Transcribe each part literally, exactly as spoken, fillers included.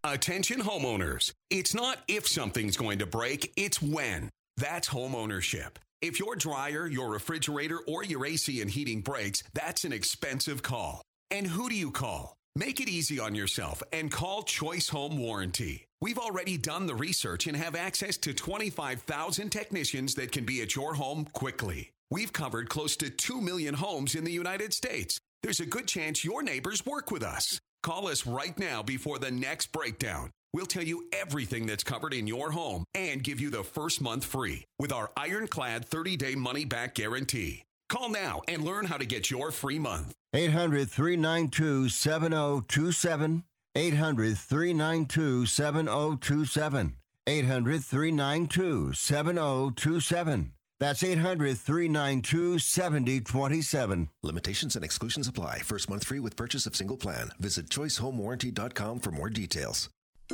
Attention homeowners. It's not if something's going to break, it's when. That's homeownership. If your dryer, your refrigerator, or your A C and heating breaks, that's an expensive call. And who do you call? Make it easy on yourself and call Choice Home Warranty. We've already done the research and have access to twenty-five thousand technicians that can be at your home quickly. We've covered close to two million homes in the United States. There's a good chance your neighbors work with us. Call us right now before the next breakdown. We'll tell you everything that's covered in your home and give you the first month free with our ironclad thirty-day money-back guarantee. Call now and learn how to get your free month. eight hundred, three nine two, seven oh two seven. eight hundred, three nine two, seven oh two seven. eight hundred, three nine two, seven oh two seven. That's eight hundred, three nine two, seven oh two seven. Limitations and exclusions apply. First month free with purchase of single plan. Visit choice home warranty dot com for more details.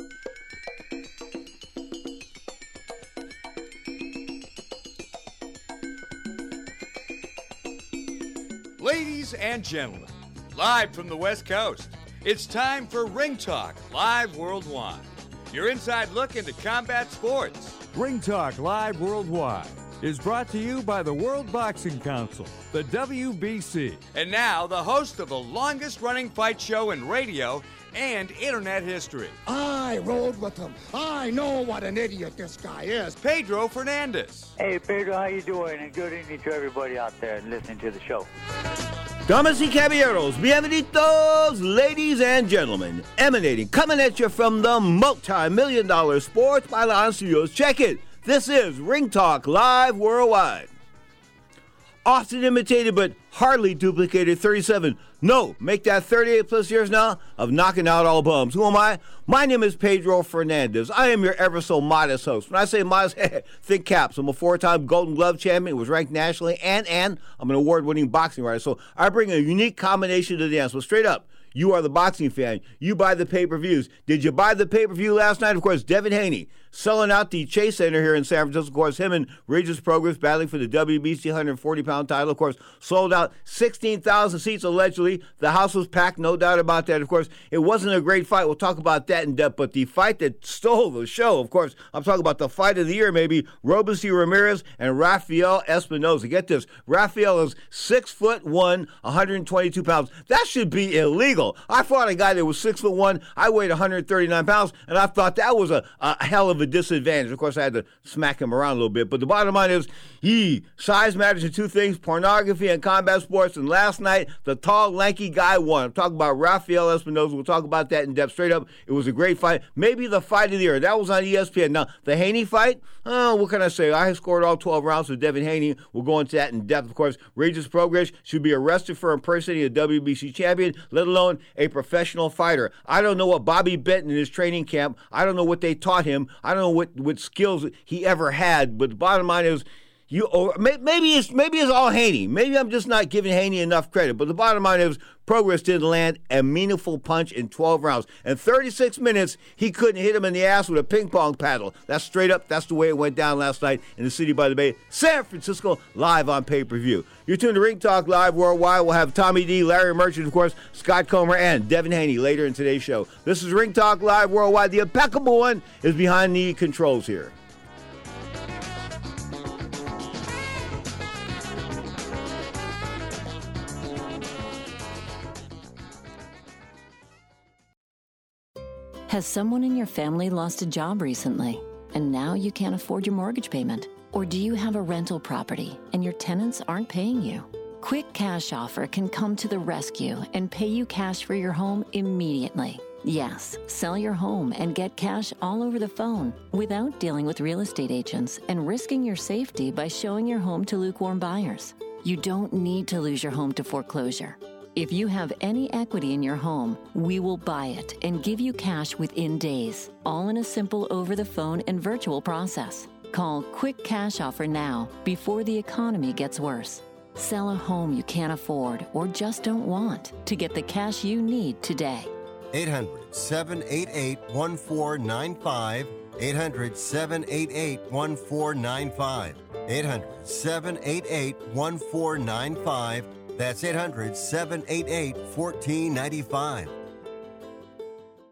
Ladies and gentlemen, live from the West Coast, it's time for Ring Talk Live Worldwide. Your inside look into combat sports. Ring Talk Live Worldwide is brought to you by the World Boxing Council, the W B C. And now, the host of the longest-running fight show in radio and internet history. I rode with him. I know what an idiot this guy is. Pedro Fernandez. Hey, Pedro, how you doing? And good evening to everybody out there listening to the show. Damas y caballeros, bienvenidos, ladies and gentlemen, emanating, coming at you from the multi-million dollar Sports Byline Studios. Check it. This is Ring Talk Live Worldwide. Often imitated but hardly duplicated thirty-seven. No, make that thirty-eight plus years now of knocking out all bums. Who am I? My name is Pedro Fernandez. I am your ever so modest host. When I say modest, think caps. I'm a four-time Golden Glove champion. Was ranked nationally, and and I'm an award-winning boxing writer. So I bring a unique combination to the dance. So straight up, you are the boxing fan. You buy the pay-per-views. Did you buy the pay-per-view last night? Of course, Devin Haney selling out the Chase Center here in San Francisco. Of course, him and Regis Progress battling for the W B C one hundred forty pound title. Of course, sold out sixteen thousand seats allegedly. The house was packed, no doubt about that. Of course, it wasn't a great fight. We'll talk about that in depth. But the fight that stole the show, of course, I'm talking about the fight of the year, maybe, Robeisy Ramirez and Rafael Espinoza. Get this. Rafael is six foot one, one hundred twenty-two pounds. That should be illegal. I fought a guy that was six foot one. I weighed one hundred thirty-nine pounds, and I thought that was a, a hell of a disadvantage. Of course, I had to smack him around a little bit. But the bottom line is, yee, size matters in two things, pornography and combat sports. And last night, the tall, lanky guy won. I'm talking about Rafael Espinoza. We'll talk about that in depth. Straight up, it was a great fight. Maybe the fight of the year. That was on E S P N. Now, the Haney fight, oh, what can I say? I scored all twelve rounds with Devin Haney. We'll go into that in depth. Of course, Regis Progress should be arrested for impersonating a W B C champion, let alone a professional fighter. I don't know what Bobby Benton in his training camp, I don't know what they taught him. I don't know what, what skills he ever had. But the bottom line is, You, or maybe it's maybe it's all Haney. Maybe I'm just not giving Haney enough credit. But the bottom line is, Progress didn't land a meaningful punch in twelve rounds. In thirty-six minutes, he couldn't hit him in the ass with a ping pong paddle. That's straight up. That's the way it went down last night in the city by the bay, San Francisco, live on pay-per-view. You're tuned to Ring Talk Live Worldwide. We'll have Tommy D, Larry Merchant, of course, Scott Comer, and Devin Haney later in today's show. This is Ring Talk Live Worldwide. The impeccable one is behind the controls here. Has someone in your family lost a job recently, and now you can't afford your mortgage payment? Or do you have a rental property, and your tenants aren't paying you? Quick Cash Offer can come to the rescue and pay you cash for your home immediately. Yes, sell your home and get cash all over the phone without dealing with real estate agents and risking your safety by showing your home to lukewarm buyers. You don't need to lose your home to foreclosure. If you have any equity in your home, we will buy it and give you cash within days, all in a simple over-the-phone and virtual process. Call Quick Cash Offer now before the economy gets worse. Sell a home you can't afford or just don't want to get the cash you need today. eight hundred, seven eight eight, one four nine five. eight hundred, seven eight eight, one four nine five. eight hundred, seven eight eight, one four nine five. That's eight hundred, seven eight eight, one four nine five.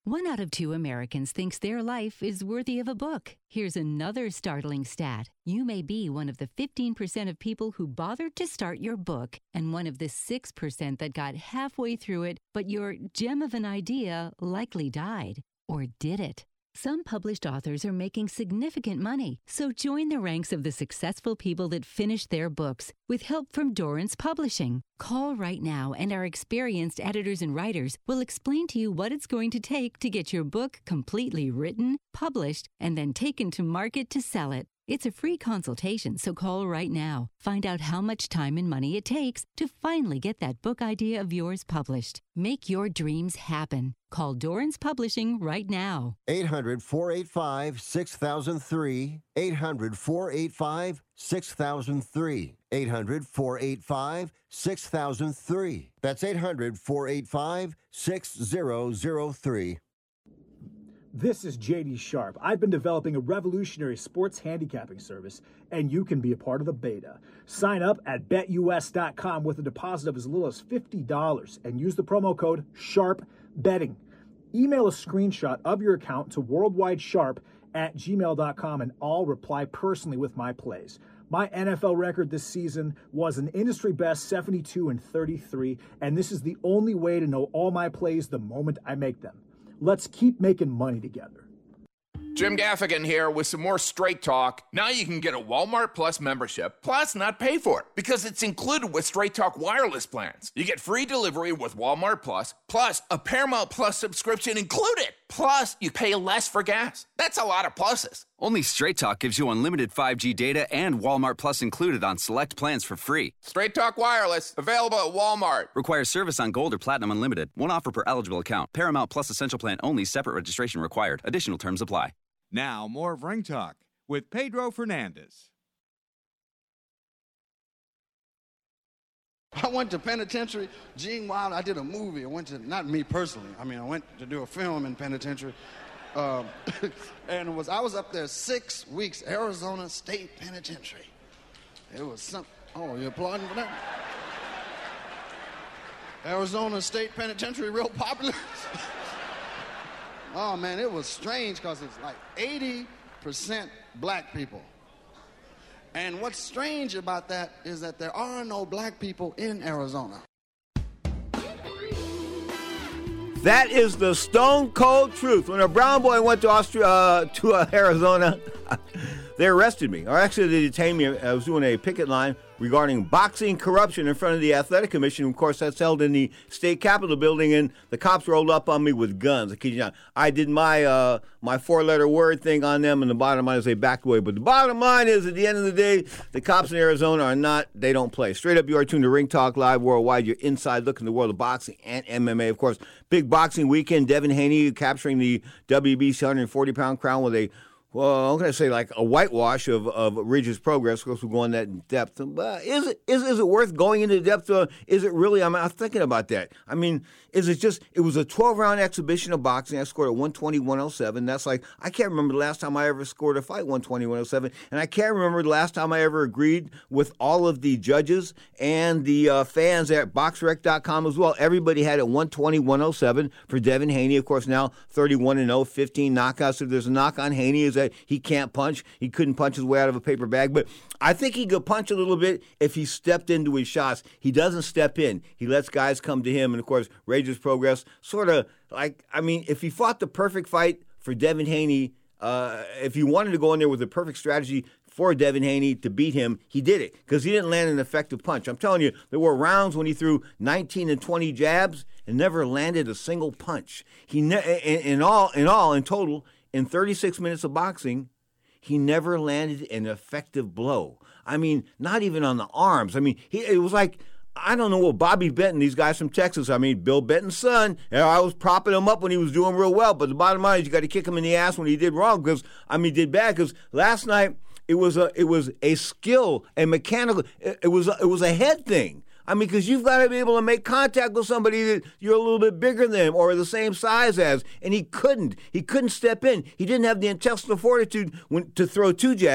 One out of two Americans thinks their life is worthy of a book. Here's another startling stat. You may be one of the fifteen percent of people who bothered to start your book and one of the six percent that got halfway through it, but your gem of an idea likely died. Or did it? Some published authors are making significant money, so join the ranks of the successful people that finished their books with help from Dorrance Publishing. Call right now and our experienced editors and writers will explain to you what it's going to take to get your book completely written, published, and then taken to market to sell it. It's a free consultation, so call right now. Find out how much time and money it takes to finally get that book idea of yours published. Make your dreams happen. Call Dorrance Publishing right now. eight hundred, four eight five, six thousand three. eight hundred, four eight five, six thousand three. eight hundred, four eight five, six thousand three. That's eight hundred, four eight five, six thousand three. This is J D Sharp. I've been developing a revolutionary sports handicapping service, and you can be a part of the beta. Sign up at bet U S dot com with a deposit of as little as fifty dollars and use the promo code SHARPBetting. Email a screenshot of your account to worldwidesharp at gmail dot com, and I'll reply personally with my plays. My N F L record this season was an industry best seventy-two and thirty-three, and this is the only way to know all my plays the moment I make them. Let's keep making money together. Jim Gaffigan here with some more Straight Talk. Now you can get a Walmart Plus membership, plus not pay for it, because it's included with Straight Talk wireless plans. You get free delivery with Walmart Plus, plus a Paramount Plus subscription included. Plus, you pay less for gas. That's a lot of pluses. Only Straight Talk gives you unlimited five G data and Walmart Plus included on select plans for free. Straight Talk Wireless, available at Walmart. Requires service on Gold or Platinum Unlimited. One offer per eligible account. Paramount Plus Essential Plan only. Separate registration required. Additional terms apply. Now, more of Ring Talk with Pedro Fernandez. I went to penitentiary. Gene Wilder, I did a movie. I went to, not me personally, I mean, I went to do a film in penitentiary. Um, and it was I was up there six weeks, Arizona State Penitentiary. It was some, oh, you're applauding for that? Arizona State Penitentiary, real popular. Oh, man, it was strange because it's like eighty percent black people. And what's strange about that is that there are no black people in Arizona. That is the stone cold truth. When a brown boy went to Austria, uh, to uh, Arizona, they arrested me. Or actually, they detained me. I was doing a picket line regarding boxing corruption in front of the athletic commission. Of course, that's held in the state capitol building, and the cops rolled up on me with guns. I kid you not. I did my uh, my four-letter word thing on them, and the bottom line is they backed away. But the bottom line is, at the end of the day, the cops in Arizona are not, they don't play. Straight up, you are tuned to Ring Talk Live Worldwide. Your inside look in the world of boxing and M M A. Of course, big boxing weekend. Devin Haney capturing the W B C one forty pound crown with a, well, I'm going to say like a whitewash of, of Ridge's progress. Of course, we're going that in depth. But is it is, is it worth going into depth? Uh, is it really? I mean, I'm thinking about that. I mean, is it just, it was a twelve-round exhibition of boxing. I scored a one twenty, one oh seven. That's like, I can't remember the last time I ever scored a fight one twenty, one oh seven. And I can't remember the last time I ever agreed with all of the judges and the uh, fans at box rec dot com as well. Everybody had it one twenty, one oh seven for Devin Haney. Of course, now thirty-one and oh, fifteen knockouts. So there's a knock on Haney is that he can't punch. He couldn't punch his way out of a paper bag. But I think he could punch a little bit if he stepped into his shots. He doesn't step in. He lets guys come to him. And, of course, Rage's progress sort of like, I mean, if he fought the perfect fight for Devin Haney, uh, if he wanted to go in there with the perfect strategy for Devin Haney to beat him, he did it because he didn't land an effective punch. I'm telling you, there were rounds when he threw nineteen and twenty jabs and never landed a single punch. He ne- in, in all, in all, in total, in thirty-six minutes of boxing, he never landed an effective blow. I mean, not even on the arms. I mean, he, it was like, I don't know what Bobby Benton, these guys from Texas, I mean, Bill Benton's son, you know, I was propping him up when he was doing real well, but the bottom line is you got to kick him in the ass when he did wrong because, I mean, did bad because last night it was a it was a skill and mechanical, it, it was a, it was a head thing. I mean, because you've got to be able to make contact with somebody that you're a little bit bigger than or the same size as, and he couldn't. He couldn't step in. He didn't have the intestinal fortitude when, to throw two jabs,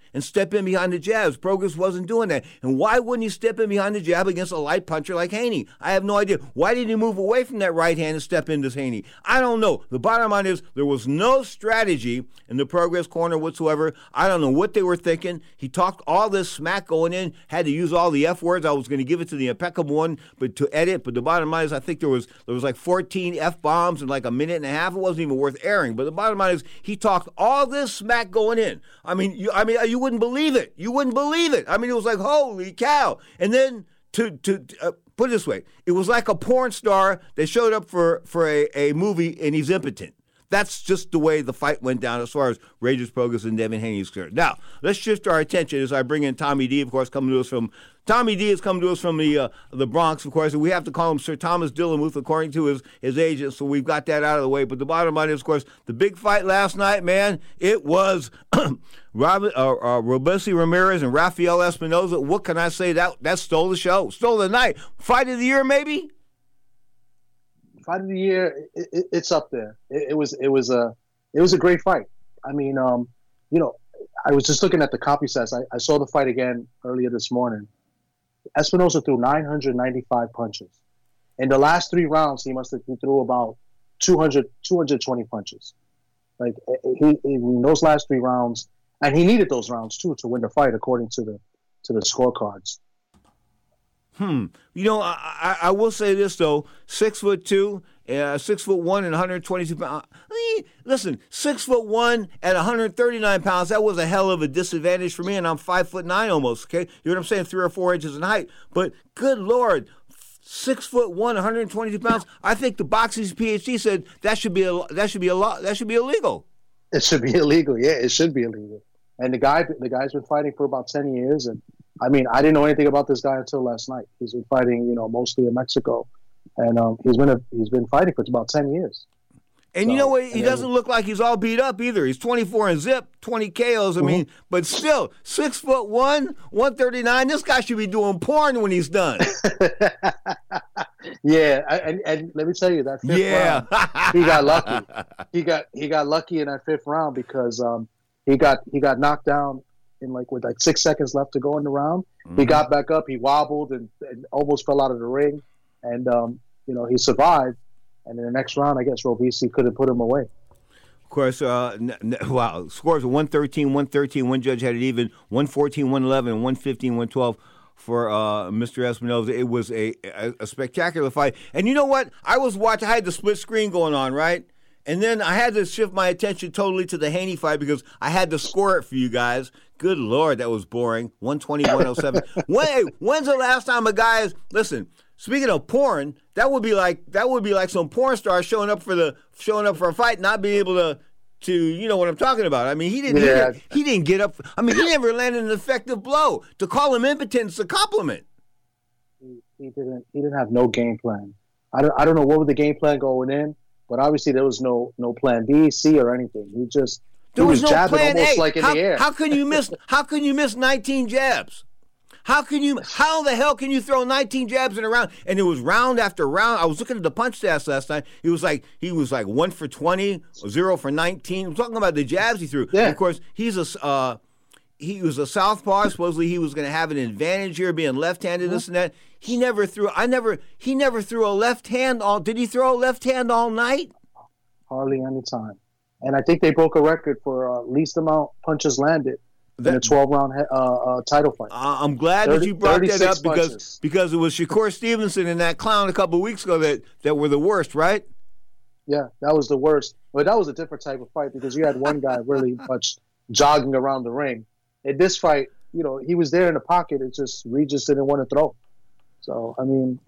and step in behind the jabs. Prograis wasn't doing that. And why wouldn't he step in behind the jab against a light puncher like Haney? I have no idea. Why didn't he move away from that right hand and step into Haney? I don't know. The bottom line is there was no strategy in the Prograis corner whatsoever. I don't know what they were thinking. He talked all this smack going in, had to use all the F words. I was going to give it to the impeccable one, but to edit. But the bottom line is I think there was there was like fourteen F-bombs in like a minute and a half. It wasn't even worth airing. But the bottom line is he talked all this smack going in. I mean, you, I mean, you wouldn't believe it. You wouldn't believe it. I mean, it was like, holy cow. And then to to uh, put it this way, it was like a porn star that showed up for, for a, a movie and he's impotent. That's just the way the fight went down as far as Regis Prograis and Devin Haney is concerned. Now, let's shift our attention as I bring in Tommy D, of course, coming to us from Tommy D has come to us from the uh, the Bronx, of course, and we have to call him Sir Thomas Dillamuth according to his, his agent, so we've got that out of the way. But the bottom line is, of course, the big fight last night, man, it was Robert, uh, uh, Robeisy Ramirez and Rafael Espinoza. What can I say? That that stole the show, stole the night. Fight of the year, maybe? Fight of the year, it, it, it's up there. It, it was it was a it was a great fight. I mean, um, you know, I was just looking at the copy sets. I, I saw the fight again earlier this morning. Espinoza threw nine hundred ninety-five punches. In the last three rounds, he must have he threw about two hundred, two hundred twenty punches. Like he in those last three rounds, and he needed those rounds too to win the fight, according to the to the scorecards. Hmm. You know, I, I, I will say this though: six foot two, uh, six foot one, and one hundred twenty-two pounds. Listen, six foot one at one hundred thirty-nine pounds. That was a hell of a disadvantage for me, and I'm five foot nine almost. Okay, you know what I'm saying? Three or four inches in height. But good Lord, six foot one, one hundred twenty-two pounds. I think the boxing's PhD said that should be a that should be a lot. That should be illegal. It should be illegal. Yeah, it should be illegal. And the guy, the guy's been fighting for about ten years, and I mean, I didn't know anything about this guy until last night. He's been fighting, you know, mostly in Mexico, and um, he's been a, he's been fighting for about ten years. And so, you know what? He doesn't then, look like he's all beat up either. He's twenty-four and zip, twenty K Os. I mm-hmm. mean, but still, six foot one, one thirty nine. This guy should be doing porn when he's done. Yeah, and and let me tell you that fifth yeah. round, he got lucky. He got he got lucky in that fifth round because um, he got he got knocked down. In like with like six seconds left to go in the round, mm-hmm. he got back up. He wobbled and, and almost fell out of the ring, and um, you know he survived. And in the next round, I guess Robeisy couldn't put him away. Of course, uh, n- n- wow, scores were one thirteen, one thirteen. One judge had it even, one fourteen, one eleven, one fifteen, one twelve for uh, Mister Espinoza. It was a, a a spectacular fight. And you know what? I was watching. I had the split screen going on, right? And then I had to shift my attention totally to the Haney fight because I had to score it for you guys. Good Lord, that was boring. one twenty, one oh seven. when, when's the last time a guy is listen? Speaking of porn, that would be like that would be like some porn star showing up for the showing up for a fight, not being able to to you know what I'm talking about. I mean, he didn't yeah. he, didn't, he didn't get up. I mean, he never landed an effective blow. To call him impotent is a compliment. He, he didn't. He didn't have no game plan. I don't. I don't know what was the game plan going in, but obviously there was no no plan B, C, or anything. He just. There was, was no plan almost A. Like in how, the air. how can you miss? How can you miss nineteen jabs? How can you? How the hell can you throw nineteen jabs in a round? And it was round after round. I was looking at the punch stats last night. He was like he was like one for twenty, zero for nineteen. I'm talking about the jabs he threw. Yeah. And of course, he's a uh, he was a southpaw. Supposedly, he was going to have an advantage here, being left-handed. Mm-hmm. This and that. He never threw. I never. He never threw a left hand all. Did he throw a left hand all night? Hardly any time. And I think they broke a record for uh, least amount punches landed in a twelve-round uh, uh, title fight. Uh, I'm glad thirty, that you brought that up because punches. because it was Shakur Stevenson and that clown a couple of weeks ago that, that were the worst, right? Yeah, that was the worst. But that was a different type of fight because you had one guy really much jogging around the ring. In this fight, you know, he was there in the pocket. It's just Regis didn't want to throw. So, I mean,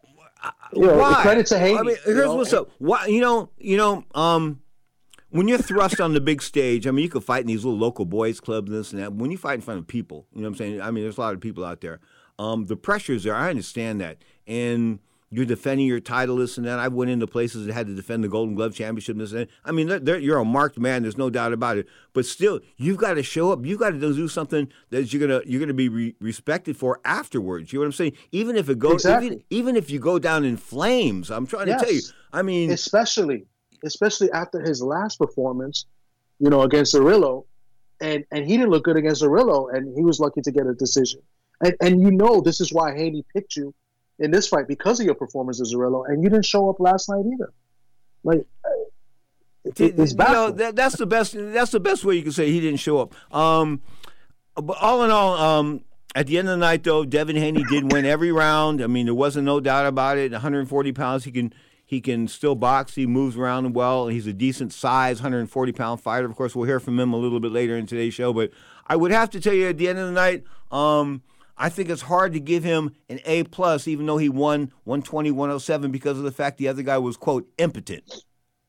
you know, Why? credit to Haney. I mean, here's you know? what's up. Why, you know, you know, um, when you're thrust on the big stage, I mean, you can fight in these little local boys clubs and this and that. When you fight in front of people, you know what I'm saying? I mean, there's a lot of people out there. Um, the pressure's there. I understand that. And you're defending your title, this and that. I went into places that had to defend the Golden Glove Championship, this and that. I mean, they're, they're, you're a marked man. There's no doubt about it. But still, you've got to show up. You've got to do something that you're gonna you're gonna be re- respected for afterwards. You know what I'm saying? Even if it goes, exactly. even, even if you go down in flames. I'm trying yes. to tell you. I mean, especially. Especially after his last performance, you know, against Cirillo, and and he didn't look good against Zerillo, and he was lucky to get a decision. And and you know this is why Haney picked you in this fight, because of your performance as Zerillo, and you didn't show up last night either. Like, it, it's you know, that, that's the best. That's the best way you can say he didn't show up. Um, but all in all, um, at the end of the night, though, Devin Haney did win every round. I mean, there wasn't no doubt about it. one hundred forty pounds, he can he can still box. He moves around well. He's a decent size, one hundred forty pound fighter. Of course, we'll hear from him a little bit later in today's show. But I would have to tell you, at the end of the night, um, I think it's hard to give him an A plus, even though he won one twenty, one oh seven, because of the fact the other guy was, quote, impotent.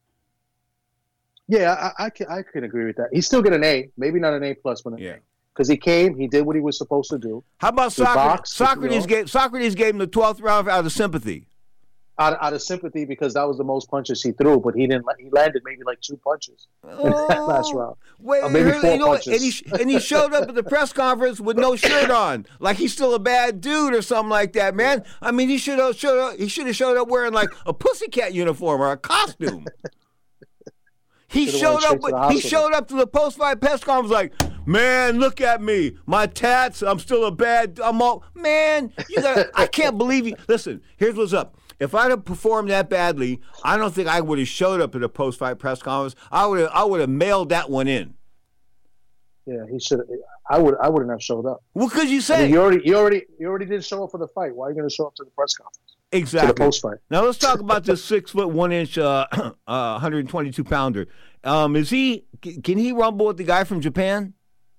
Yeah, I, I can I can agree with that. He still get an A, maybe not an A plus, but an yeah. A. Because he came, he did what he was supposed to do. How about Socrates? Boxed, Socrates, you know, gave, Socrates gave him the twelfth round out of sympathy. Out of, out of sympathy, because that was the most punches he threw, but he didn't. He landed maybe like two punches oh, in that last round. Wait, or maybe four you know, punches. And he, and he showed up at the press conference with no shirt on, like he's still a bad dude or something like that, man. I mean, he should have showed up. He should have showed up wearing like a pussycat uniform or a costume. He showed up. With, he showed up to the post-fight press conference like, man, look at me, my tats. I'm still a bad. I'm all man. You got. I can't believe you. Listen, here's what's up. If I'd have performed that badly, I don't think I would have showed up at a post-fight press conference. I would have. I would have mailed that one in. Yeah, he should. I would. I wouldn't have showed up. What could you say? I mean, you already. You already. You already didn't show up for the fight. Why are you going to show up to the press conference? Exactly. To the post fight. Now let's talk about this six foot one inch, uh, uh, one hundred twenty-two pounder. Um, is he? Can he rumble with the guy from Japan?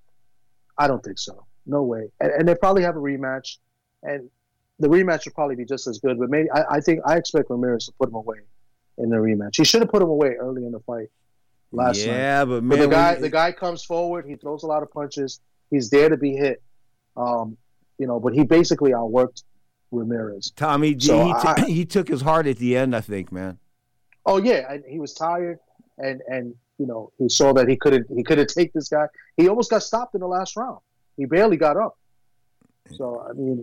I don't think so. No way. And, and they probably have a rematch, and the rematch will probably be just as good. But maybe I, I think I expect Ramirez to put him away in the rematch. He should have put him away early in the fight last yeah, night. Yeah, but man, but the guy we, the guy comes forward. He throws a lot of punches. He's there to be hit. Um, you know, but he basically outworked Ramirez. Tommy, so he, I, t- he took his heart at the end, I think, man. Oh yeah, and he was tired, and and you know he saw that he couldn't he couldn't take this guy. He almost got stopped in the last round. He barely got up. So I mean,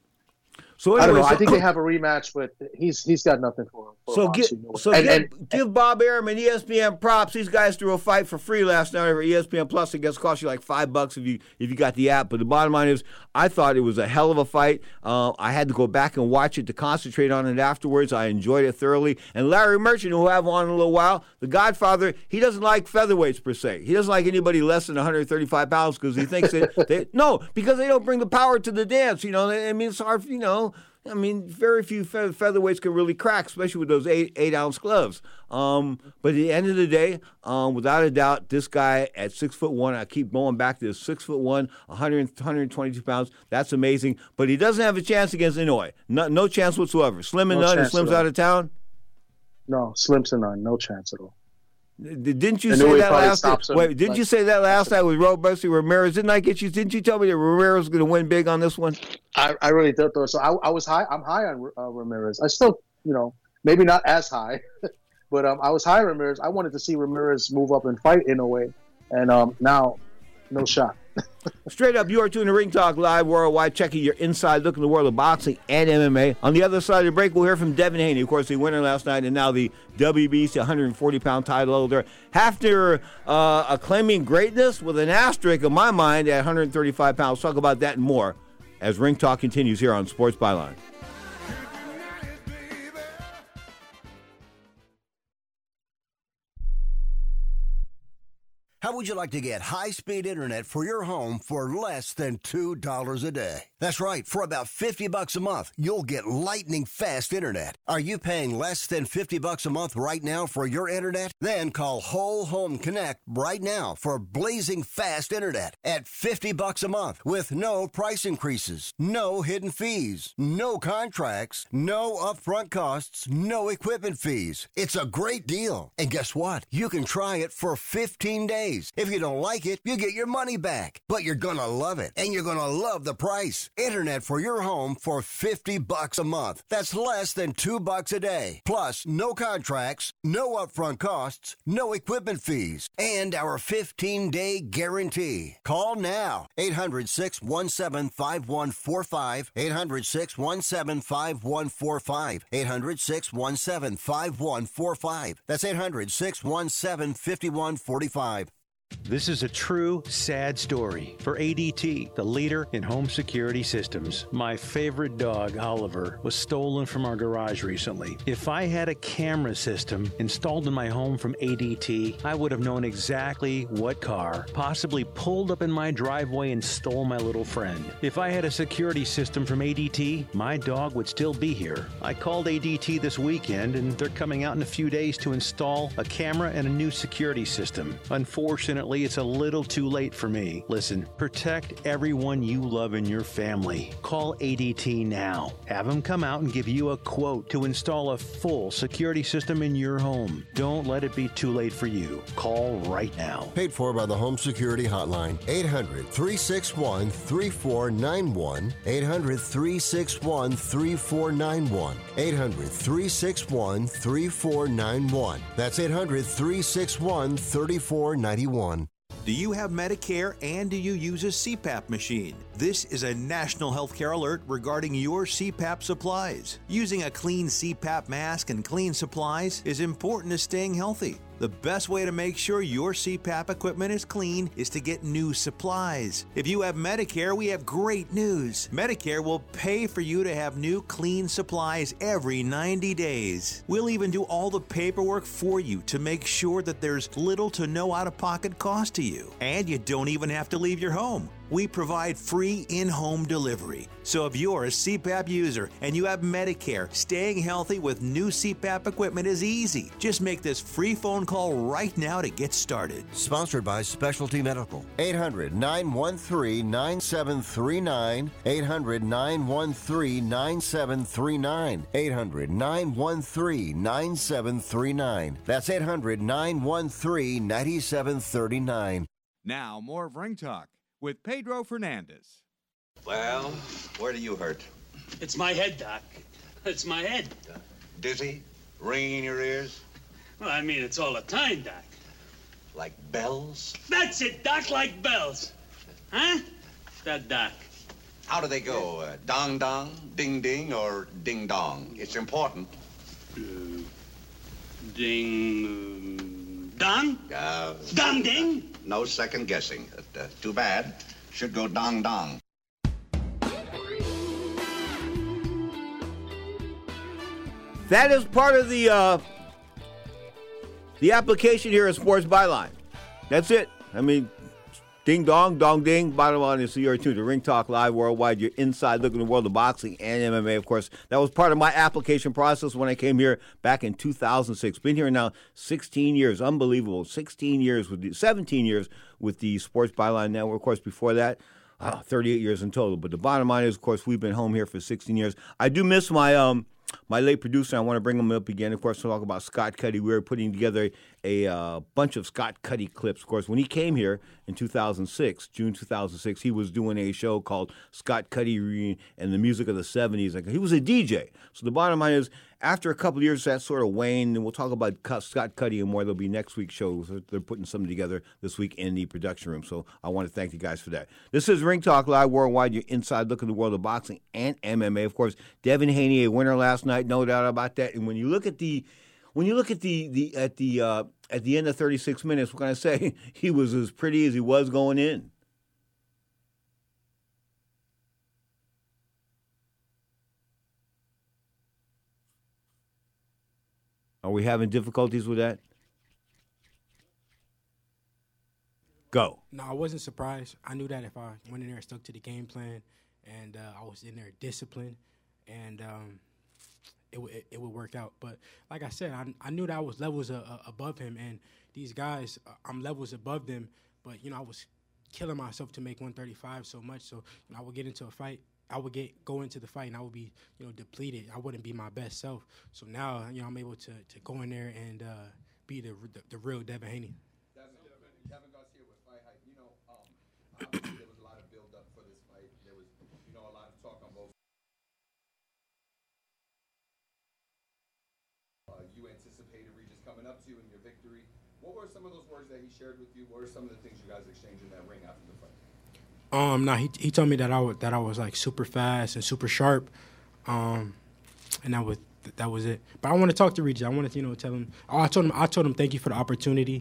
so anyway, I don't know. So, I think they have a rematch, but he's he's got nothing for him. For so give so and, give, and, give Bob Arum and E S P N props. These guys threw a fight for free last night over E S P N Plus. It gets cost you like five bucks if you if you got the app. But the bottom line is, I thought it was a hell of a fight. Uh, I had to go back and watch it to concentrate on it afterwards. I enjoyed it thoroughly. And Larry Merchant, who we'll have on in a little while, the Godfather, he doesn't like featherweights per se. He doesn't like anybody less than one hundred thirty-five pounds because he thinks that they, no, because they don't bring the power to the dance. You know, I mean, it's hard. You know. I mean, very few fe- featherweights can really crack, especially with those eight eight ounce gloves. Um, but at the end of the day, um, without a doubt, this guy at six foot one, I keep going back to this six foot one, one hundred, one hundred twenty-two pounds. That's amazing. But he doesn't have a chance against Inoue. No, no chance whatsoever. Slim and no none. Slim's out of town. No, Slim's and none. No chance at all. Didn't you say that last night? Wait, didn't like, you say that last night with Roberto Ramirez? Didn't I get you? Didn't you tell me that Ramirez was going to win big on this one? I, I really did though. So I, I was high. I'm high on uh, Ramirez. I still, you know, maybe not as high, but um, I was high on Ramirez. I wanted to see Ramirez move up and fight in a way, and um, now, no shot. Straight up, you are tuning to Ring Talk Live Worldwide, checking your inside look in the world of boxing and M M A. On the other side of the break, we'll hear from Devin Haney, of course, the winner last night, and now the W B C one hundred forty pound title holder. After uh, acclaiming greatness with an asterisk in my mind at one hundred thirty-five pounds. Talk about that and more as Ring Talk continues here on Sports Byline. How would you like to get high-speed internet for your home for less than two dollars a day? That's right. For about fifty bucks a month, you'll get lightning-fast internet. Are you paying less than fifty bucks a month right now for your internet? Then call Whole Home Connect right now for blazing fast internet at fifty bucks a month with no price increases, no hidden fees, no contracts, no upfront costs, no equipment fees. It's a great deal. And guess what? You can try it for fifteen days. If you don't like it, you get your money back. But you're going to love it, and you're going to love the price. Internet for your home for fifty bucks a month. That's less than two bucks a day. Plus, no contracts, no upfront costs, no equipment fees, and our fifteen day guarantee. Call now. eight hundred, six one seven, five one four five. eight hundred, six one seven, five one four five. eight hundred, six one seven, five one four five. That's eight hundred, six one seven, five one four five. This is a true, sad story for A D T, the leader in home security systems. My favorite dog, Oliver, was stolen from our garage recently. If I had a camera system installed in my home from A D T, I would have known exactly what car possibly pulled up in my driveway and stole my little friend. If I had a security system from A D T, my dog would still be here. I called A D T this weekend, and they're coming out in a few days to install a camera and a new security system. Unfortunately, it's a little too late for me. Listen, protect everyone you love in your family. Call A D T now. Have them come out and give you a quote to install a full security system in your home. Don't let it be too late for you. Call right now. Paid for by the Home Security Hotline. eight hundred, three six one, three four nine one. eight hundred, three six one, three four nine one. eight hundred, three six one, three four nine one. That's eight hundred, three six one, three four nine one. Do you have Medicare and do you use a C PAP machine? This is a national healthcare alert regarding your C PAP supplies. Using a clean C PAP mask and clean supplies is important to staying healthy. The best way to make sure your C PAP equipment is clean is to get new supplies. If you have Medicare, we have great news. Medicare will pay for you to have new clean supplies every ninety days. We'll even do all the paperwork for you to make sure that there's little to no out-of-pocket cost to you. And you don't even have to leave your home. We provide free in-home delivery. So if you're a C PAP user and you have Medicare, staying healthy with new C PAP equipment is easy. Just make this free phone call right now to get started. Sponsored by Specialty Medical. eight hundred, nine one three, nine seven three nine. eight hundred, nine one three, nine seven three nine. eight hundred, nine one three, nine seven three nine. That's eight hundred, nine one three, nine seven three nine. Now, more of Ring Talk with Pedro Fernandez. Well, where do you hurt? It's my head, Doc. It's my head. Uh, dizzy? Ringing in your ears? Well, I mean, it's all the time, Doc. Like bells? That's it, Doc, like bells. Huh? That Doc. How do they go? Uh, dong dong, ding ding, or ding dong? It's important. Uh, ding... Uh, dong? Uh, dong ding? No second guessing. Uh, too bad. Should go dong dong. That is part of the uh, the application here at Sports Byline. That's it. I mean, ding dong, dong ding. Bottom line is you're tuned to Ring Talk Live Worldwide. You're inside looking at the world of boxing and M M A, of course. That was part of my application process when I came here back in two thousand six. Been here now sixteen years. Unbelievable. sixteen years with the, seventeen years with the Sports Byline Network. Of course, before that, oh, thirty-eight years in total. But the bottom line is, of course, we've been home here for sixteen years. I do miss my um. My late producer, I want to bring him up again. Of course, to talk about Scott Cuddy. We were putting together a uh, bunch of Scott Cuddy clips. Of course, when he came here in two thousand six, June two thousand six, he was doing a show called Scott Cuddy Reunion and the Music of the seventies. Like, he was a D J. So the bottom line is, after a couple of years, that sort of waned, and we'll talk about Scott Cuddy and more. There'll be next week's show. They're putting something together this week in the production room. So I want to thank you guys for that. This is Ring Talk Live Worldwide. Your inside look at the world of boxing and M M A. Of course, Devin Haney, a winner last night, no doubt about that. And when you look at the, when you look at the the at the uh, at the end of thirty-six minutes, what can I say? He was as pretty as he was going in. Are we having difficulties with that? Go. No, I wasn't surprised. I knew that if I went in there and stuck to the game plan and uh, I was in there disciplined and um, it, w- it would work out. But like I said, I, I knew that I was levels uh, above him. And these guys, uh, I'm levels above them. But, you know, I was killing myself to make one thirty-five so much. So when I would get into a fight, I would get go into the fight and I would be, you know, depleted. I wouldn't be my best self. So now, you know, I'm able to, to go in there and uh, be the, the the real Devin Haney. Devin Garcia with Fight Hype. You know, um, obviously there was a lot of build up for this fight. There was, you know, a lot of talk on both. Uh, you anticipated Regis coming up to you in your victory. What were some of those words that he shared with you? What were some of the things you guys exchanged in that ring after the fight? Um, no, he he told me that I was that I was like super fast and super sharp, um, and that was that was it. But I want to talk to Regis. I wanted to, you know, tell him. Oh, I told him I told him thank you for the opportunity,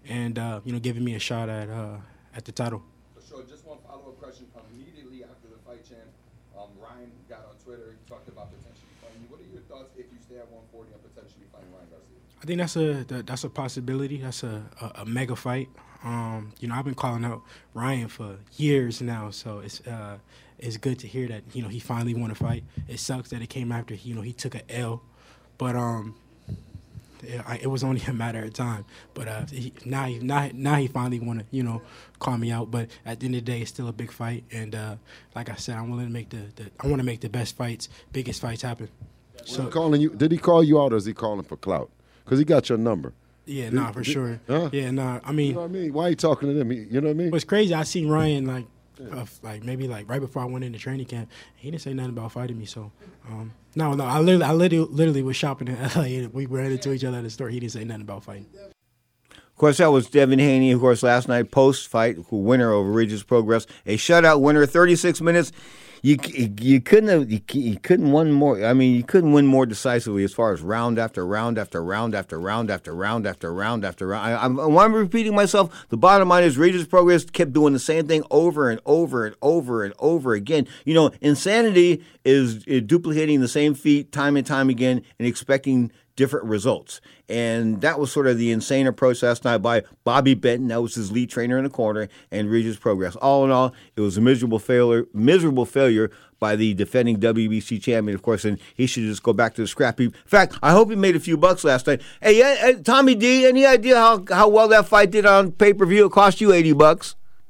and uh, you know, giving me a shot at uh, at the title. For sure. Just one follow-up question. Immediately after the fight, champ, um, Ryan got on Twitter. He talked about potentially fighting you. What are your thoughts if you stay at one forty and potentially fighting Ryan Garcia? I think that's a that's a possibility. That's a, a, a mega fight. Um, you know, I've been calling out Ryan for years now, so it's uh, it's good to hear that, you know, he finally won a fight. It sucks that it came after, you know, he took an L, but um, it, I, it was only a matter of time. But uh, he, now he now, now he finally want to, you know, call me out. But at the end of the day, it's still a big fight, and uh, like I said, I'm willing to make the, the I want to make the best fights, biggest fights happen. So well, calling you, did he call you out, or is he calling for clout? Because he got your number. Yeah, did, nah, for did, sure. Huh? Yeah, nah. I mean, you know what I mean? Why are you talking to them? He, you know what I mean? It's crazy. I seen Ryan like, yeah. uh, like maybe like right before I went into training camp. He didn't say nothing about fighting me. So, um, no, no. I literally, I literally, literally was shopping in L A and we ran into each other at the store. He didn't say nothing about fighting. Of course, that was Devin Haney, of course, last night, post-fight, winner over Regis Prograis. A shutout winner, thirty-six minutes. You you couldn't have you, you couldn't win more. I mean, you couldn't win more decisively as far as round after round after round after round after round after round after round. I, I'm, I'm repeating myself. The bottom line is Regis Prograis kept doing the same thing over and over and over and over again. You know, insanity is, is duplicating the same feat time and time again and expecting different results. And that was sort of the insane approach last night by Bobby Benton. That was his lead trainer in the corner, and Regis Prograis. All in all, it was a miserable failure, miserable failure by the defending W B C champion, of course, and he should just go back to the scrap heap. In fact, I hope he made a few bucks last night. Hey, hey Tommy D, any idea how, how well that fight did on pay-per-view? It cost you eighty bucks.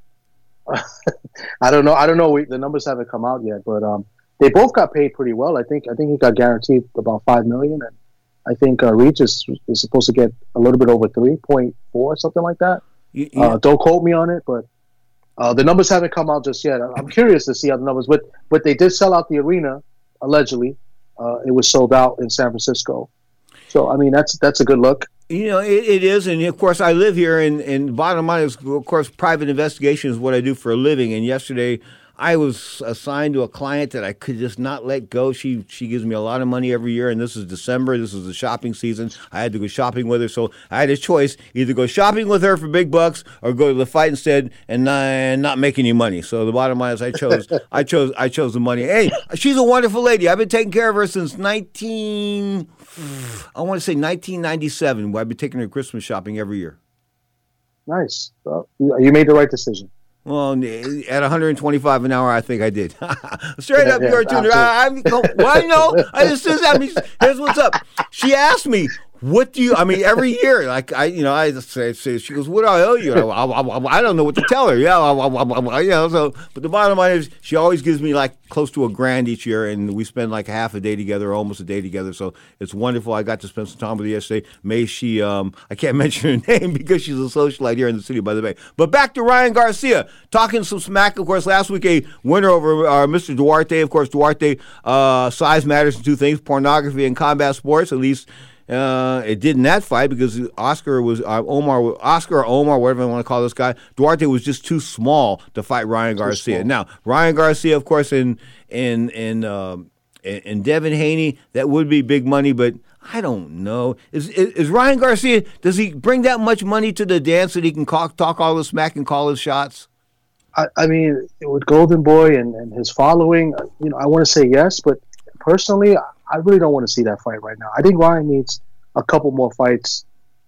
I don't know. I don't know. We, the numbers haven't come out yet, but um, they both got paid pretty well. I think I think he got guaranteed about five million dollars, and I think uh, Regis is supposed to get a little bit over three point four, something like that. Yeah. Uh, don't quote me on it, but uh, the numbers haven't come out just yet. I'm curious to see how the numbers, but but they did sell out the arena, allegedly. Uh, it was sold out in San Francisco. So, I mean, that's that's a good look. You know, it, it is, and of course, I live here, and, and bottom line is, of course, private investigation is what I do for a living, and yesterday I was assigned to a client that I could just not let go. She she gives me a lot of money every year, and this is December. This is the shopping season. I had to go shopping with her, so I had a choice: either go shopping with her for big bucks or go to the fight instead and not, and not make any money. So the bottom line is, I chose I chose I chose the money. Hey, she's a wonderful lady. I've been taking care of her since nineteen. I want to say nineteen ninety-seven. I've been taking her Christmas shopping every year. Nice. Well, you made the right decision. Well, at one hundred twenty-five an hour, I think I did. Straight up, yeah, your tuner. I, I, well, I know. I just, I mean, here's what's up. She asked me, what do you, I mean, every year, like, I, you know, I just say, say she goes, what do I owe you? I, I, I, I don't know what to tell her. Yeah, I, I, I, you know, so, but the bottom line is she always gives me like close to a grand each year, and we spend like half a day together, almost a day together, so it's wonderful. I got to spend some time with her yesterday. May she, um, I can't mention her name because she's a socialite here in the city, by the way. But back to Ryan Garcia, talking some smack, of course, last week, a winner over uh, Mister Duarte. Of course, Duarte, uh, size matters in two things, pornography and combat sports, at least. Uh, it did in that fight because Oscar was uh, Omar, Oscar or Omar, whatever you want to call this guy. Duarte was just too small to fight Ryan Garcia. Now, Ryan Garcia, of course, in in in um, in Devin Haney, that would be big money, but I don't know. Is, is is Ryan Garcia? Does he bring that much money to the dance that he can call, talk all the smack and call his shots? I, I mean, with Golden Boy and, and his following, you know, I want to say yes, but personally, I really don't want to see that fight right now. I think Ryan needs a couple more fights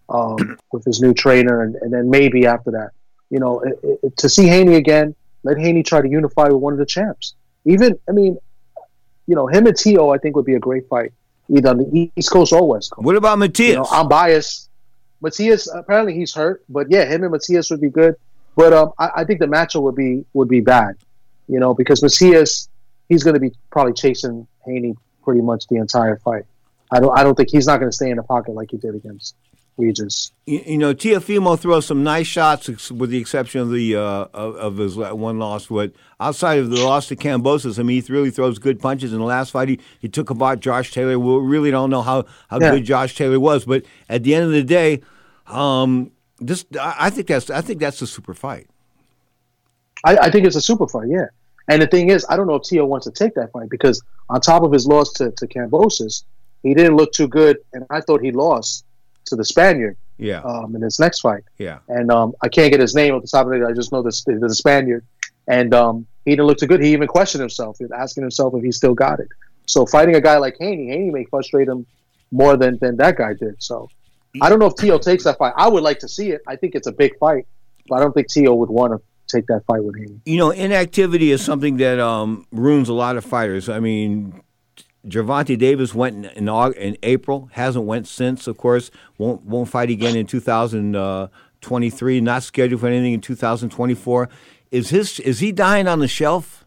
um, with his new trainer, and, and then maybe after that, you know, it, it, to see Haney again, let Haney try to unify with one of the champs. Even, I mean, you know, him and Tio, I think would be a great fight, either on the East Coast or West Coast. What about Matias? You know, I'm biased. Matias, apparently he's hurt, but yeah, him and Matias would be good. But um, I, I think the matchup would be would be bad, you know, because Matias, he's going to be probably chasing Haney pretty much the entire fight. I don't I don't think he's not going to stay in the pocket like he did against Regis. You, you know, Teofimo throws some nice shots, with the exception of the uh, of, of his one loss. But outside of the loss to Kambosos, I mean, he really throws good punches. In the last fight, he, he took about Josh Taylor. We really don't know how, how yeah. good Josh Taylor was, but at the end of the day, um, this I think that's I think that's a super fight. I, I think it's a super fight, yeah. And the thing is, I don't know if Tio wants to take that fight because on top of his loss to, to Kambosos, he didn't look too good, and I thought he lost to the Spaniard. Yeah. Um, in his next fight. Yeah. And um, I can't get his name off the top of it. I just know the the Spaniard, and um, he didn't look too good. He even questioned himself, he was asking himself if he still got it. So fighting a guy like Haney, Haney may frustrate him more than than that guy did. So I don't know if Tio takes that fight. I would like to see it. I think it's a big fight, but I don't think Tio would want to take that fight with Haney. You know, inactivity is something that um, ruins a lot of fighters. I mean, Gervonta Davis went in, in, August, in April, hasn't went since, of course, won't won't fight again in two thousand twenty-three, not scheduled for anything in two thousand twenty-four. Is his is he dying on the shelf?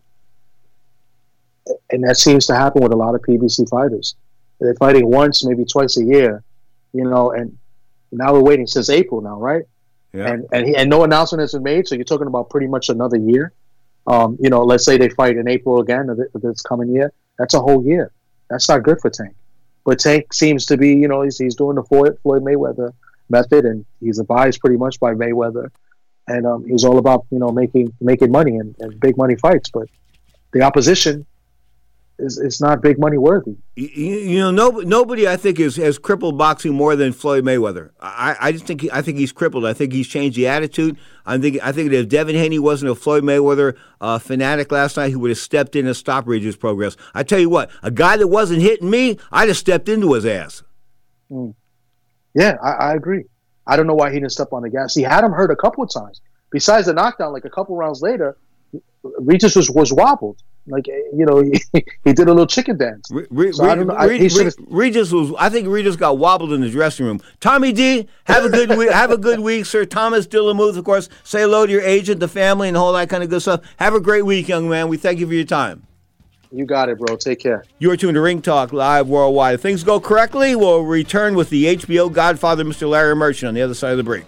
And that seems to happen with a lot of P B C fighters. They're fighting once, maybe twice a year, you know, and now we're waiting since April now, right? Yeah. And and, he, and no announcement has been made, so you're talking about pretty much another year. Um, you know, let's say they fight in April again of this coming year. That's a whole year. That's not good for Tank. But Tank seems to be, you know, he's, he's doing the Floyd, Floyd Mayweather method, and he's advised pretty much by Mayweather. And um, he's all about, you know, making making money and, and big money fights. But the opposition is, is not big money worthy. You, you know, no, nobody I think is, has crippled boxing more than Floyd Mayweather. I, I just think he, I think he's crippled. I think he's changed the attitude. I think I think that if Devin Haney wasn't a Floyd Mayweather uh, fanatic last night, he would have stepped in and stopped Regis Prograis. I tell you what, a guy that wasn't hitting me, I'd have stepped into his ass. Mm. Yeah, I, I agree. I don't know why he didn't step on the gas. He had him hurt a couple of times. Besides the knockdown, like a couple rounds later, Regis was, was wobbled. Like, you know, he, he did a little chicken dance. Re, so I don't know. I, he Re, Regis was. I think Regis got wobbled in the dressing room. Tommy D, have a good week. Have a good week, sir. Thomas Dillamuth, of course. Say hello to your agent, the family, and all that kind of good stuff. Have a great week, young man. We thank you for your time. You got it, bro. Take care. You are tuned to Ring Talk Live Worldwide. If things go correctly, we'll return with the H B O Godfather, Mister Larry Merchant, on the other side of the break.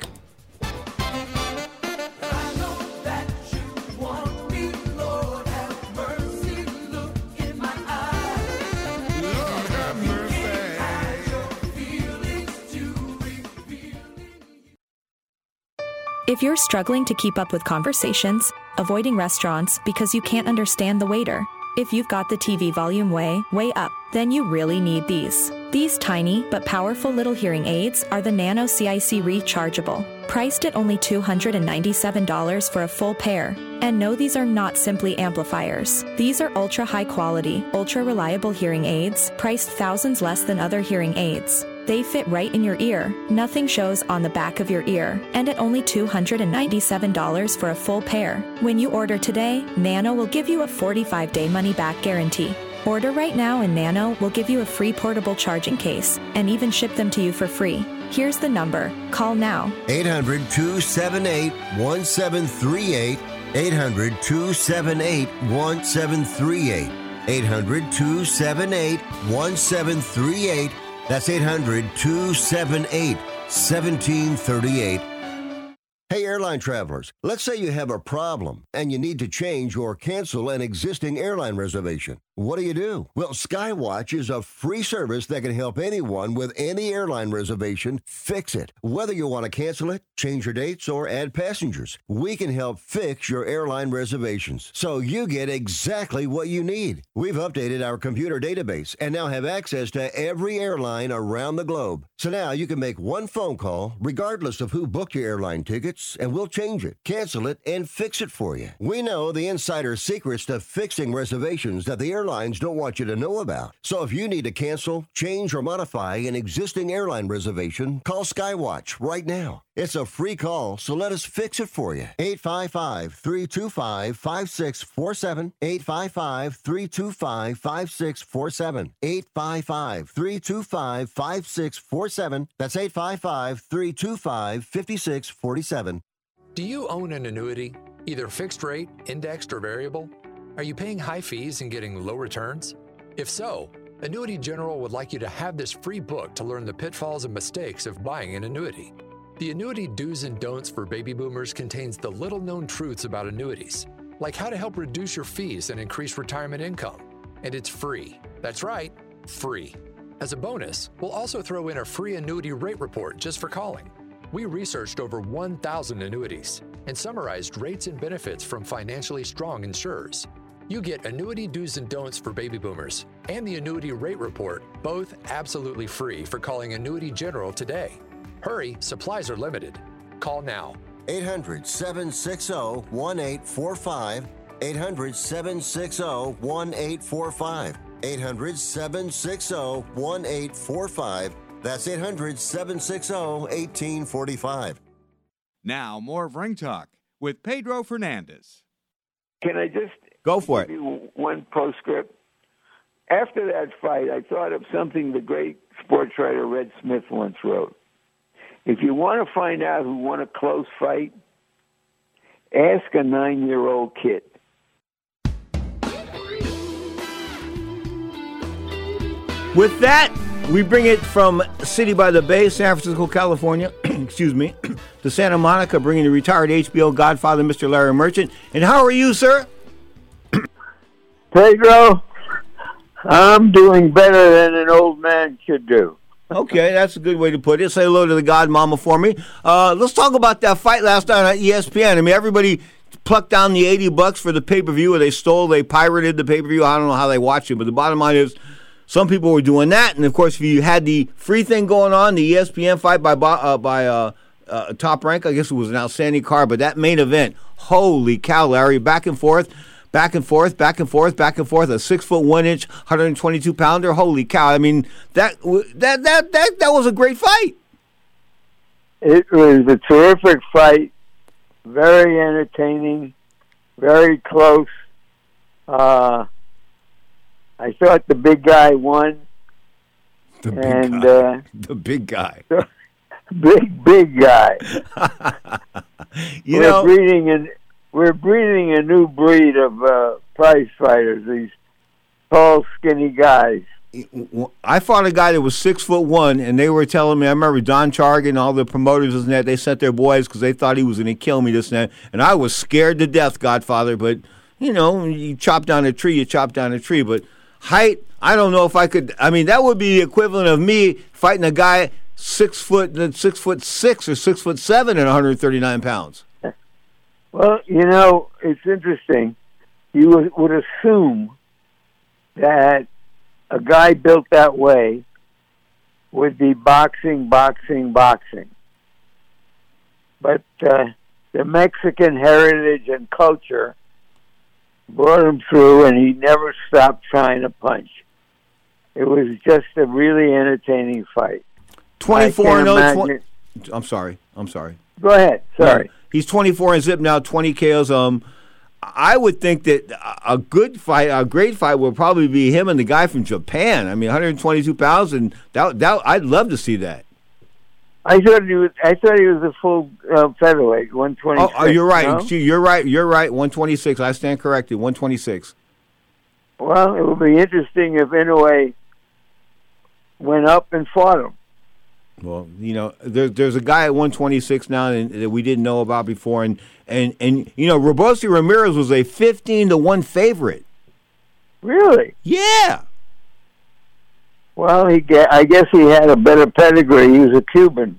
If you're struggling to keep up with conversations, avoiding restaurants because you can't understand the waiter, if you've got the T V volume way, way up, then you really need these. These tiny but powerful little hearing aids are the Nano C I C Rechargeable, priced at only two hundred ninety-seven dollars for a full pair. And no, these are not simply amplifiers. These are ultra high quality, ultra reliable hearing aids, priced thousands less than other hearing aids. They fit right in your ear, nothing shows on the back of your ear, and at only two hundred ninety-seven dollars for a full pair. When you order today, Nano will give you a forty-five day money-back guarantee. Order right now and Nano will give you a free portable charging case and even ship them to you for free. Here's the number. Call now. eight hundred, two seven eight, one seven three eight. eight hundred, two seven eight, one seven three eight. eight hundred, two seven eight, one seven three eight. That's eight hundred, two seven eight, one seven three eight. Hey, airline travelers, let's say you have a problem and you need to change or cancel an existing airline reservation. What do you do? Well, Skywatch is a free service that can help anyone with any airline reservation fix it. Whether you want to cancel it, change your dates, or add passengers, we can help fix your airline reservations so you get exactly what you need. We've updated our computer database and now have access to every airline around the globe. So now you can make one phone call regardless of who booked your airline tickets, and we'll change it, cancel it, and fix it for you. We know the insider secrets to fixing reservations that the airlines don't want you to know about. So if you need to cancel, change, or modify an existing airline reservation, call Skywatch right now. It's a free call, so let us fix it for you. eight five five, three two five, five six four seven. eight five five, three two five, five six four seven. eight five five, three two five, five six four seven. That's eight five five, three two five, five six four seven. Do you own an annuity, either fixed rate, indexed, or variable? Are you paying high fees and getting low returns? If so, Annuity General would like you to have this free book to learn the pitfalls and mistakes of buying an annuity. The Annuity Do's and Don'ts for Baby Boomers contains the little-known truths about annuities, like how to help reduce your fees and increase retirement income. And it's free. That's right, free. As a bonus, we'll also throw in a free annuity rate report just for calling. We researched over one thousand annuities and summarized rates and benefits from financially strong insurers. You get Annuity Do's and Don'ts for Baby Boomers and the Annuity Rate Report, both absolutely free for calling Annuity General today. Hurry, supplies are limited. Call now. eight hundred, seven six zero, one eight four five. eight hundred, seven six zero, one eight four five. eight hundred, seven six zero, one eight four five. That's eight hundred, seven six zero, one eight four five. Now, more of Ring Talk with Pedro Fernandez. Can I just go for it? Give you one postscript? After that fight, I thought of something the great sports writer Red Smith once wrote. If you want to find out who won a close fight, ask a nine-year-old kid. With that, we bring it from City by the Bay, San Francisco, California, excuse me, to Santa Monica, bringing the retired H B O Godfather, Mister Larry Merchant. And how are you, sir? Pedro, I'm doing better than an old man should do. Okay, that's a good way to put it. Say hello to the God Mama for me. Uh, let's talk about that fight last night on E S P N. I mean, everybody plucked down the eighty bucks for the pay-per-view, or they stole, they pirated the pay-per-view. I don't know how they watched it, but the bottom line is, some people were doing that, and of course, if you had the free thing going on, the E S P N fight by uh, by uh, uh, Top Rank, I guess it was an outstanding card. But that main event, holy cow, Larry, back and forth, back and forth, back and forth, back and forth, a six foot one inch, one hundred twenty-two pounder, holy cow! I mean, that that that that that was a great fight. It was a terrific fight, very entertaining, very close. Uh, I thought the big guy won. The big and, guy. Uh, the big guy. big, big guy. you we're know, breeding an, we're breeding a new breed of uh, prize fighters, these tall, skinny guys. I fought a guy that was six foot one, and they were telling me, I remember Don Chargan and all the promoters and that, they sent their boys because they thought he was going to kill me, this and that. And I was scared to death, Godfather, but, you know, you chop down a tree, you chop down a tree, but height, I don't know if I could. I mean, that would be the equivalent of me fighting a guy six foot, six foot six or six foot seven and one hundred thirty-nine pounds. Well, you know, it's interesting. You would, would assume that a guy built that way would be boxing, boxing, boxing. But uh, the Mexican heritage and culture brought him through, and he never stopped trying to punch. It was just a really entertaining fight. twenty-four and oh. I'm sorry. I'm sorry. Go ahead. Sorry. No, he's twenty-four and zip now, twenty K Os. Um, I would think that a good fight, a great fight, would probably be him and the guy from Japan. I mean, one hundred twenty-two pounds, and that, that I'd love to see that. I thought he was. I thought he was a full uh, featherweight, one twenty-six. Oh, oh, you're right. No? You're right. You're right. one twenty-six. I stand corrected. one twenty-six. Well, it would be interesting if Inoue went up and fought him. Well, you know, there's there's a guy at one twenty-six now that, that we didn't know about before, and and and you know, Robosi Ramirez was a fifteen to one favorite. Really? Yeah. Well, he get, I guess he had a better pedigree. He was a Cuban.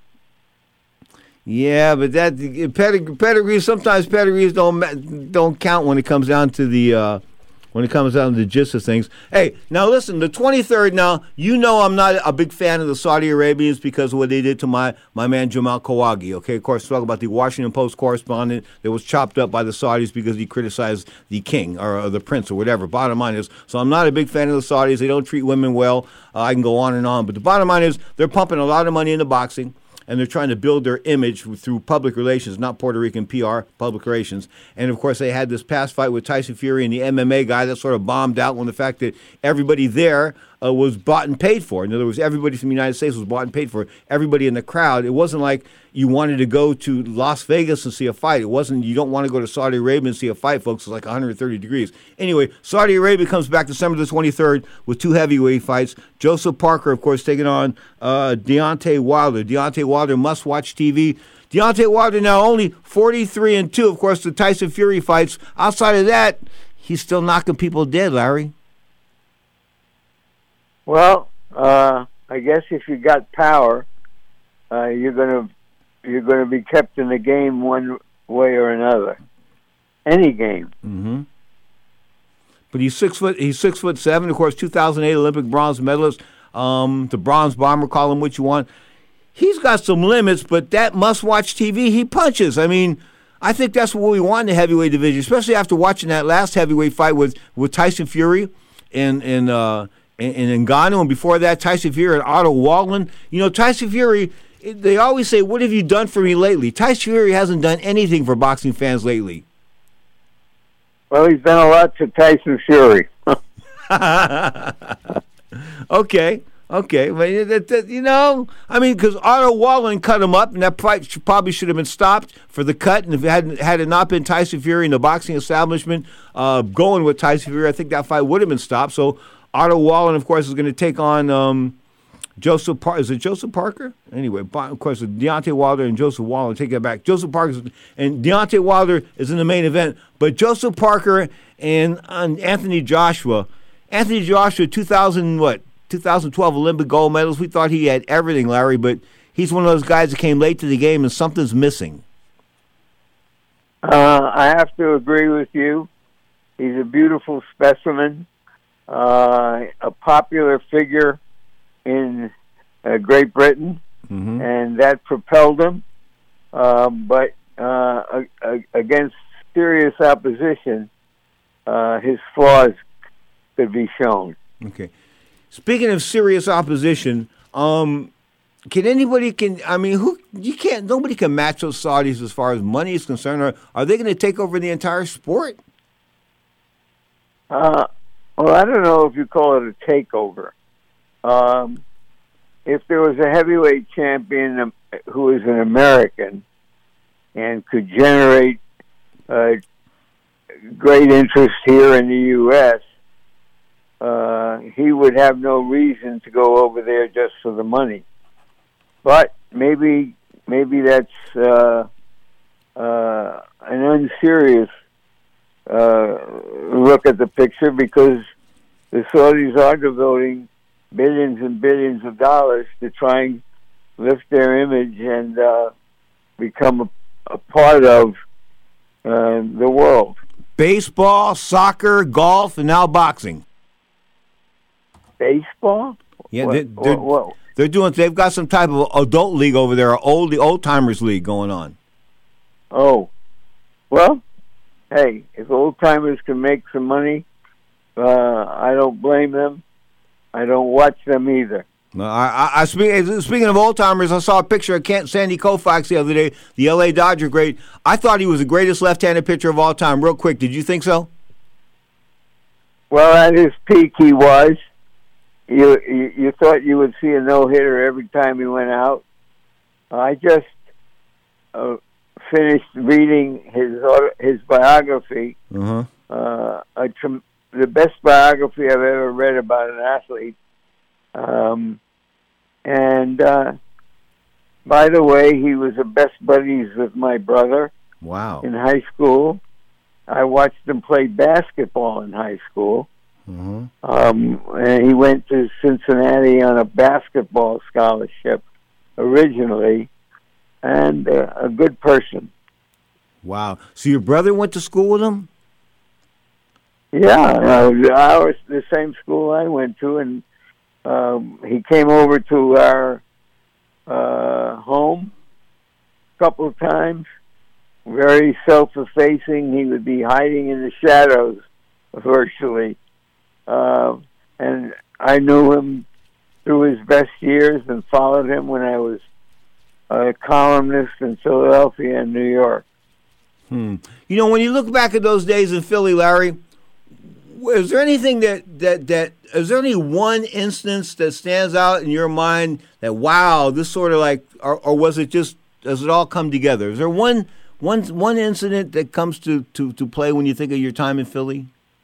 Yeah, but that pedigree, pedigree sometimes pedigrees don't don't count when it comes down to the uh, when it comes down to the gist of things. Hey, now listen, the twenty-third. Now you know I'm not a big fan of the Saudi Arabians because of what they did to my my man Jamal Khashoggi. Okay, of course, talk about the Washington Post correspondent that was chopped up by the Saudis because he criticized the king or, or the prince or whatever. Bottom line is, so I'm not a big fan of the Saudis. They don't treat women well. Uh, I can go on and on, but the bottom line is they're pumping a lot of money into boxing. And they're trying to build their image through public relations, not Puerto Rican P R, public relations. And, of course, they had this past fight with Tyson Fury and the M M A guy that sort of bombed out when the fact that everybody there uh, was bought and paid for. In other words, everybody from the United States was bought and paid for. Everybody in the crowd. It wasn't like you wanted to go to Las Vegas and see a fight. It wasn't, you don't want to go to Saudi Arabia and see a fight, folks. It's like one hundred thirty degrees. Anyway, Saudi Arabia comes back December the twenty-third with two heavyweight fights. Joseph Parker, of course, taking on uh, Deontay Wilder. Deontay Wilder must-watch T V. Deontay Wilder now only forty-three and two. Of course, the Tyson Fury fights. Outside of that, he's still knocking people dead, Larry. Well, uh, I guess if you got power, uh, you're gonna you're gonna be kept in the game one way or another. Any game. Mm-hmm. But he's six foot. He's six foot seven. Of course, two thousand eight Olympic bronze medalist. Um, the bronze bomber. Call him what you want. he's got some limits, but that must-watch T V, he punches. I mean, I think that's what we want in the heavyweight division, especially after watching that last heavyweight fight with, with Tyson Fury and and uh, and, and Ngannou, and before that, Tyson Fury and Otto Wallin. You know, Tyson Fury, they always say, what have you done for me lately? Tyson Fury hasn't done anything for boxing fans lately. Well, he's done a lot to Tyson Fury. Okay, okay. Well, that, that, you know, I mean, because Otto Wallin cut him up, and that fight should, probably should have been stopped for the cut. And if it hadn't, had it not been Tyson Fury and the boxing establishment uh, going with Tyson Fury, I think that fight would have been stopped. So Otto Wallin, of course, is going to take on um, Joseph Parker. Is it Joseph Parker? Anyway, of course, Deontay Wilder and Joseph Wilder. Take that back. Joseph Parker and Deontay Wilder is in the main event, but Joseph Parker and, and Anthony Joshua. Anthony Joshua, two thousand what? twenty twelve Olympic gold medals. We thought he had everything, Larry, but he's one of those guys that came late to the game and something's missing. Uh, I have to agree with you. He's a beautiful specimen, uh, a popular figure in uh, Great Britain, mm-hmm. and that propelled him. Uh, but uh, a- against serious opposition, uh, his flaws could be shown. Okay. Speaking of serious opposition, um, can anybody can I mean who you can't nobody can match those Saudis as far as money is concerned. Or are they going to take over the entire sport? Uh, well, I don't know if you call it a takeover. Um, if there was a heavyweight champion who was an American and could generate uh, great interest here in the U S, uh, he would have no reason to go over there just for the money. But maybe maybe that's uh, uh, an unserious uh, look at the picture, because the Saudis are devoting billions and billions of dollars to try and lift their image and uh, become a, a part of uh, the world. Baseball, soccer, golf, and now boxing. Baseball? Yeah, What- they're, they're, what- what? they're doing. They've got some type of adult league over there, old the old timers league going on. Oh, well, hey, if old timers can make some money, uh, I don't blame them. I don't watch them either. No, I, I, I speak, speaking of old timers, I saw a picture of Kent, Sandy Koufax the other day, the L A Dodger great. I thought he was the greatest left-handed pitcher of all time. Real quick, did you think so? Well, at his peak, he was. You, you you thought you would see a no-hitter every time he went out. I just uh, finished reading his auto, his biography. Uh-huh. Uh, a tr- the best biography I've ever read about an athlete. Um, and uh, by the way, he was the best buddies with my brother. Wow. In high school. I watched him play basketball in high school. Mm-hmm. Um, and he went to Cincinnati on a basketball scholarship originally, and uh, a good person. Wow. So your brother went to school with him? Yeah, uh, I was the same school I went to, and um, he came over to our uh, home a couple of times. Very self-effacing. He would be hiding in the shadows, virtually. Uh, and I knew him through his best years and followed him when I was a columnist in Philadelphia and New York. Hmm. You know, when you look back at those days in Philly, Larry, is there anything that, that, that is there any one instance that stands out in your mind that, wow, this sort of like, or, or was it just, does it all come together? Is there one one one incident that comes to, to, to play when you think of your time in Philly?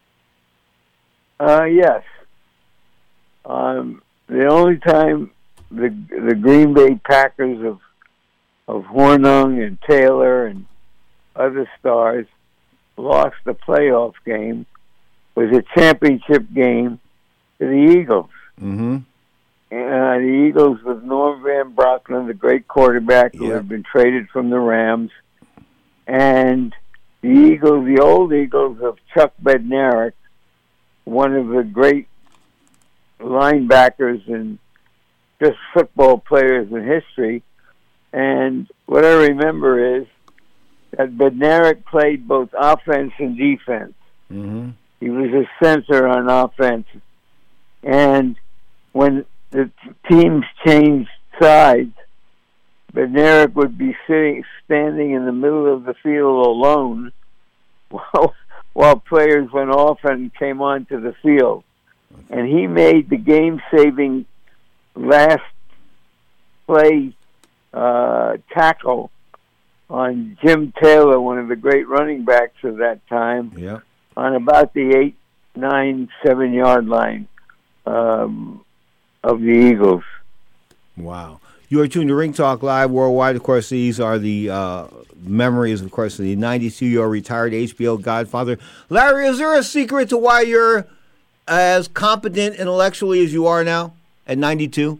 Uh, yes. Um, the only time the the Green Bay Packers of of Hornung and Taylor and other stars lost the playoff game was a championship game to the Eagles. Mm-hmm. And the Eagles with Norm Van Brocklin, the great quarterback who Yep. had been traded from the Rams, and the Eagles, the old Eagles of Chuck Bednarik, one of the great linebackers in just football players in history. And what I remember is that Bednarik played both offense and defense. Mm-hmm. He was a center on offense. And when the teams changed sides, Bednarik would be sitting, standing in the middle of the field alone while, while players went off and came onto the field. And he made the game-saving last play uh, tackle on Jim Taylor, one of the great running backs of that time, yeah. on about the eight, nine, seven-yard line um, of the Eagles. Wow. You are tuned to Ring Talk Live Worldwide. Of course, these are the uh, memories, of course, of the ninety-two-year-old retired H B O Godfather. Larry, is there a secret to why you're as competent intellectually as you are now at ninety-two?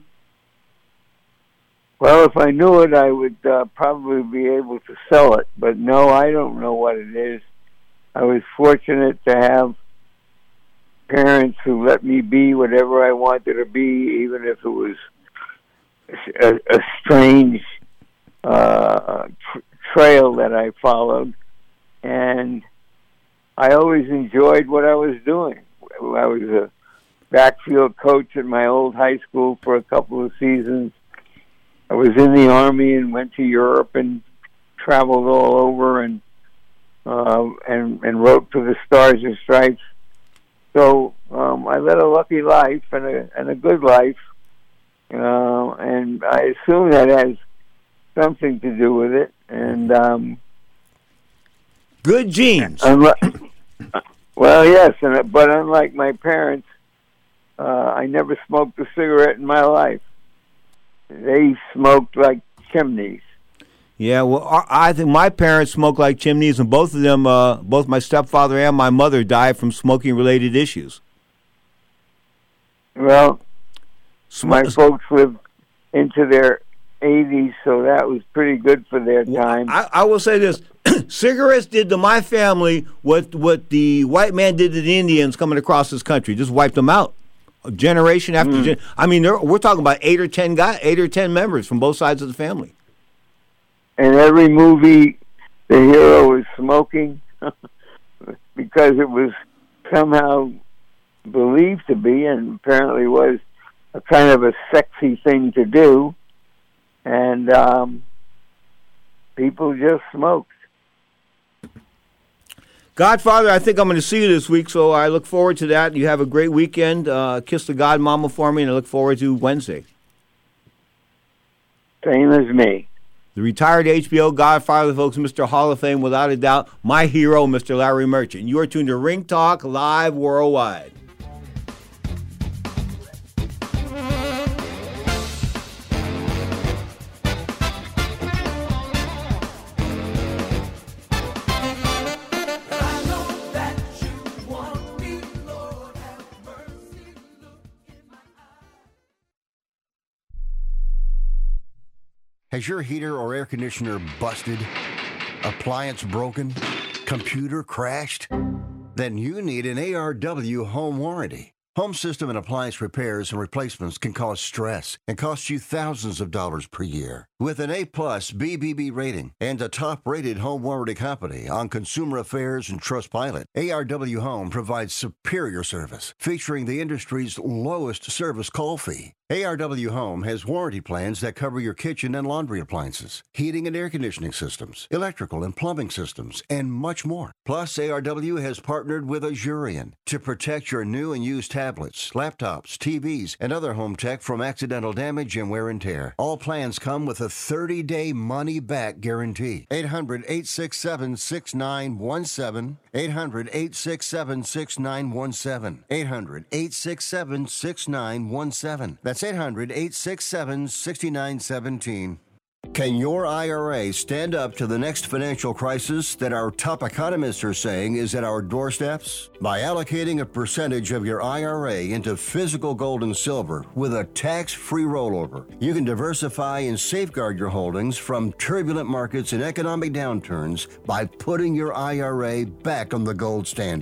Well, if I knew it, I would uh, probably be able to sell it. But no, I don't know what it is. I was fortunate to have parents who let me be whatever I wanted to be, even if it was a, a strange uh, tr- trail that I followed. And I always enjoyed what I was doing. I was a backfield coach at my old high school for a couple of seasons. I was in the Army and went to Europe and traveled all over and uh, and and wrote for the Stars and Stripes. So um, I led a lucky life and a and a good life, uh, and I assume that has something to do with it. And um, good genes. Unli- well, yes, and but unlike my parents, uh, I never smoked a cigarette in my life. They smoked like chimneys. Yeah, well, I think my parents smoked like chimneys, and both of them, uh, both my stepfather and my mother, died from smoking-related issues. Well, Sm- my folks lived into their eighties, so that was pretty good for their time. I, I will say this. Cigarettes did to my family what what the white man did to the Indians coming across this country. Just wiped them out. Generation after Mm. gen- I mean, there, we're talking about eight or ten guys, eight or ten members from both sides of the family. And every movie, the hero was smoking because it was somehow believed to be, and apparently was a kind of a sexy thing to do. And um, people just smoked. Godfather, I think I'm going to see you this week, so I look forward to that. You have a great weekend. Uh, kiss the God Mama for me, and I look forward to Wednesday. Same as me. The retired H B O Godfather, folks, Mister Hall of Fame, without a doubt, my hero, Mister Larry Merchant. You are tuned to Ring Talk Live Worldwide. Has your heater or air conditioner busted? Appliance broken? Computer crashed? Then you need an A R W home warranty. Home system and appliance repairs and replacements can cause stress and cost you thousands of dollars per year. With an A-plus B B B rating and a top-rated home warranty company on Consumer Affairs and Trustpilot, A R W Home provides superior service, featuring the industry's lowest service call fee. A R W Home has warranty plans that cover your kitchen and laundry appliances, heating and air conditioning systems, electrical and plumbing systems, and much more. Plus, A R W has partnered with Azurion to protect your new and used tablets, laptops, T Vs, and other home tech from accidental damage and wear and tear. All plans come with a thirty-day money-back guarantee. eight hundred, eight six seven, six nine one seven. eight hundred, eight six seven, six nine one seven. eight hundred, eight six seven, six nine one seven. That's eight hundred, eight six seven, six nine one seven. Can your I R A stand up to the next financial crisis that our top economists are saying is at our doorsteps? By allocating a percentage of your I R A into physical gold and silver with a tax-free rollover, you can diversify and safeguard your holdings from turbulent markets and economic downturns by putting your I R A back on the gold standard.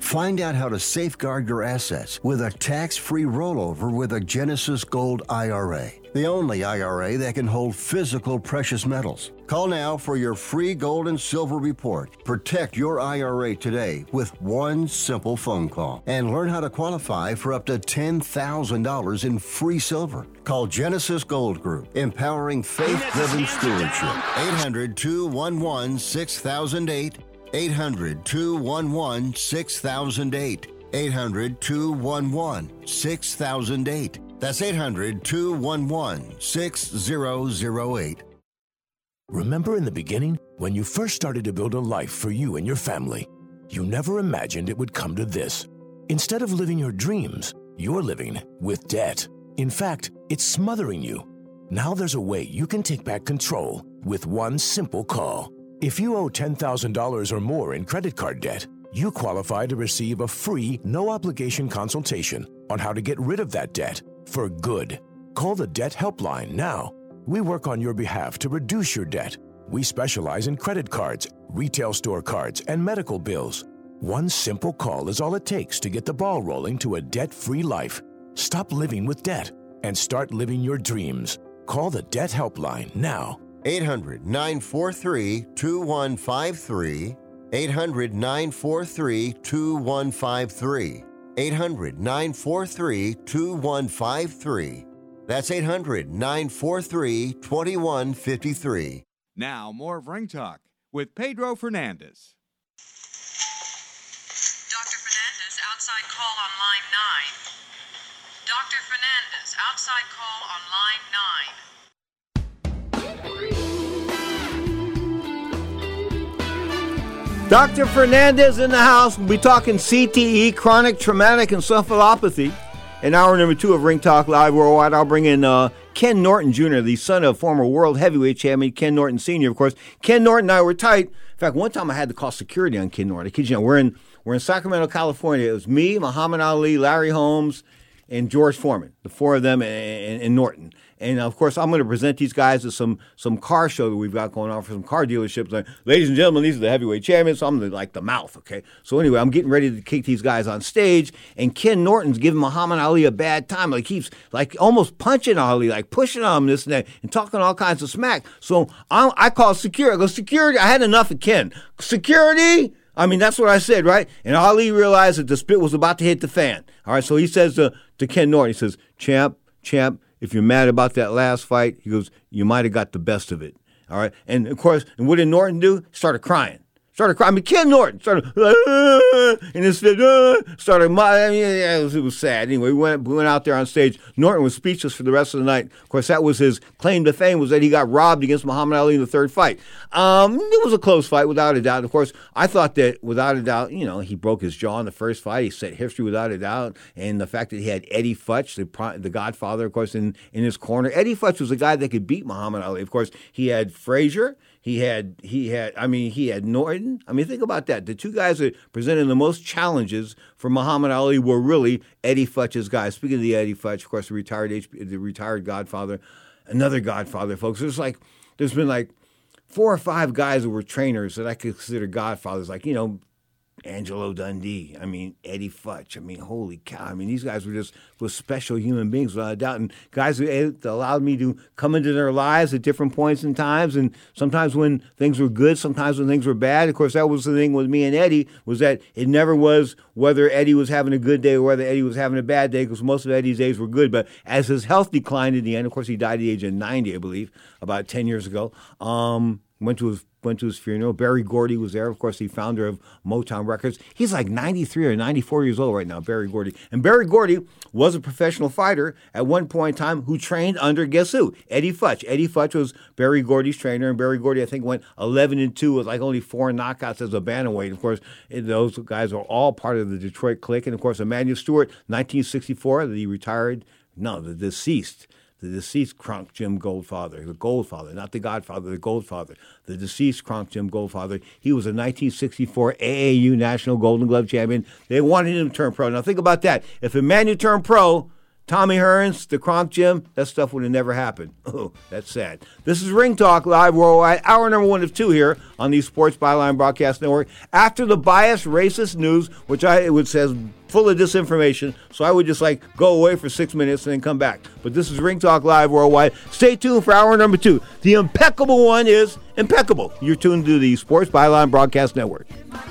Find out how to safeguard your assets with a tax-free rollover with a Genesis Gold I R A, the only I R A that can hold physical precious metals. Call now for your free gold and silver report. Protect your I R A today with one simple phone call and learn how to qualify for up to ten thousand dollars in free silver. Call Genesis Gold Group, empowering faith-driven stewardship. eight hundred, two one one, six thousand eight. eight hundred, two one one, six thousand eight. eight hundred, two one one, six thousand eight. That's eight hundred, two one one, six thousand eight. Remember in the beginning, when you first started to build a life for you and your family, you never imagined it would come to this. Instead of living your dreams, you're living with debt. In fact, it's smothering you. Now there's a way you can take back control with one simple call. If you owe ten thousand dollars or more in credit card debt, you qualify to receive a free, no-obligation consultation on how to get rid of that debt for good. Call the Debt Helpline now. We work on your behalf to reduce your debt. We specialize in credit cards, retail store cards, and medical bills. One simple call is all it takes to get the ball rolling to a debt-free life. Stop living with debt and start living your dreams. Call the Debt Helpline now. eight hundred, nine four three, two one five three. eight hundred, nine four three, two one five three. eight hundred, nine four three, two one five three. That's eight hundred, nine four three, two one five three. Now, more of Ring Talk with Pedro Fernandez. Doctor Fernandez, outside call on line nine. Doctor Fernandez, outside call on line nine. Doctor Fernandez in the house. We'll be talking C T E, chronic traumatic encephalopathy. In hour number two of Ring Talk Live Worldwide, I'll bring in uh, Ken Norton Junior, the son of former world heavyweight champion Ken Norton Senior Of course, Ken Norton and I were tight. In fact, one time I had to call security on Ken Norton. I kid you not, we're in we're in Sacramento, California. It was me, Muhammad Ali, Larry Holmes, and George Foreman, the four of them, and, and Norton. And, of course, I'm going to present these guys at some some car show that we've got going on for some car dealerships. Like, ladies and gentlemen, these are the heavyweight champions. So I'm the, like the mouth, okay? So anyway, I'm getting ready to kick these guys on stage, and Ken Norton's giving Muhammad Ali a bad time. Like, he's like almost punching Ali, like pushing on him, this and that, and talking all kinds of smack. So I, I call security. I go, security, I had enough of Ken. Security? I mean, that's what I said, right? And Ali realized that the spit was about to hit the fan. All right, so he says to, to Ken Norton, he says, champ, champ, if you're mad about that last fight, he goes, you might have got the best of it. All right. And, of course, and what did Norton do? Started crying. Started crying. I mean, Ken Norton started, uh, and it said, uh, started, I mean, it was, it was sad. Anyway, we went, we went out there on stage. Norton was speechless for the rest of the night. Of course, that was his claim to fame, was that he got robbed against Muhammad Ali in the third fight. Um, it was a close fight, without a doubt. Of course, I thought that, without a doubt, you know, he broke his jaw in the first fight. He set history without a doubt. And the fact that he had Eddie Futch, the, the Godfather, of course, in, in his corner. Eddie Futch was a guy that could beat Muhammad Ali. Of course, he had Frazier. He had, he had, I mean, he had Norton. I mean, think about that. The two guys that presented the most challenges for Muhammad Ali were really Eddie Futch's guys. Speaking of the Eddie Futch, of course, the retired H B, the retired Godfather, another Godfather, folks. There's like, there's been like four or five guys who were trainers that I could consider Godfathers. Like, you know, Angelo Dundee. I mean, Eddie Futch. I mean, holy cow. I mean, these guys were just was special human beings without a doubt. And guys who allowed me to come into their lives at different points in times. And sometimes when things were good, sometimes when things were bad. Of course, that was the thing with me and Eddie, was that it never was whether Eddie was having a good day or whether Eddie was having a bad day, because most of Eddie's days were good. But as his health declined in the end, of course, he died at the age of ninety, I believe, about ten years ago. Um, went to his Went to his funeral. Barry Gordy was there, of course, the founder of Motown Records. He's like ninety-three or ninety-four years old right now, Barry Gordy. And Barry Gordy was a professional fighter at one point in time who trained under, guess who? Eddie Futch. Eddie Futch was Barry Gordy's trainer, and Barry Gordy, I think, went eleven and two with like only four knockouts as a bantamweight. Of course, those guys are all part of the Detroit clique. And, of course, Emanuel Stewart, nineteen sixty-four, the retired, no, the deceased. The deceased Kronk Jim Goldfather, the Goldfather, not the Godfather, the Goldfather, the deceased Kronk Jim Goldfather. He was a nineteen sixty-four A A U National Golden Glove champion. They wanted him to turn pro. Now think about that. If Emanuel turned pro, Tommy Hearns, the Kronk Gym, that stuff would have never happened. Oh, that's sad. This is Ring Talk Live Worldwide, hour number one of two here on the Sports Byline Broadcast Network. After the biased, racist news, which I would say is full of disinformation, so I would just like go away for six minutes and then come back. But this is Ring Talk Live Worldwide. Stay tuned for hour number two. The impeccable one is impeccable. You're tuned to the Sports Byline Broadcast Network.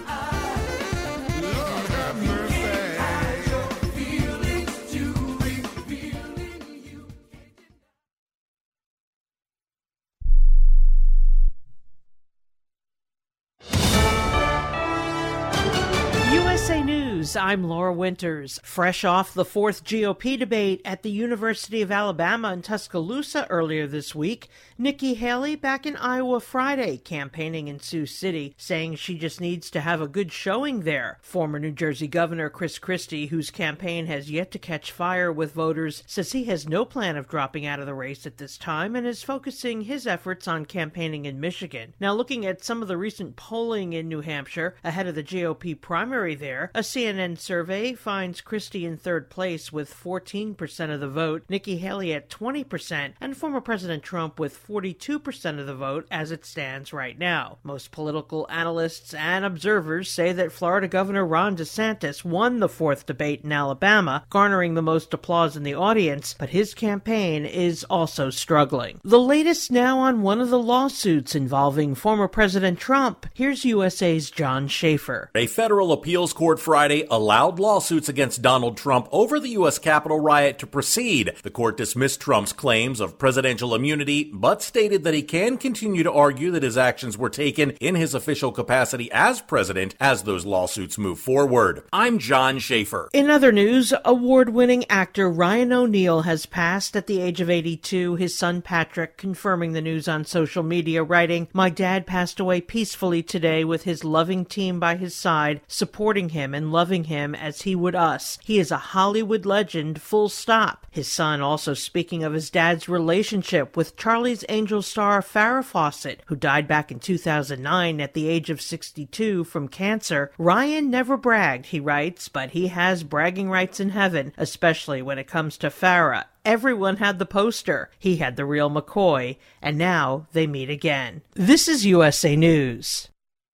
I'm Laura Winters. Fresh off the fourth G O P debate at the University of Alabama in Tuscaloosa earlier this week, Nikki Haley back in Iowa Friday, campaigning in Sioux City, saying she just needs to have a good showing there. Former New Jersey Governor Chris Christie, whose campaign has yet to catch fire with voters, says he has no plan of dropping out of the race at this time and is focusing his efforts on campaigning in Michigan. Now, looking at some of the recent polling in New Hampshire ahead of the G O P primary there, a C N N survey finds Christie in third place with fourteen percent of the vote, Nikki Haley at twenty percent, and former President Trump with forty-two percent of the vote as it stands right now. Most political analysts and observers say that Florida Governor Ron DeSantis won the fourth debate in Alabama, garnering the most applause in the audience, but his campaign is also struggling. The latest now on one of the lawsuits involving former President Trump. Here's U S A's John Schaefer. A federal appeals court Friday allowed lawsuits against Donald Trump over the U S Capitol riot to proceed. The court dismissed Trump's claims of presidential immunity, but stated that he can continue to argue that his actions were taken in his official capacity as president as those lawsuits move forward. I'm John Schaefer. In other news, award-winning actor Ryan O'Neal has passed at the age of eighty-two, his son Patrick confirming the news on social media, writing, "My dad passed away peacefully today with his loving team by his side, supporting him and loving him as he would us. He is a Hollywood legend, full stop." His son also speaking of his dad's relationship with Charlie's Angels star Farrah Fawcett, who died back in two thousand nine at the age of sixty-two from cancer. Ryan never bragged, he writes, but he has bragging rights in heaven, especially when it comes to Farrah. Everyone had the poster. He had the real McCoy, and now they meet again. This is U S A News.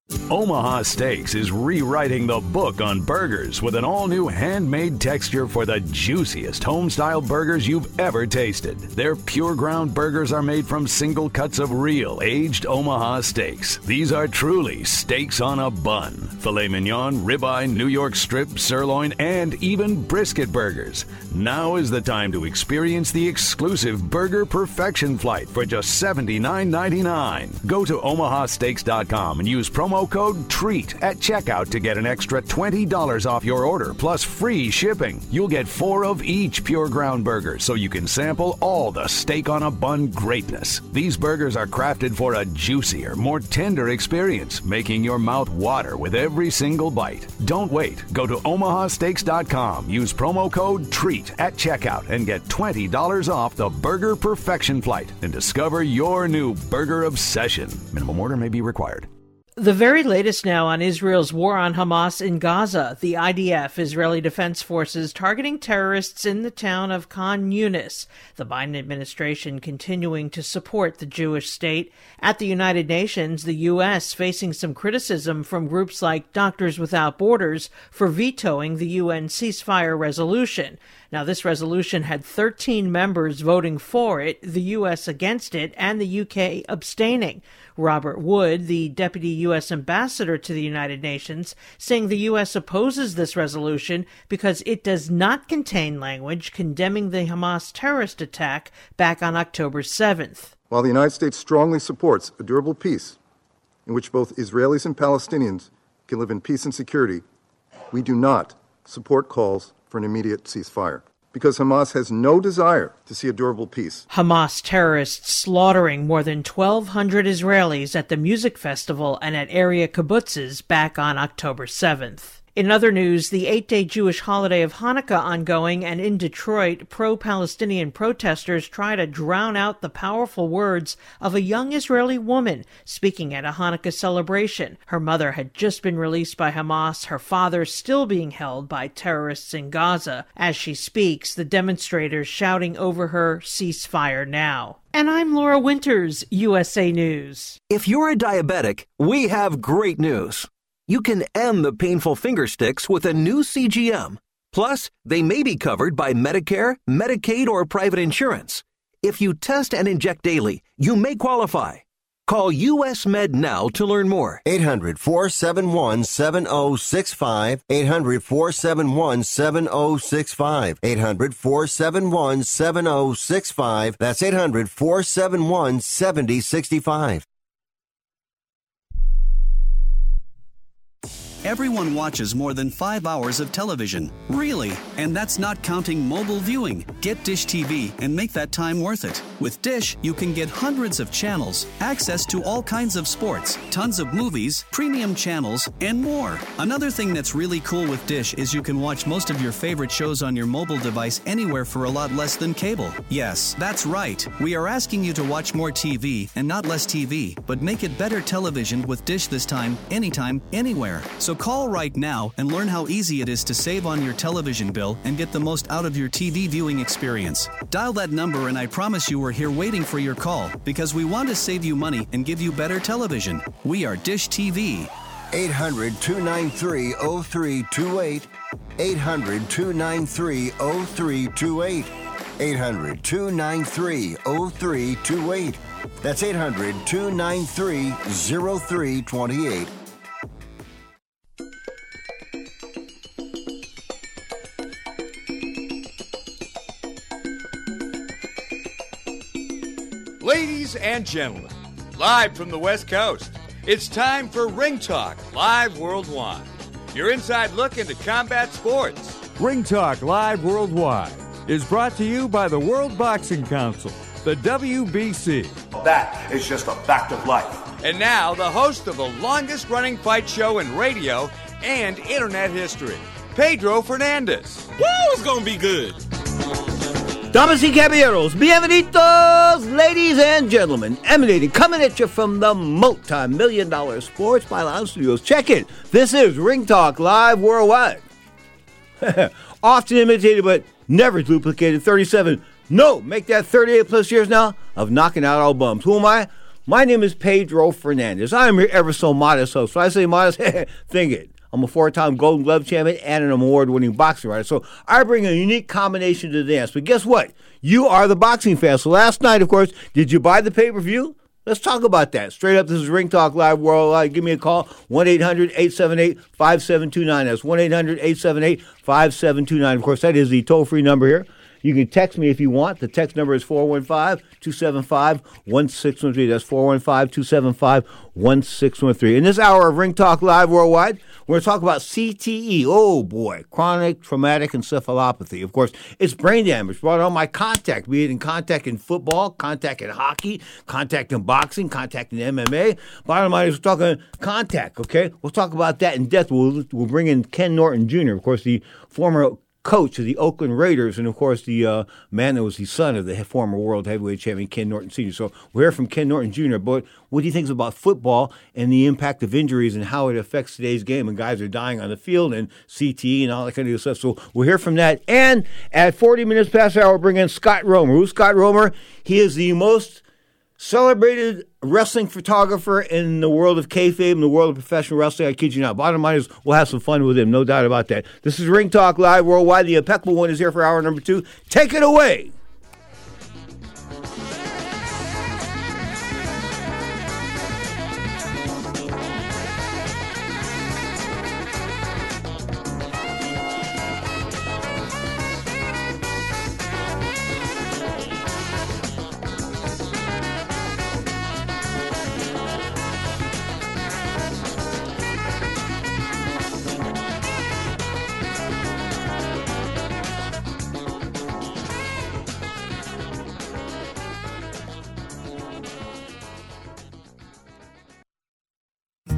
Omaha Steaks is rewriting the book on burgers with an all-new handmade texture for the juiciest home-style burgers you've ever tasted. Their pure ground burgers are made from single cuts of real aged Omaha steaks. These are truly steaks on a bun. Filet mignon, ribeye, New York strip, sirloin, and even brisket burgers. Now is the time to experience the exclusive Burger Perfection Flight for just seventy-nine ninety-nine. Go to omaha steaks dot com and use promo code TREAT at checkout to get an extra twenty dollars off your order plus free shipping. You'll get four of each pure ground burger so you can sample all the steak on a bun greatness. These burgers are crafted for a juicier, more tender experience, making your mouth water with every single bite. Don't wait. Go to omaha steaks dot com, use promo code TREAT at checkout and get twenty dollars off the Burger Perfection Flight and discover your new burger obsession. Minimum order may be required. The very latest now on Israel's war on Hamas in Gaza. The I D F, Israeli Defense Forces, targeting terrorists in the town of Khan Yunis. The Biden administration continuing to support the Jewish state. At the United Nations, the U S facing some criticism from groups like Doctors Without Borders for vetoing the U N ceasefire resolution. Now, this resolution had thirteen members voting for it, the U S against it, and the U K abstaining. Robert Wood, the deputy U S ambassador to the United Nations, saying the U S opposes this resolution because it does not contain language condemning the Hamas terrorist attack back on October seventh. While the United States strongly supports a durable peace in which both Israelis and Palestinians can live in peace and security, we do not support calls for an immediate ceasefire, because Hamas has no desire to see a durable peace. Hamas terrorists slaughtering more than twelve hundred Israelis at the music festival and at area kibbutzes back on October seventh. In other news, the eight-day Jewish holiday of Hanukkah ongoing, and in Detroit, pro-Palestinian protesters try to drown out the powerful words of a young Israeli woman speaking at a Hanukkah celebration. Her mother had just been released by Hamas, her father still being held by terrorists in Gaza. As she speaks, the demonstrators shouting over her, "Ceasefire now." And I'm Laura Winters, U S A News. If you're a diabetic, we have great news. You can end the painful finger sticks with a new C G M. Plus, they may be covered by Medicare, Medicaid, or private insurance. If you test and inject daily, you may qualify. Call U S Med now to learn more. eight hundred, four seven one, seven oh six five. eight hundred, four seven one, seven oh six five. eight hundred, four seven one, seven oh six five. That's eight hundred, four seven one, seven oh six five. Everyone watches more than five hours of television. Really? And that's not counting mobile viewing. Get Dish T V and make that time worth it. With Dish, you can get hundreds of channels, access to all kinds of sports, tons of movies, premium channels, and more. Another thing that's really cool with Dish is you can watch most of your favorite shows on your mobile device anywhere for a lot less than cable. Yes, that's right. We are asking you to watch more T V and not less T V, but make it better television with Dish this time, anytime, anywhere. So call right now and learn how easy it is to save on your television bill and get the most out of your T V viewing experience. Dial that number and I promise you we're here waiting for your call because we want to save you money and give you better television. We are Dish T V. eight hundred, two nine three, oh three two eight. eight hundred, two nine three, oh three two eight. eight hundred, two nine three, oh three two eight. That's eight hundred, two nine three, oh three two eight. Ladies and gentlemen, live from the West Coast, it's time for Ring Talk Live Worldwide. Your inside look into combat sports. Ring Talk Live Worldwide is brought to you by the World Boxing Council, the W B C. That is just a fact of life. And now, the host of the longest-running fight show in radio and internet history, Pedro Fernandez. Woo, it's gonna be good. Damas y caballeros, bienvenidos, ladies and gentlemen, emanating, coming at you from the multi-million dollar Sports Byline Studios. Check it. This is Ring Talk Live Worldwide. Often imitated, but never duplicated. thirty-seven. No, make that thirty-eight plus years now of knocking out all bums. Who am I? My name is Pedro Fernandez. I am your ever so modest host. So I say modest, think it. I'm a four-time Golden Glove champion and an award-winning boxing writer. So I bring a unique combination to the dance. But guess what? You are the boxing fan. So last night, of course, did you buy the pay-per-view? Let's talk about that. Straight up, this is Ring Talk Live Worldwide. Give me a call, one eight hundred, eight seven eight, five seven two nine. That's one eight hundred, eight seven eight, five seven two nine. Of course, that is the toll-free number here. You can text me if you want. The text number is four one five, two seven five, one six one three. That's four one five, two seven five, one six one three. In this hour of Ring Talk Live Worldwide, we're going to talk about C T E. Oh, boy. Chronic traumatic encephalopathy. Of course, it's brain damage brought on by contact, be it in contact in football, contact in hockey, contact in boxing, contact in M M A. Bottom line is we're talking contact, okay? We'll talk about that in depth. We'll, we'll bring in Ken Norton Junior, of course, the former coach of the Oakland Raiders, and of course the uh, man that was the son of the former world heavyweight champion Ken Norton Senior So we'll hear from Ken Norton Junior But what do you think about football and the impact of injuries and how it affects today's game? And guys are dying on the field and C T E and all that kind of stuff. So we'll hear from that. And at forty minutes past the hour, we'll bring in Scott Romer. Who's Scott Romer? He is the most celebrated wrestling photographer in the world of kayfabe, in the world of professional wrestling. I kid you not. Bottom line is we'll have some fun with him, no doubt about that. This is Ring Talk Live Worldwide. The impeccable one is here for hour number two. Take it away.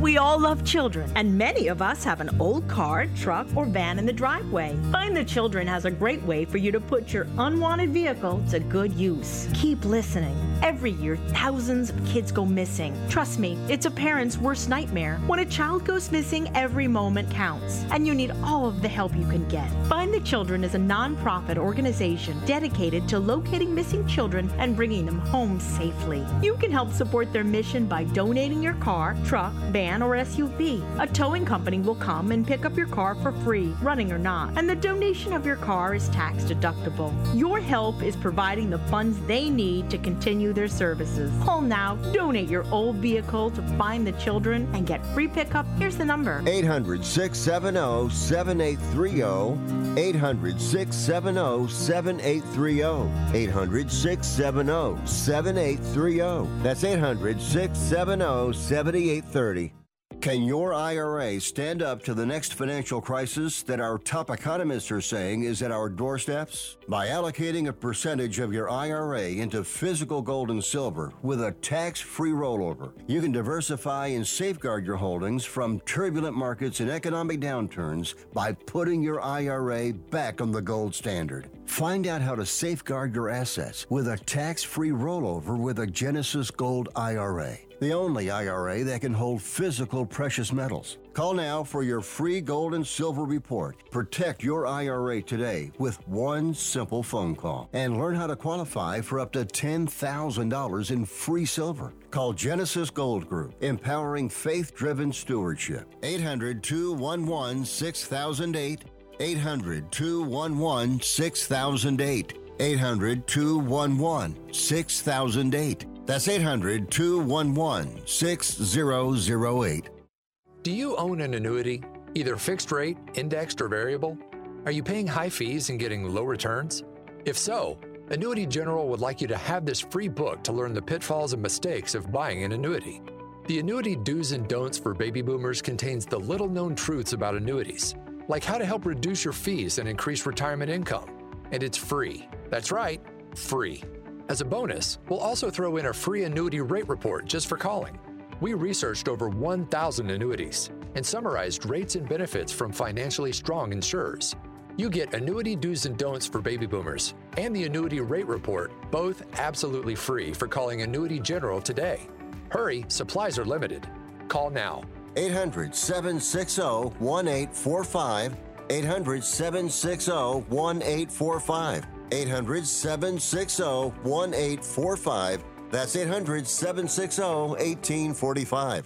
We all love children, and many of us have an old car, truck, or van in the driveway. Find the Children has a great way for you to put your unwanted vehicle to good use. Keep listening. Every year, thousands of kids go missing. Trust me, it's a parent's worst nightmare. When a child goes missing, every moment counts, and you need all of the help you can get. Find the Children is a nonprofit organization dedicated to locating missing children and bringing them home safely. You can help support their mission by donating your car, truck, van, or S U V. A towing company will come and pick up your car for free, running or not, and the donation of your car is tax deductible. Your help is providing the funds they need to continue their services. Call now, donate your old vehicle to Find the Children, and get free pickup. Here's the number. eight hundred, six seven zero, seven eight three zero. eight hundred, six seven zero, seven eight three zero. eight hundred, six seven zero, seven eight three zero. That's eight hundred, six seven zero, seven eight three zero. Can your I R A stand up to the next financial crisis that our top economists are saying is at our doorsteps? By allocating a percentage of your I R A into physical gold and silver with a tax-free rollover, you can diversify and safeguard your holdings from turbulent markets and economic downturns by putting your I R A back on the gold standard. Find out how to safeguard your assets with a tax-free rollover with a Genesis Gold I R A. The only I R A that can hold physical precious metals. Call now for your free gold and silver report. Protect your I R A today with one simple phone call and learn how to qualify for up to ten thousand dollars in free silver. Call Genesis Gold Group, empowering faith-driven stewardship. eight hundred, two one one, six thousand eight. eight hundred, two one one, six thousand eight. eight hundred, two one one, six thousand eight. That's eight hundred, two one one, six zero zero eight. Do you own an annuity, either fixed rate, indexed, or variable? Are you paying high fees and getting low returns? If so, Annuity General would like you to have this free book to learn the pitfalls and mistakes of buying an annuity. The Annuity Do's and Don'ts for Baby Boomers contains the little-known truths about annuities, like how to help reduce your fees and increase retirement income. And it's free. That's right, free. As a bonus, we'll also throw in a free annuity rate report just for calling. We researched over one thousand annuities and summarized rates and benefits from financially strong insurers. You get Annuity Do's and Don'ts for Baby Boomers and the Annuity Rate Report, both absolutely free for calling Annuity General today. Hurry, supplies are limited. Call now. eight hundred, seven six zero, one eight four five. eight hundred, seven six zero, one eight four five. eight hundred, seven six zero, one eight four five. That's eight hundred, seven six zero, one eight four five.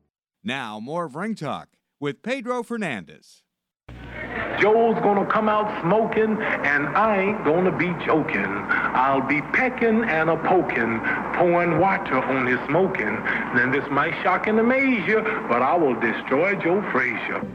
Now, more of Ring Talk with Pedro Fernandez. Joe's gonna come out smoking, and I ain't gonna be joking. I'll be pecking and a poking, pouring water on his smoking. Then this might shock and amaze you, but I will destroy Joe Frazier.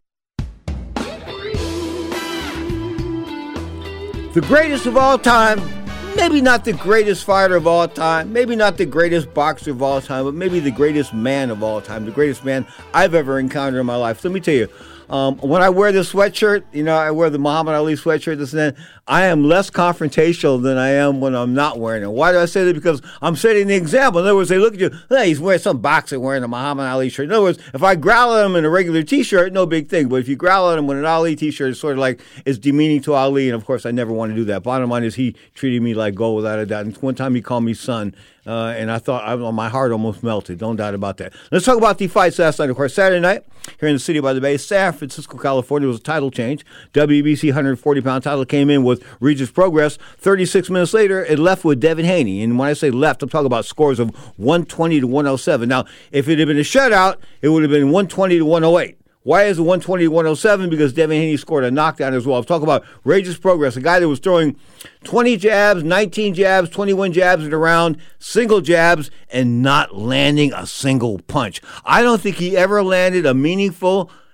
The greatest of all time, maybe not the greatest fighter of all time, maybe not the greatest boxer of all time, but maybe the greatest man of all time, the greatest man I've ever encountered in my life. So let me tell you, um, when I wear this sweatshirt, you know, I wear the Muhammad Ali sweatshirt, this and that, I am less confrontational than I am when I'm not wearing it. Why do I say that? Because I'm setting the example. In other words, they look at you, hey, he's wearing some boxer wearing a Muhammad Ali shirt. In other words, if I growl at him in a regular T-shirt, no big thing. But if you growl at him with an Ali T-shirt, it's sort of like it's demeaning to Ali. And, of course, I never want to do that. Bottom line is he treated me like gold without a doubt. And one time he called me son. Uh, and I thought I, my heart almost melted. Don't doubt about that. Let's talk about the fights last night. Of course, Saturday night here in the city by the Bay, San Francisco, California, was a title change. W B C one hundred forty pound title came in with Regis Progress. thirty-six minutes later, it left with Devin Haney. And when I say left, I'm talking about scores of one twenty to one oh seven. Now, if it had been a shutout, it would have been one twenty to one oh eight. Why is it one twenty to one oh seven? Because Devin Haney scored a knockdown as well. I'm talking about Regis Progress, a guy that was throwing twenty jabs, nineteen jabs, twenty-one jabs in a round, single jabs, and not landing a single punch. I don't think he ever landed a meaningful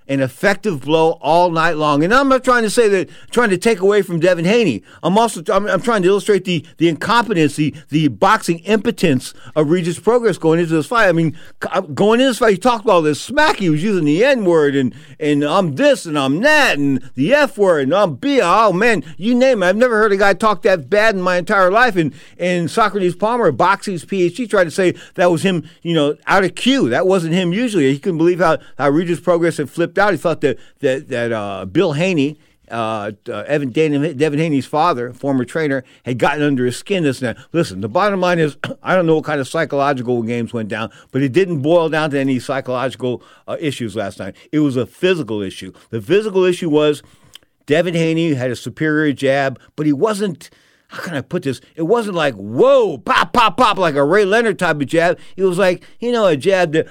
an effective blow all night long. And I'm not trying to say that, trying to take away from Devin Haney. I'm also I'm, I'm trying to illustrate the the incompetence, the, the boxing impotence of Regis Prograis going into this fight. I mean, going into this fight, he talked about all this smack. He was using the N word and and I'm this and I'm that and the F word and I'm B. Oh man, you name it. I've never heard a guy talk that bad in my entire life. And and Socrates Palmer, boxing's P H D, tried to say that was him, you know, out of cue. That wasn't him usually. He couldn't believe how how Regis Prograis had flipped out. He thought that that that uh, Bill Haney, uh, uh, Evan Devin, Devin Haney's father, former trainer, had gotten under his skin. This and that. Listen, the bottom line is, I don't know what kind of psychological games went down, but it didn't boil down to any psychological uh, issues last night. It was a physical issue. The physical issue was Devin Haney had a superior jab, but he wasn't. How can I put this? It wasn't like whoa, pop, pop, pop, like a Ray Leonard type of jab. It was like, you know, a jab that.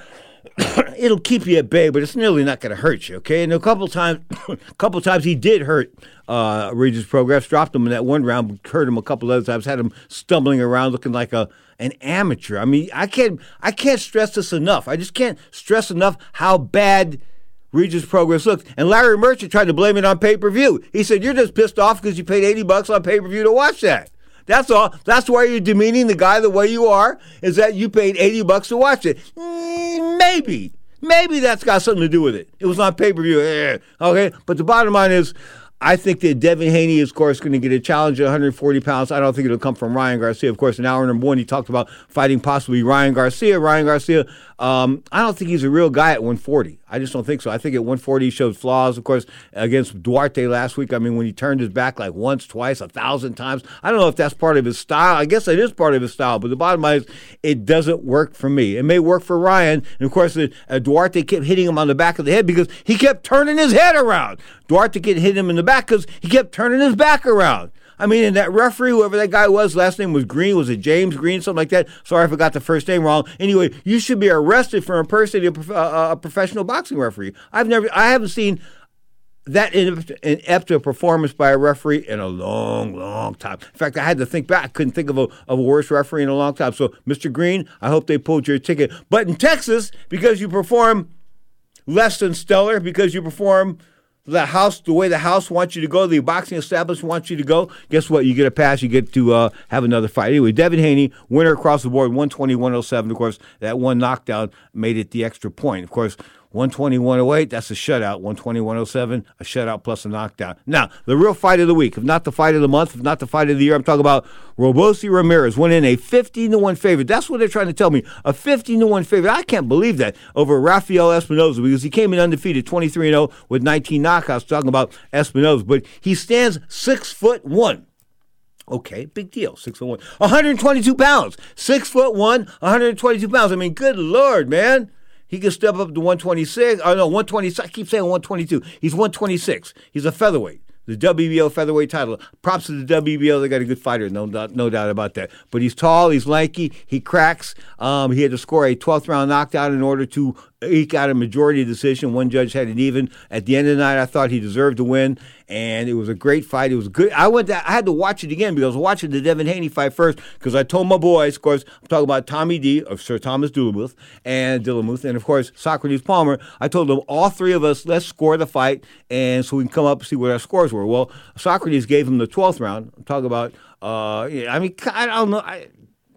It'll keep you at bay, but it's nearly not going to hurt you, okay? And a couple times, a couple times he did hurt uh, Regis Prograis, dropped him in that one round, hurt him a couple other times, had him stumbling around looking like a an amateur. I mean, I can't, I can't stress this enough. I just can't stress enough how bad Regis Prograis looked. And Larry Merchant tried to blame it on pay-per-view. He said, "You're just pissed off because you paid eighty bucks on pay-per-view to watch that." That's all. That's why you're demeaning the guy the way you are, is that you paid eighty bucks to watch it. Mm, maybe. Maybe that's got something to do with it. It was on pay-per-view. Eh, okay? But the bottom line is, I think that Devin Haney is, of course, going to get a challenge at one hundred forty pounds. I don't think it'll come from Ryan Garcia. Of course, in hour number one, he talked about fighting possibly Ryan Garcia. Ryan Garcia, um, I don't think he's a real guy at one forty. I just don't think so. I think at one forty he showed flaws, of course, against Duarte last week. I mean, when he turned his back like once, twice, a thousand times. I don't know if that's part of his style. I guess it is part of his style, but the bottom line is it doesn't work for me. It may work for Ryan. And, of course, uh, Duarte kept hitting him on the back of the head because he kept turning his head around. Duarte kept hitting him in the back because he kept turning his back around. I mean, and that referee, whoever that guy was, last name was Green, was it James Green, something like that? Sorry, I forgot the first name wrong. Anyway, you should be arrested for impersonating a, prof- uh, a professional boxing referee. I've never, I haven't seen that inept a performance by a referee in a long, long time. In fact, I had to think back. I couldn't think of a, of a worse referee in a long time. So, Mister Green, I hope they pulled your ticket. But in Texas, because you perform less than stellar, because you perform the house, the way the house wants you to go, the boxing establishment wants you to go, guess what? You get a pass, you get to uh, have another fight. Anyway, Devin Haney, winner across the board, one twenty, one oh seven. Of course, that one knockdown made it the extra point. Of course, one twenty, one oh eight, that's a shutout. one twenty, one oh seven, a shutout plus a knockdown. Now, the real fight of the week, if not the fight of the month, if not the fight of the year, I'm talking about Robeisy Ramirez went in a fifteen to one favorite. That's what they're trying to tell me, a fifteen to one favorite. I can't believe that, over Rafael Espinoza, because he came in undefeated, twenty-three and oh with nineteen knockouts, talking about Espinoza. But he stands six foot one. Okay, big deal, six foot one. one hundred twenty-two pounds, six foot one, one hundred twenty-two pounds. I mean, good Lord, man. He can step up to one twenty-six. Oh, no, one twenty-six. I keep saying one twenty-two. He's one twenty-six. He's a featherweight. The W B O featherweight title. Props to the W B O. They got a good fighter, no doubt, no doubt about that. But he's tall, he's lanky, he cracks. Um, he had to score a twelfth round knockdown in order to eke out a majority decision. One judge had it even. At the end of the night, I thought he deserved to win, and it was a great fight. It was good. I went. To, I had to watch it again because I was watching the Devin Haney fight first because I told my boys, of course, I'm talking about Tommy D, of Sir Thomas Dillamuth, and Dillamuth, and of course Socrates Palmer. I told them, all three of us, let's score the fight, and so we can come up and see what our scores were. Well, Socrates gave him the twelfth round. I'm talking about. Uh, yeah, I mean, I don't know. I,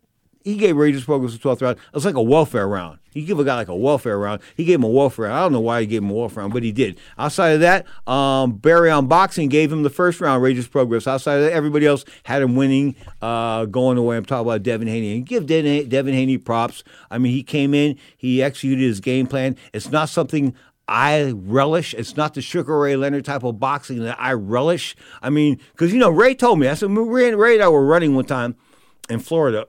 He gave Regis Prograis the twelfth round. It was like a welfare round. You give a guy like a welfare round. He gave him a welfare round. I don't know why he gave him a welfare round, but he did. Outside of that, um, Barry on Boxing gave him the first round, Regis Prograis. Outside of that, everybody else had him winning, uh, going away. I'm talking about Devin Haney. And give Devin, Devin Haney props. I mean, he came in. He executed his game plan. It's not something I relish. It's not the Sugar Ray Leonard type of boxing that I relish. I mean, because, you know, Ray told me. I said, Ray, Ray and I were running one time in Florida.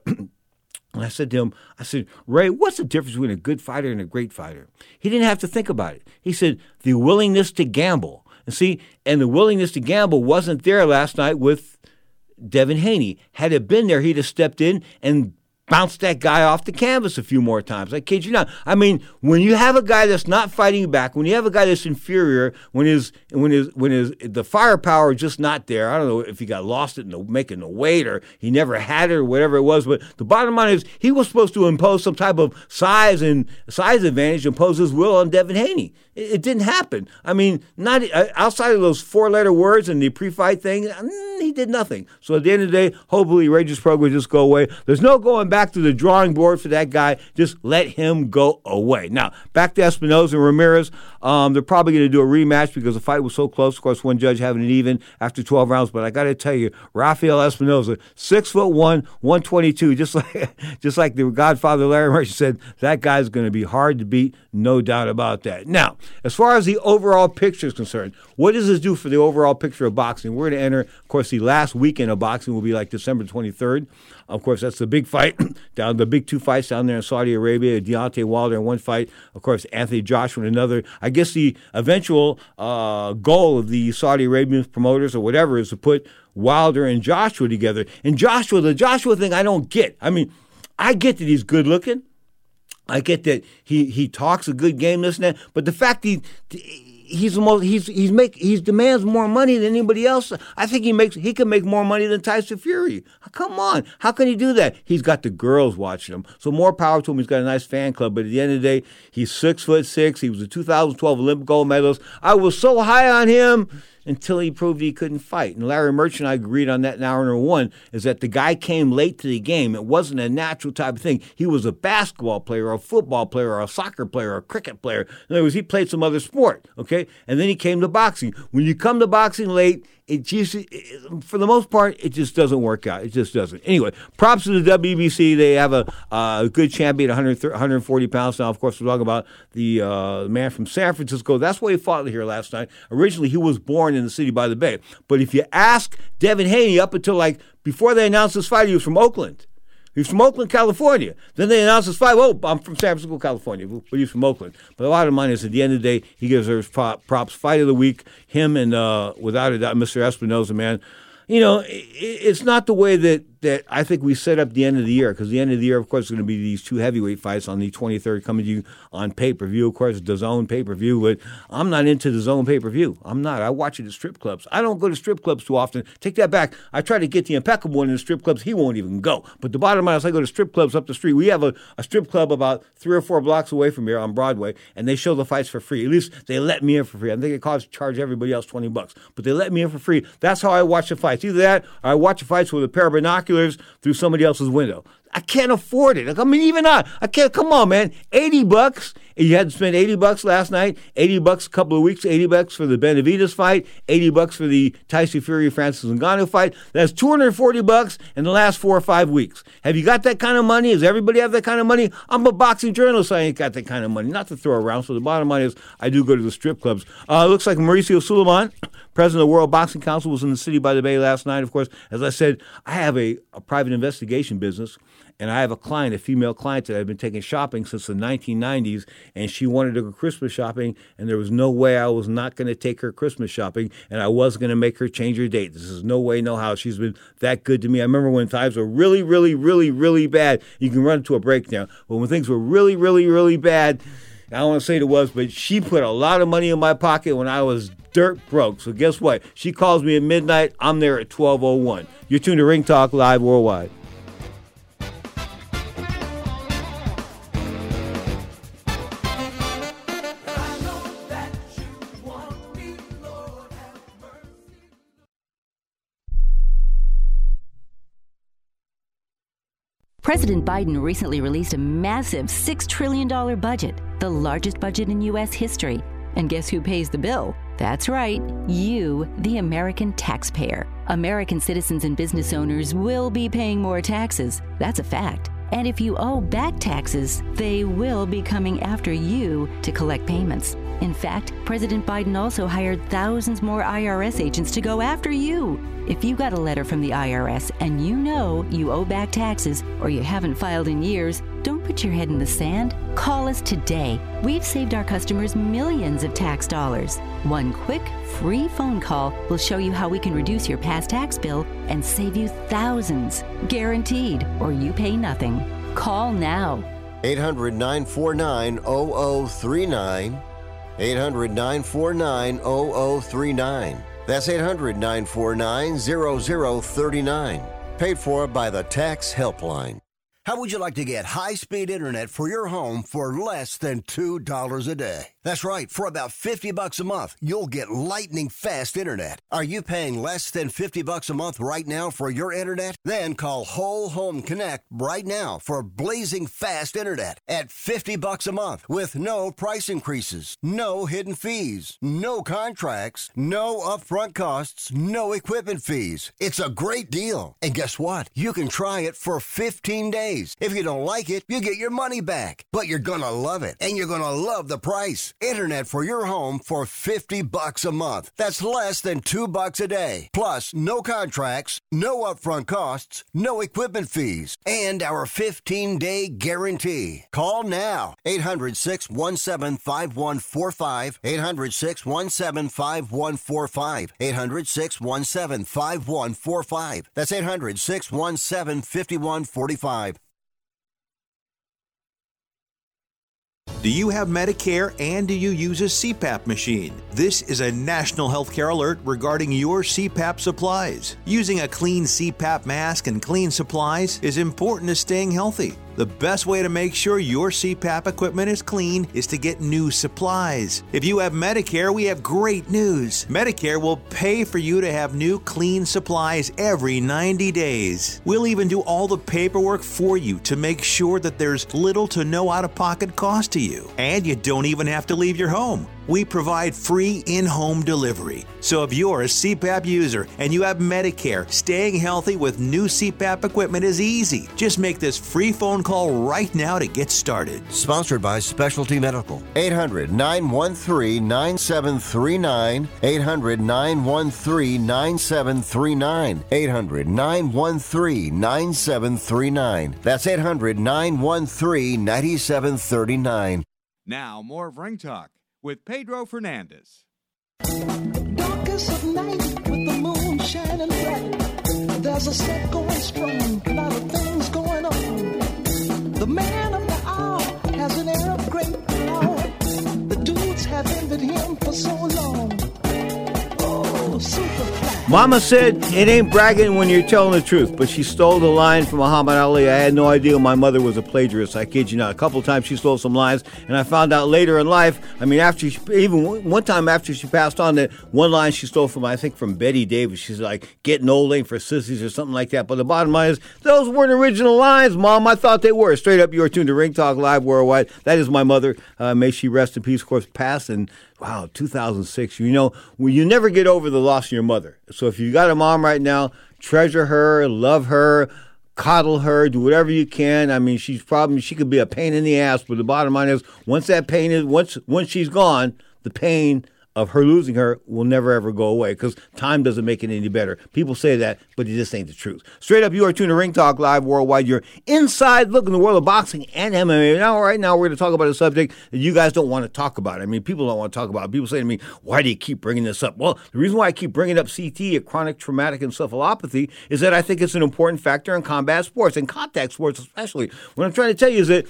And I said to him, I said, Ray, what's the difference between a good fighter and a great fighter? He didn't have to think about it. He said, the willingness to gamble. And see, and the willingness to gamble wasn't there last night with Devin Haney. Had it been there, he'd have stepped in and bounced that guy off the canvas a few more times. I kid you not. I mean, when you have a guy that's not fighting back, when you have a guy that's inferior, when his when his when his the firepower is just not there. I don't know if he got lost it in the, making the weight, or he never had it, or whatever it was. But the bottom line is, he was supposed to impose some type of size and size advantage, impose his will on Devin Haney. It, it didn't happen. I mean, not uh, outside of those four-letter words and the pre-fight thing, mm, he did nothing. So at the end of the day, hopefully Regis Prograis will just go away. There's no going back to the drawing board for that guy. Just let him go away. Now, back to Espinoza and Ramirez. Um, they're probably going to do a rematch because the fight was so close. Of course, one judge having it even after twelve rounds. But I got to tell you, Rafael Espinoza, six foot one, one twenty-two, just like just like the Godfather Larry Merchant said, that guy's going to be hard to beat, no doubt about that. Now, as far as the overall picture is concerned, what does this do for the overall picture of boxing? We're going to enter, of course, the last weekend of boxing will be like December twenty-third. Of course, that's the big fight, down the big two fights down there in Saudi Arabia. Deontay Wilder in one fight. Of course, Anthony Joshua in another. I guess the eventual uh, goal of the Saudi Arabian promoters or whatever is to put Wilder and Joshua together. And Joshua, the Joshua thing, I don't get. I mean, I get that he's good looking. I get that he, he talks a good game, this and that. But the fact he he's the most he's he's make he demands more money than anybody else. I think he makes he can make more money than Tyson Fury. Come on, how can he do that? He's got the girls watching him, so more power to him. He's got a nice fan club. But at the end of the day, he's six foot six. He was a two thousand twelve Olympic gold medalist. I was so high on him until he proved he couldn't fight. And Larry Merchant and I agreed on that in hour number one, is that the guy came late to the game. It wasn't a natural type of thing. He was a basketball player, or a football player, or a soccer player, or a cricket player. In other words, he played some other sport, okay? And then he came to boxing. When you come to boxing late, it just, it, for the most part, it just doesn't work out. It just doesn't. Anyway, props to the W B C. They have a uh, good champion, one hundred forty pounds now. Of course, we're talking about the uh, man from San Francisco. That's why he fought here last night. Originally, he was born in the city by the bay. But if you ask Devin Haney, up until like before they announced this fight, he was from Oakland. He's from Oakland, California. Then they announced his fight. Oh, I'm from San Francisco, California, but he's from Oakland. But a lot of money is, at the end of the day, he gives her his props. Fight of the week, him and, uh, without a doubt, Mister Espinoza, man. You know, it's not the way that, that I think we set up the end of the year, because the end of the year, of course, is going to be these two heavyweight fights on the twenty-third coming to you on pay-per-view. Of course, the DAZN pay-per-view, but I'm not into the DAZN pay-per-view. I'm not. I watch it at strip clubs. I don't go to strip clubs too often. Take that back. I try to get the impeccable one in the strip clubs. He won't even go. But the bottom line is, I go to strip clubs up the street. We have a, a strip club about three or four blocks away from here on Broadway, and they show the fights for free. At least they let me in for free. I think it costs charge everybody else twenty bucks, but they let me in for free. That's how I watch the fights. Either that, or I watch the fights with a pair of binoculars through somebody else's window. I can't afford it. I mean, even I, I can't. Come on, man. eighty bucks. You had to spend eighty bucks last night. eighty bucks a couple of weeks. eighty bucks for the Benavidez fight. eighty bucks for the Tyson Fury Francis Ngannou fight. That's two hundred forty bucks in the last four or five weeks. Have you got that kind of money? Does everybody have that kind of money? I'm a boxing journalist. I ain't got that kind of money. Not to throw around. So the bottom line is, I do go to the strip clubs. Uh, looks like Mauricio Sulaiman, president of the World Boxing Council, was in the city by the bay last night. Of course, as I said, I have a, a private investigation business. And I have a client, a female client that I've been taking shopping since the nineteen nineties, and she wanted to go Christmas shopping, and there was no way I was not going to take her Christmas shopping, and I was going to make her change her date. This is no way, no how. She's been that good to me. I remember when times were really, really, really, really bad. You can run into a breakdown. But when things were really, really, really bad, I don't want to say it was, but she put a lot of money in my pocket when I was dirt broke. So guess what? She calls me at midnight. I'm there at twelve oh one. You're tuned to Ring Talk Live Worldwide. President Biden recently released a massive six trillion dollars budget, the largest budget in U S history. And guess who pays the bill? That's right, you, the American taxpayer. American citizens and business owners will be paying more taxes. That's a fact. And if you owe back taxes, they will be coming after you to collect payments. In fact, President Biden also hired thousands more I R S agents to go after you. If you got a letter from the I R S and you know you owe back taxes or you haven't filed in years, don't put your head in the sand. Call us today. We've saved our customers millions of tax dollars. One quick, free phone call will show you how we can reduce your past tax bill and save you thousands. Guaranteed, or you pay nothing. Call now. eight hundred, nine four nine, zero zero three nine. eight hundred, nine four nine, zero zero three nine. That's eight hundred, nine four nine, zero zero three nine. Paid for by the Tax Helpline. How would you like to get high-speed internet for your home for less than two dollars a day? That's right. For about fifty bucks a month, you'll get lightning-fast internet. Are you paying less than fifty bucks a month right now for your internet? Then call Whole Home Connect right now for blazing fast internet at fifty bucks a month with no price increases, no hidden fees, no contracts, no upfront costs, no equipment fees. It's a great deal. And guess what? You can try it for fifteen days. If you don't like it, you get your money back. But you're gonna love it, and you're gonna love the price. Internet for your home for fifty bucks a month. That's less than two bucks a day. Plus, no contracts, no upfront costs, no equipment fees, and our fifteen-day guarantee. Call now. eight hundred, six one seven, five one four five. eight hundred, six one seven, five one four five. eight hundred, six one seven, five one four five. That's eight hundred, six one seven, five one four five. Do you have Medicare and do you use a C PAP machine? This is a national healthcare alert regarding your C PAP supplies. Using a clean C PAP mask and clean supplies is important to staying healthy. The best way to make sure your C PAP equipment is clean is to get new supplies. If you have Medicare, we have great news. Medicare will pay for you to have new clean supplies every ninety days. We'll even do all the paperwork for you to make sure that there's little to no out-of-pocket cost to you. And you don't even have to leave your home. We provide free in-home delivery. So if you're a C PAP user and you have Medicare, staying healthy with new C PAP equipment is easy. Just make this free phone call right now to get started. Sponsored by Specialty Medical. eight hundred, nine one three, nine seven three nine. eight hundred, nine one three, nine seven three nine. eight hundred, nine one three, nine seven three nine. That's eight hundred, nine one three, nine seven three nine. Now, more of Ring Talk with Pedro Fernandez. Darkest of night with the moon shining bright. There's a set going strong, a lot of things going on. The man of the hour has an air of great power. The dudes have envied him for so long. Oh, Superfly. Mama said it ain't bragging when you're telling the truth, but she stole the line from Muhammad Ali. I had no idea my mother was a plagiarist. I kid you not. A couple times she stole some lines, and I found out later in life, I mean, after she, even one time after she passed on, that one line she stole from, I think, from Betty Davis. She's like, getting old ain't for sissies or something like that. But the bottom line is, those weren't original lines, Mom. I thought they were. Straight up, you're tuned to Ring Talk Live Worldwide. That is my mother. Uh, may she rest in peace, of course, passed in, wow, two thousand six. You know, well, you never get over the loss of your mother. So if you got a mom right now, treasure her, love her, coddle her, do whatever you can. I mean, she's probably, she could be a pain in the ass, but the bottom line is, once that pain is, once once she's gone, the pain of her losing her will never, ever go away, because time doesn't make it any better. People say that, but it just ain't the truth. Straight up, you are tuned to Ring Talk Live Worldwide. Your inside look in the world of boxing and M M A. Now, right now, we're going to talk about a subject that you guys don't want to talk about. I mean, people don't want to talk about it. People say to me, why do you keep bringing this up? Well, the reason why I keep bringing up C T, chronic traumatic encephalopathy, is that I think it's an important factor in combat sports, and contact sports especially. What I'm trying to tell you is that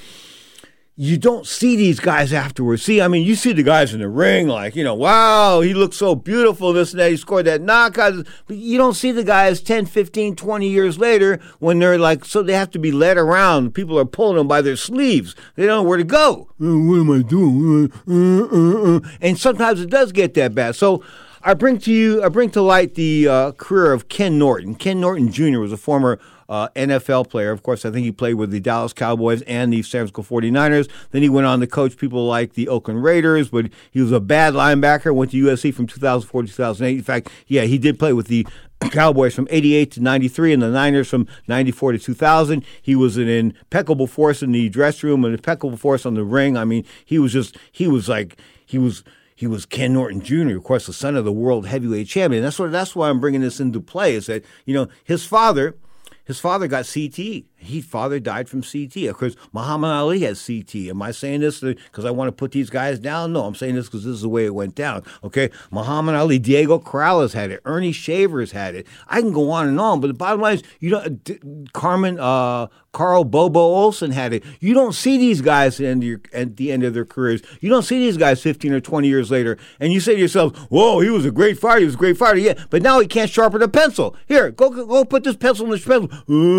you don't see these guys afterwards. See, I mean, you see the guys in the ring like, you know, wow, he looks so beautiful, this and that, he scored that knockout. But you don't see the guys ten, fifteen, twenty years later when they're like, so they have to be led around. People are pulling them by their sleeves. They don't know where to go. Uh, what am I doing? Uh, uh, uh. And sometimes it does get that bad. So I bring to you, I bring to light the uh, career of Ken Norton. Ken Norton Junior was a former Uh, N F L player. Of course, I think he played with the Dallas Cowboys and the San Francisco forty-niners. Then he went on to coach people like the Oakland Raiders, but he was a bad linebacker, went to U S C from two thousand four to two thousand eight. In fact, yeah, he did play with the Cowboys from eighty-eight to ninety-three and the Niners from ninety-four to two thousand. He was an impeccable force in the dressing room, an impeccable force on the ring. I mean, he was just, he was like, he was... He was Ken Norton Junior, of course, the son of the world heavyweight champion. That's what. That's why I'm bringing this into play, is that, you know, his father... His father got C T, His father died from C T. Of course, Muhammad Ali has C T. Am I saying this because I want to put these guys down? No, I'm saying this because this is the way it went down. Okay, Muhammad Ali, Diego Corrales had it. Ernie Shavers had it. I can go on and on, but the bottom line is, you know, D- Carmen, uh, Carl Bobo Olsen had it. You don't see these guys at the, end of your, at the end of their careers. You don't see these guys fifteen or twenty years later, and you say to yourself, whoa, he was a great fighter. He was a great fighter. Yeah, but now he can't sharpen a pencil. Here, go go put this pencil in this pencil.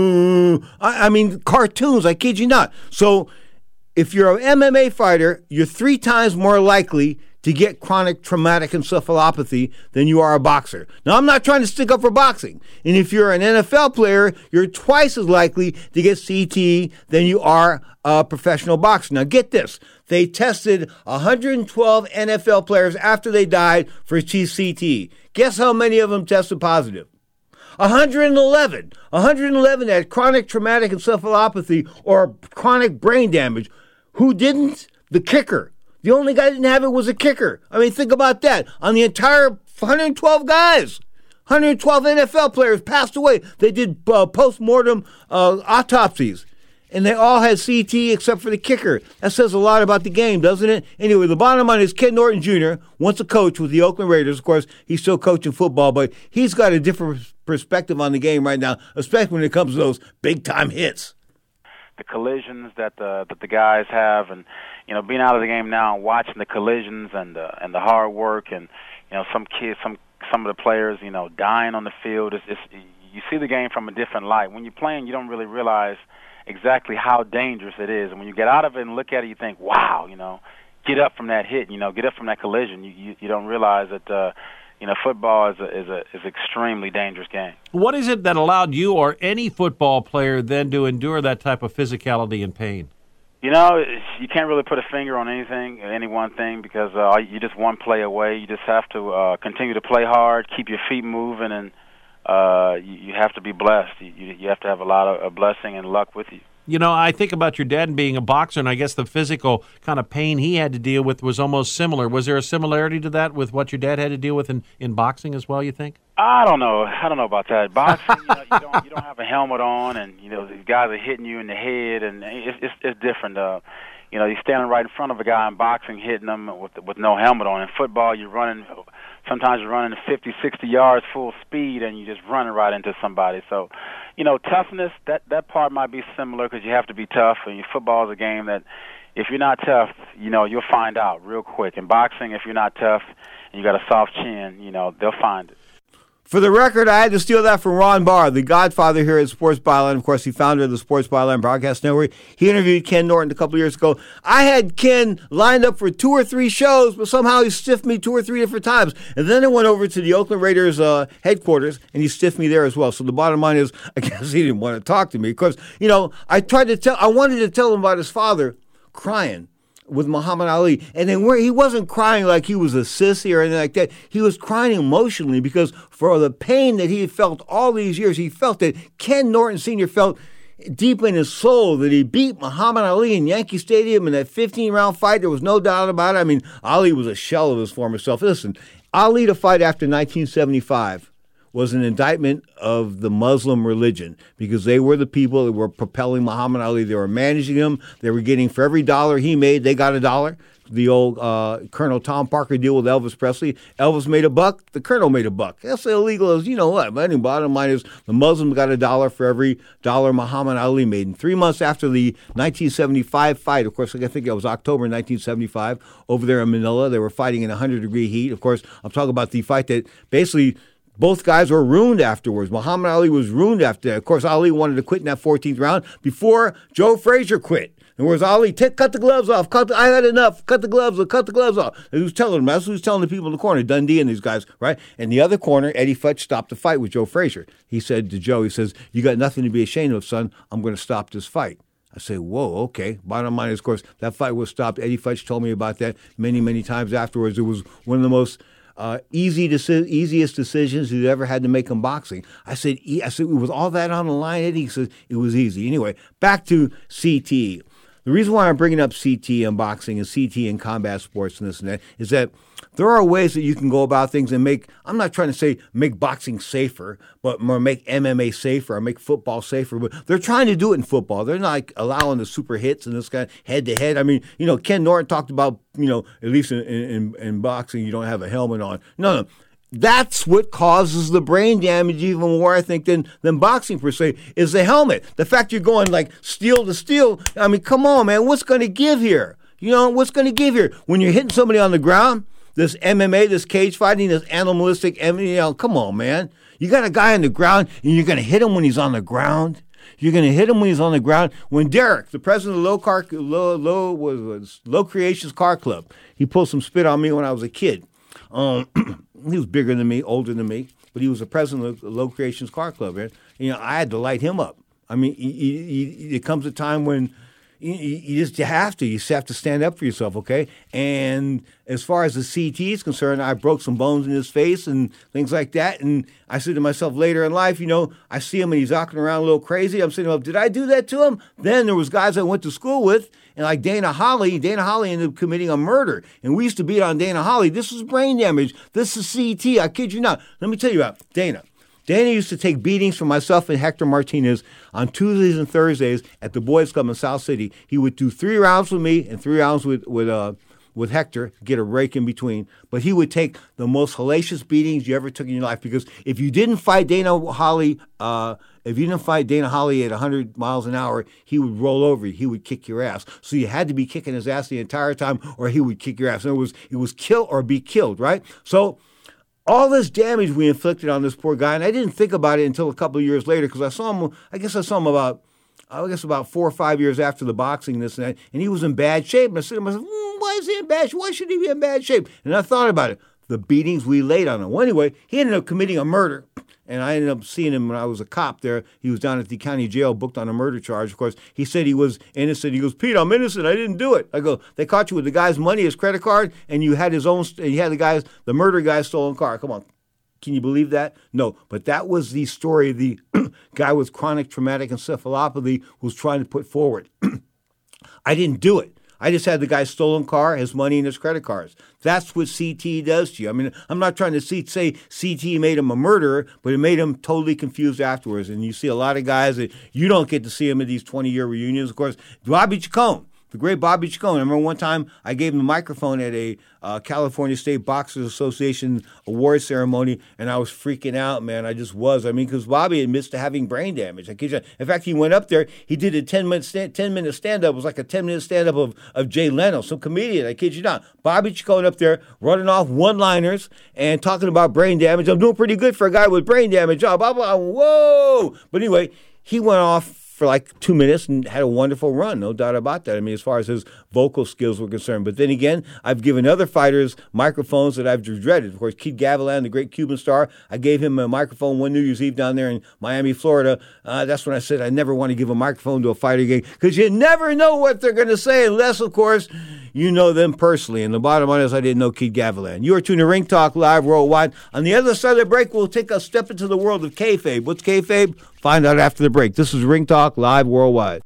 Uh, I, I mean, cartoons, I kid you not. So if you're an M M A fighter, you're three times more likely to get chronic traumatic encephalopathy than you are a boxer. Now, I'm not trying to stick up for boxing. And if you're an N F L player, you're twice as likely to get C T than you are a professional boxer. Now, get this. They tested one hundred twelve N F L players after they died for C T. Guess how many of them tested positive? one hundred eleven. one hundred eleven had chronic traumatic encephalopathy or chronic brain damage. Who didn't? The kicker. The only guy that didn't have it was a kicker. I mean, think about that. On the entire one hundred twelve guys, one hundred twelve N F L players passed away. They did uh, post-mortem uh, autopsies, and they all had C T except for the kicker. That says a lot about the game, doesn't it? Anyway, the bottom line is Ken Norton Junior, once a coach with the Oakland Raiders. Of course, he's still coaching football, but he's got a different perspective on the game right now, especially when it comes to those big-time hits. The collisions that the that the guys have, and you know, being out of the game now and watching the collisions and the and the hard work, and you know, some kids, some some of the players, you know, dying on the field. It's, it's, you see the game from a different light. When you're playing, you don't really realize exactly how dangerous it is, and when you get out of it and look at it, you think, wow, you know, get up from that hit, you know, get up from that collision. You you, you don't realize that. Uh, You know, football is a, is a is an extremely dangerous game. What is it that allowed you or any football player then to endure that type of physicality and pain? You know, you can't really put a finger on anything, any one thing, because uh, you're just one play away. You just have to uh, continue to play hard, keep your feet moving, and uh, you, you have to be blessed. You, you have to have a lot of a blessing and luck with you. You know, I think about your dad being a boxer, and I guess the physical kind of pain he had to deal with was almost similar. Was there a similarity to that with what your dad had to deal with in, in boxing as well, you think? I don't know. I don't know about that. Boxing, you know, you don't you don't have a helmet on, and you know these guys are hitting you in the head, and it's it's, it's different. Uh, you know, you're standing right in front of a guy in boxing, hitting them with with no helmet on. In football, you're running. Sometimes you're running fifty, sixty yards full speed, and you're just running right into somebody. So, you know, toughness, that, that part might be similar because you have to be tough. And your football is a game that if you're not tough, you know, you'll find out real quick. In boxing, if you're not tough and you got a soft chin, you know, they'll find it. For the record, I had to steal that from Ron Barr, the godfather here at Sports Byline. Of course, he founder of the Sports Byline Broadcast Network. He interviewed Ken Norton a couple years ago. I had Ken lined up for two or three shows, but somehow he stiffed me two or three different times. And then I went over to the Oakland Raiders uh, headquarters, and he stiffed me there as well. So the bottom line is, I guess he didn't want to talk to me because, you know, I tried to tell, I wanted to tell him about his father crying with Muhammad Ali, and then where he wasn't crying like he was a sissy or anything like that. He was crying emotionally because for the pain that he had felt all these years, he felt that Ken Norton Senior felt deep in his soul that he beat Muhammad Ali in Yankee Stadium in that fifteen-round fight. There was no doubt about it. I mean, Ali was a shell of his former self. Listen, Ali to fight after nineteen seventy-five was an indictment of the Muslim religion because they were the people that were propelling Muhammad Ali. They were managing him. They were getting, for every dollar he made, they got a dollar. The old uh, Colonel Tom Parker deal with Elvis Presley. Elvis made a buck. The Colonel made a buck. That's illegal as you know what. But anyway, bottom line is the Muslims got a dollar for every dollar Muhammad Ali made. And three months after the nineteen seventy-five fight, of course, I think it was October nineteen seventy-five, over there in Manila, they were fighting in one hundred degree heat. Of course, I'm talking about the fight that basically both guys were ruined afterwards. Muhammad Ali was ruined after that. Of course, Ali wanted to quit in that fourteenth round before Joe Frazier quit. And whereas Ali, t- cut the gloves off. Cut the, I had enough. Cut the gloves off. Cut the gloves off. And he was telling them. That's what he was telling the people in the corner, Dundee and these guys, right? And the other corner, Eddie Futch stopped the fight with Joe Frazier. He said to Joe, he says, you got nothing to be ashamed of, son. I'm going to stop this fight. I say, whoa, okay. Bottom line is, of course, that fight was stopped. Eddie Futch told me about that many, many times afterwards. It was one of the most Uh, easy deci- easiest decisions he'd ever had to make in boxing. I said, I said, with all that on the line, Eddie, he says, it was easy. Anyway, back to C T E. The reason why I'm bringing up C T and boxing and C T and combat sports and this and that is that there are ways that you can go about things and make, I'm not trying to say make boxing safer, but more make M M A safer or make football safer. But they're trying to do it in football. They're not like allowing the super hits and this kind of head to head. I mean, you know, Ken Norton talked about, you know, at least in, in, in boxing, you don't have a helmet on. No, no. That's what causes the brain damage even more, I think, than, than boxing per se, is the helmet. The fact you're going like steel to steel. I mean, come on, man. What's going to give here? You know, what's going to give here? When you're hitting somebody on the ground, this M M A, this cage fighting, this animalistic M M A, come on, man. You got a guy on the ground, and you're going to hit him when he's on the ground. You're going to hit him when he's on the ground. When Derek, the president of Low Car, Low, Low, was, was Low Creations Car Club, he pulled some spit on me when I was a kid. Um, he was bigger than me, older than me, but he was the president of Low Creations Car Club, man. You know, I had to light him up. I mean, he, he, he, it comes a time when you, you just you have to. You just have to stand up for yourself, okay? And as far as the C T is concerned, I broke some bones in his face and things like that. And I said to myself later in life, you know, I see him and he's walking around a little crazy. I'm saying, well, did I do that to him? Then there was guys I went to school with, and like Dana Holly, Dana Holly ended up committing a murder. And we used to beat on Dana Holly. This was brain damage. This is C T. I kid you not. Let me tell you about Dana. Dana used to take beatings from myself and Hector Martinez on Tuesdays and Thursdays at the Boys Club in South City. He would do three rounds with me and three rounds with with uh, with Hector, get a break in between. But he would take the most hellacious beatings you ever took in your life, because if you didn't fight Dana Holly, uh, if you didn't fight Dana Holly at one hundred miles an hour, he would roll over you. He would kick your ass. So you had to be kicking his ass the entire time, or he would kick your ass. In other words, it was kill or be killed, right? So all this damage we inflicted on this poor guy, and I didn't think about it until a couple of years later, because I saw him, I guess I saw him about, I guess about four or five years after the boxing, this and that, and he was in bad shape. And I said to myself, mm, why is he in bad shape? Why should he be in bad shape? And I thought about it, the beatings we laid on him. Well, anyway, he ended up committing a murder, and I ended up seeing him when I was a cop there. He was down at the county jail, booked on a murder charge. Of course, he said he was innocent. He goes, Pete, I'm innocent. I didn't do it. I go, they caught you with the guy's money, his credit card, and you had his own, you had the guy's, the murder guy's stolen car. Come on. Can you believe that? No, but that was the story the guy with chronic traumatic encephalopathy was trying to put forward. I didn't do it. I just had the guy's stolen car, his money, and his credit cards. That's what C T does to you. I mean, I'm not trying to see, say C T made him a murderer, but it made him totally confused afterwards. And you see a lot of guys that you don't get to see him at these twenty-year reunions. Of course, Bobby Chacon. The great Bobby Chacon. I remember one time I gave him the microphone at a uh, California State Boxers Association award ceremony, and I was freaking out, man. I just was. I mean, because Bobby admits to having brain damage. I kid you. In fact, he went up there. He did a ten-minute stand, ten-minute stand-up. It was like a ten-minute stand-up of, of Jay Leno, some comedian. I kid you not. Bobby Chacon up there running off one-liners and talking about brain damage. I'm doing pretty good for a guy with brain damage. Oh, blah, blah, whoa. But anyway, he went off for like two minutes and had a wonderful run, no doubt about that. I mean, as far as his vocal skills were concerned. But then again, I've given other fighters microphones that I've dreaded. Of course, Keith Gavilan, the great Cuban star, I gave him a microphone one New Year's Eve down there in Miami, Florida. Uh, that's when I said I never want to give a microphone to a fighter again, because you never know what they're going to say unless, of course, you know them personally. And the bottom line is I didn't know Keith Gavilan. You are tuned to Ring Talk Live Worldwide. On the other side of the break, we'll take a step into the world of kayfabe. What's kayfabe? Find out after the break. This is Ring Talk Live Worldwide.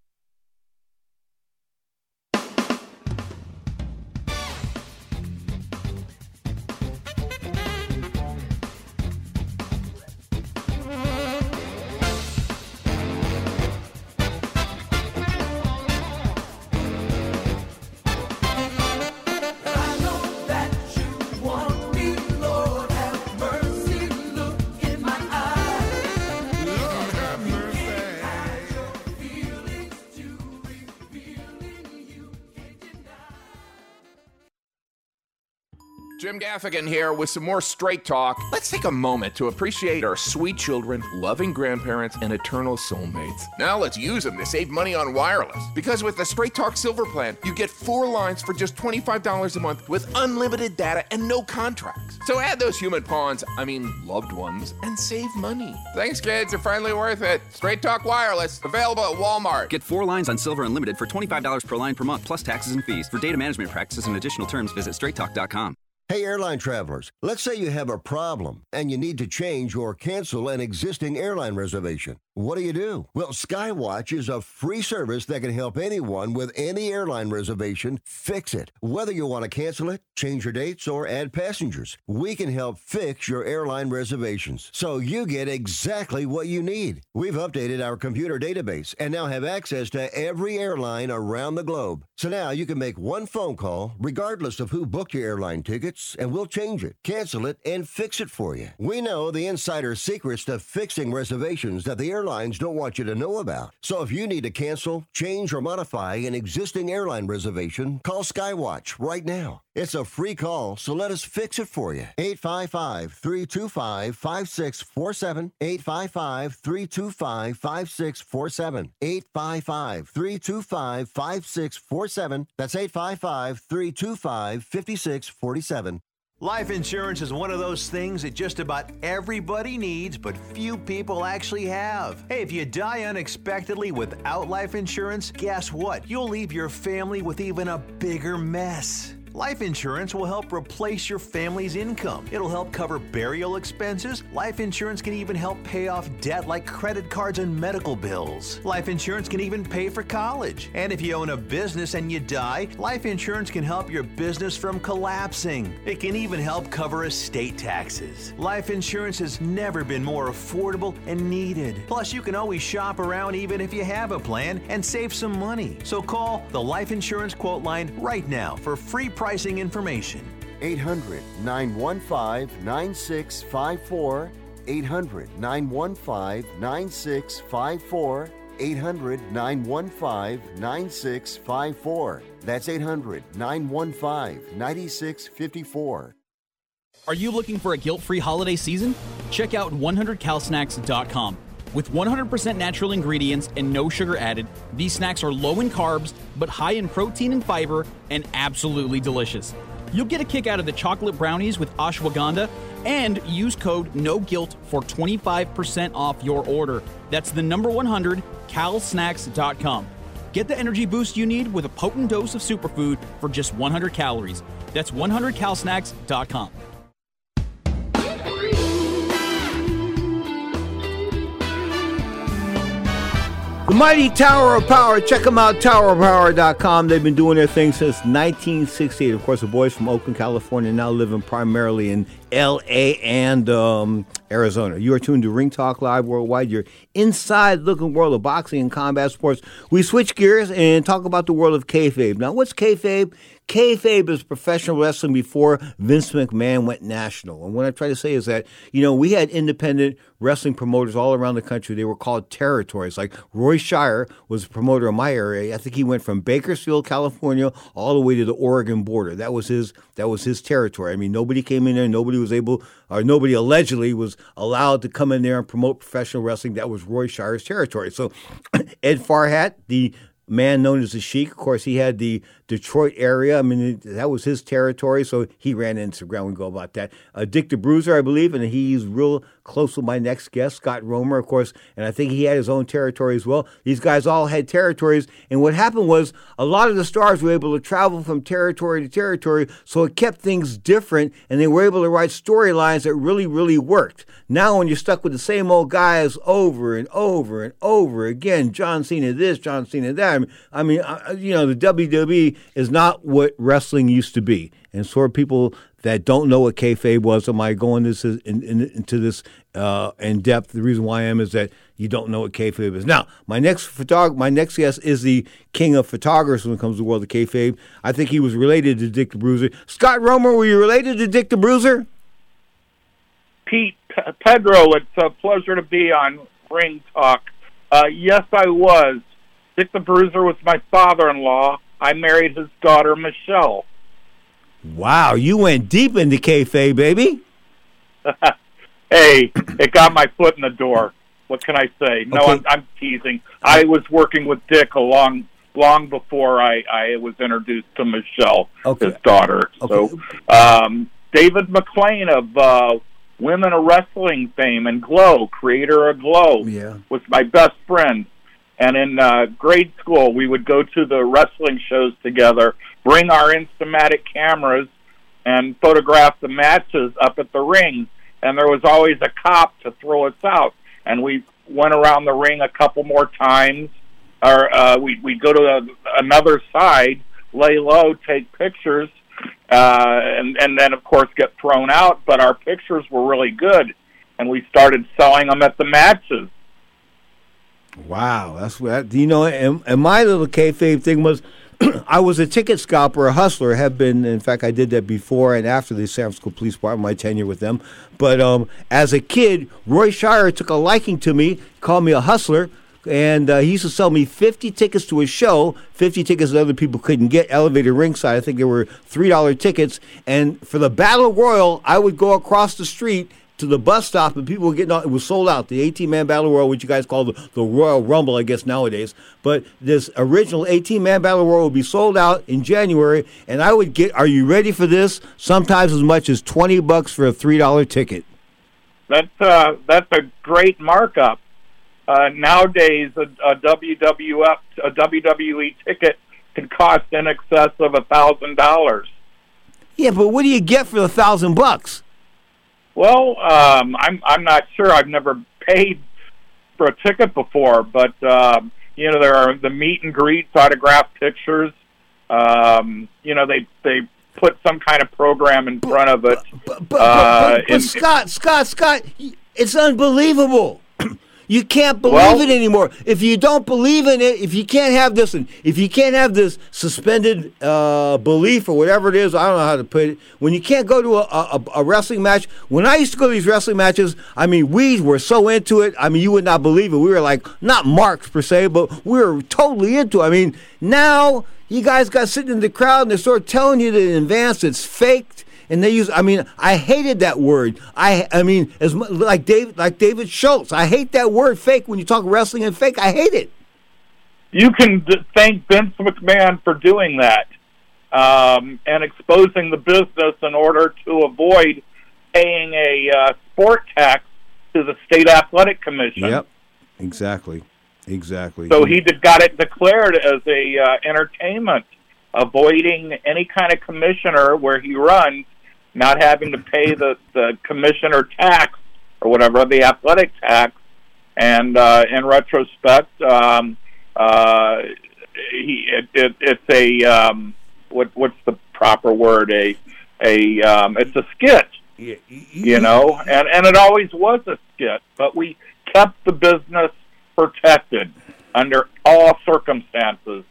Jim Gaffigan here with some more Straight Talk. Let's take a moment to appreciate our sweet children, loving grandparents, and eternal soulmates. Now let's use them to save money on wireless. Because with the Straight Talk Silver Plan, you get four lines for just twenty-five dollars a month with unlimited data and no contracts. So add those human pawns, I mean loved ones, and save money. Thanks, kids. They're finally worth it. Straight Talk Wireless, available at Walmart. Get four lines on Silver Unlimited for twenty-five dollars per line per month, plus taxes and fees. For data management practices and additional terms, visit straight talk dot com. Hey, airline travelers, let's say you have a problem and you need to change or cancel an existing airline reservation. What do you do? Well, Skywatch is a free service that can help anyone with any airline reservation fix it. Whether you want to cancel it, change your dates, or add passengers, we can help fix your airline reservations so you get exactly what you need. We've updated our computer database and now have access to every airline around the globe. So now you can make one phone call regardless of who booked your airline tickets, and we'll change it, cancel it, and fix it for you. We know the insider secrets to fixing reservations that the airlines don't want you to know about. So if you need to cancel, change, or modify an existing airline reservation, call Skywatch right now. It's a free call, so let us fix it for you. eight five five, three two five, five six four seven. eight five five, three two five, five six four seven. eight five five, three two five, five six four seven. That's eight five five, three two five, five six four seven. Life insurance is one of those things that just about everybody needs, but few people actually have. Hey, if you die unexpectedly without life insurance, guess what? You'll leave your family with even a bigger mess. Life insurance will help replace your family's income. It'll help cover burial expenses. Life insurance can even help pay off debt like credit cards and medical bills. Life insurance can even pay for college. And if you own a business and you die, life insurance can help your business from collapsing. It can even help cover estate taxes. Life insurance has never been more affordable and needed. Plus, you can always shop around even if you have a plan and save some money. So call the Life Insurance Quote Line right now for free pricing information. eight hundred, nine one five, nine six five four. eight hundred, nine one five, nine six five four. eight hundred, nine one five, nine six five four. That's eight hundred, nine one five, nine six five four. Are you looking for a guilt-free holiday season? Check out one hundred cal snacks dot com. With one hundred percent natural ingredients and no sugar added, these snacks are low in carbs, but high in protein and fiber, and absolutely delicious. You'll get a kick out of the chocolate brownies with ashwagandha, and use code NOGUILT for twenty-five percent off your order. That's the number one hundred cal snacks dot com. Get the energy boost you need with a potent dose of superfood for just one hundred calories. That's one hundred cal snacks dot com. The mighty Tower of Power. Check them out, tower of power dot com. They've been doing their thing since nineteen sixty-eight. Of course, the boys from Oakland, California, now living primarily in L A and um, Arizona. You are tuned to Ring Talk Live Worldwide, your inside-looking world of boxing and combat sports. We switch gears and talk about the world of kayfabe. Now, what's kayfabe? Kayfabe is professional wrestling before Vince McMahon went national. And what I try to say is that, you know, we had independent wrestling promoters all around the country. They were called territories. Like Roy Shire was a promoter in my area. I think he went from Bakersfield, California, all the way to the Oregon border. That was his that was his territory. I mean, nobody came in there. Nobody was able, or nobody allegedly was allowed to come in there and promote professional wrestling. That was Roy Shire's territory. So Ed Farhat, the man known as the Sheik, of course, he had the Detroit area. I mean, that was his territory, so he ran into the ground. We go about that. Uh, Dick the Bruiser, I believe, and he's real close with my next guest, Scott Romer, of course, and I think he had his own territory as well. These guys all had territories, and what happened was a lot of the stars were able to travel from territory to territory, so it kept things different, and they were able to write storylines that really, really worked. Now, when you're stuck with the same old guys over and over and over again, John Cena this, John Cena that, I mean, I mean uh, you know, the W W E is not what wrestling used to be. And so are people that don't know what kayfabe was. Am I going this in, in, into this uh, in depth? The reason why I am is that you don't know what kayfabe is. Now, my next photog- my next guest is the king of photographers when it comes to the world of kayfabe. I think he was related to Dick the Bruiser. Scott Romer, were you related to Dick the Bruiser? Pete, P- Pedro, it's a pleasure to be on Ring Talk. Uh, yes, I was. Dick the Bruiser was my father-in-law. I married his daughter, Michelle. Wow, you went deep into kayfabe, baby. Hey, it got my foot in the door. What can I say? No, Okay. I'm, I'm teasing. I was working with Dick a long, long before I, I was introduced to Michelle, Okay. his daughter. Okay. So, um, David McLean of uh, Women of Wrestling fame and Glow, creator of Glow, Yeah. was my best friend. And in uh, grade school, we would go to the wrestling shows together, bring our Instamatic cameras, and photograph the matches up at the ring. And there was always a cop to throw us out. And we went around the ring a couple more times, or uh, we we go to a, another side, lay low, take pictures, uh, and and then of course get thrown out. But our pictures were really good, and we started selling them at the matches. Wow, that's what you know. And, and my little kayfabe thing was, I was a ticket scalper, a hustler. Have been, in fact, I did that before and after the San Francisco Police Department, my tenure with them. But um, as a kid, Roy Shire took a liking to me, called me a hustler, and uh, he used to sell me fifty tickets to a show, fifty tickets that other people couldn't get, elevated ringside. I think they were three dollar tickets. And for the Battle Royal, I would go across the street to the bus stop, and people were getting on. It was sold out. The eighteen-man Battle Royal, which you guys call the, the Royal Rumble, I guess, nowadays. But this original eighteen-man Battle Royal would be sold out in January, and I would get, are you ready for this? Sometimes as much as twenty bucks for a three dollar ticket. That's, uh, that's a great markup. Uh, nowadays, a, a W W F, a W W E ticket can cost in excess of a thousand dollars. Yeah, but what do you get for a thousand bucks? Well, um, I'm I'm not sure. I've never paid for a ticket before, but um, you know, there are the meet and greets, autograph pictures. Um, you know, they they put some kind of program in front of it. But, but, uh, but, but in, Scott, Scott, Scott, it's unbelievable. You can't believe Well- it anymore. If you don't believe in it, if you can't have this, if you can't have this suspended uh, belief or whatever it is, I don't know how to put it. When you can't go to a, a, a wrestling match, when I used to go to these wrestling matches, I mean, we were so into it. I mean, you would not believe it. We were like not marks per se, but we were totally into it. I mean, now you guys got sitting in the crowd and they're sort of telling you that in advance it's faked. And they use, I mean, I hated that word. I, I mean, as mu- like David, like David Schultz. I hate that word fake when you talk wrestling and fake. I hate it. You can d- thank Vince McMahon for doing that um, and exposing the business in order to avoid paying a uh, sport tax to the State Athletic Commission. Yep, exactly, exactly. So he did, got it declared as a uh, entertainment, avoiding any kind of commissioner where he runs, not having to pay the, the commissioner tax or whatever, the athletic tax. And uh, in retrospect, um, uh, he it, it, it's a um, what what's the proper word? A a um, it's a skit, you know, and and it always was a skit. But we kept the business protected under all circumstances.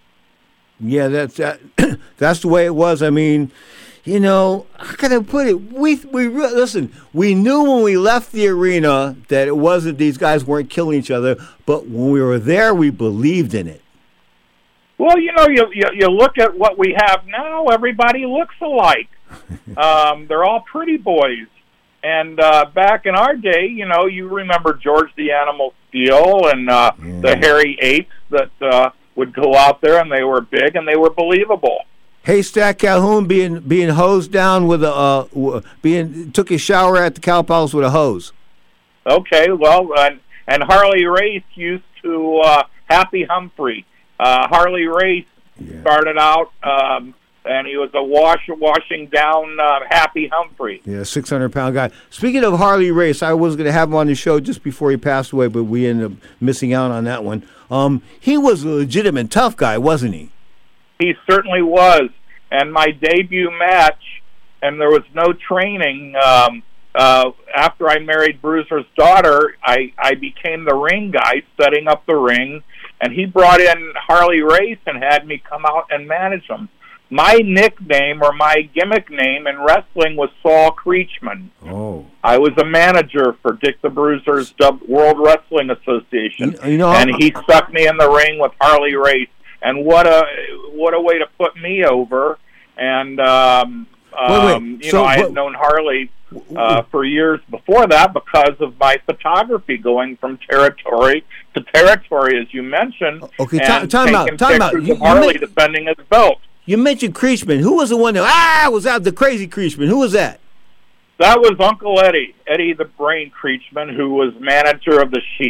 Yeah, that's that, that's the way it was. I mean, you know, how can I put it? We we re- listen. We knew when we left the arena that it wasn't, these guys weren't killing each other. But when we were there, we believed in it. Well, you know, you you, you look at what we have now. Everybody looks alike. um, they're all pretty boys. And uh, back in our day, you know, you remember George the Animal Steele and uh, yeah. the hairy apes that uh, would go out there, and they were big and they were believable. Haystack Calhoun being being hosed down with a uh, being took his shower at the Cow Palace with a hose. Okay, well, and, and Harley Race used to uh, Happy Humphrey. Uh, Harley Race yeah. started out, um, and he was a wash washing down uh, Happy Humphrey. Yeah, six hundred pound guy. Speaking of Harley Race, I was going to have him on the show just before he passed away, but we ended up missing out on that one. Um, he was a legitimate tough guy, wasn't he? He certainly was. And my debut match, and there was no training, um, uh, after I married Bruiser's daughter, I, I became the ring guy, setting up the ring, and he brought in Harley Race and had me come out and manage him. My nickname or my gimmick name in wrestling was Saul Creechman. Oh. I was a manager for Dick the Bruiser's World Wrestling Association, you, you know, and he stuck me in the ring with Harley Race. And what a what a way to put me over! And um, wait, wait. Um, you So, know, I what, had known Harley uh, for years before that because of my photography, going from territory to territory, as you mentioned. Okay, and time, time out, taking time out. pictures You, of you Harley men- defending his belt. You mentioned Creechman. Who was the one that ah was out the crazy Creechman? Who was that? That was Uncle Eddie, Eddie the Brain Creechman, who was manager of the Sheik.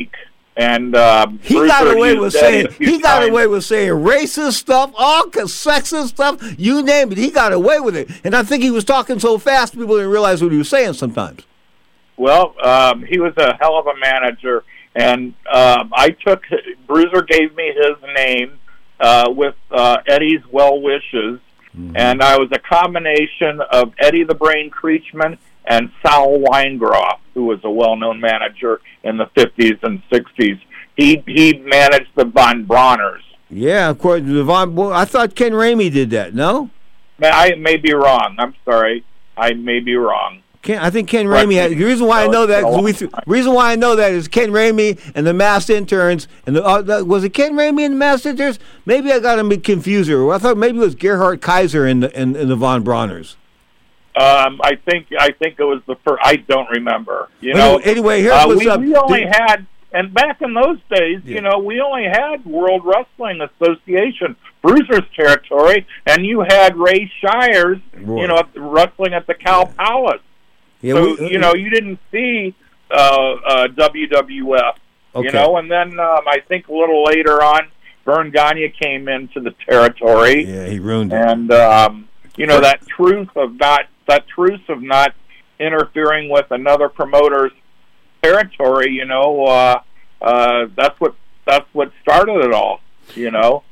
And um, he Bruiser got away used with Eddie saying a few he got times. away with saying racist stuff, all ki- sexist stuff, you name it. He got away with it, and I think he was talking so fast people didn't realize what he was saying sometimes. Well, um, he was a hell of a manager, and um, I took Bruiser gave me his name uh, with uh, Eddie's well wishes, mm-hmm. and I was a combination of Eddie the Brain Creechman and Sal Weingroff, who was a well-known manager in the fifties and sixties. He he managed the Von Brauners. Yeah, of course. The Von, well, I thought Ken Ramey did that. No, I may be wrong. I'm sorry. I may be wrong. Ken, I think Ken Ramey had, the reason why I know that is we th- reason why I know that is Ken Ramey and the Masked Interns and the, uh, the was it Ken Ramey and the Masked Interns? Maybe I got him confused here. I thought maybe it was Gerhard Kaiser in the in, in the Von Brauners. Um, I think I think it was the first. I don't remember. You Well, know. anyway, here's uh, what's we, up. we only Did- had, and back in those days, you know, we only had World Wrestling Association, Bruiser's territory, and you had Ray Shires, Right. you know, at the- wrestling at the Cow Palace. Yeah, so we- you know, you didn't see uh, uh, W W F. Okay. You know, and then um, I think a little later on, Vern Gagne came into the territory. Yeah, he ruined it. And um, you know, that truth of not that truth of not interfering with another promoter's territory, you know, uh, uh, that's what that's what started it all. You know.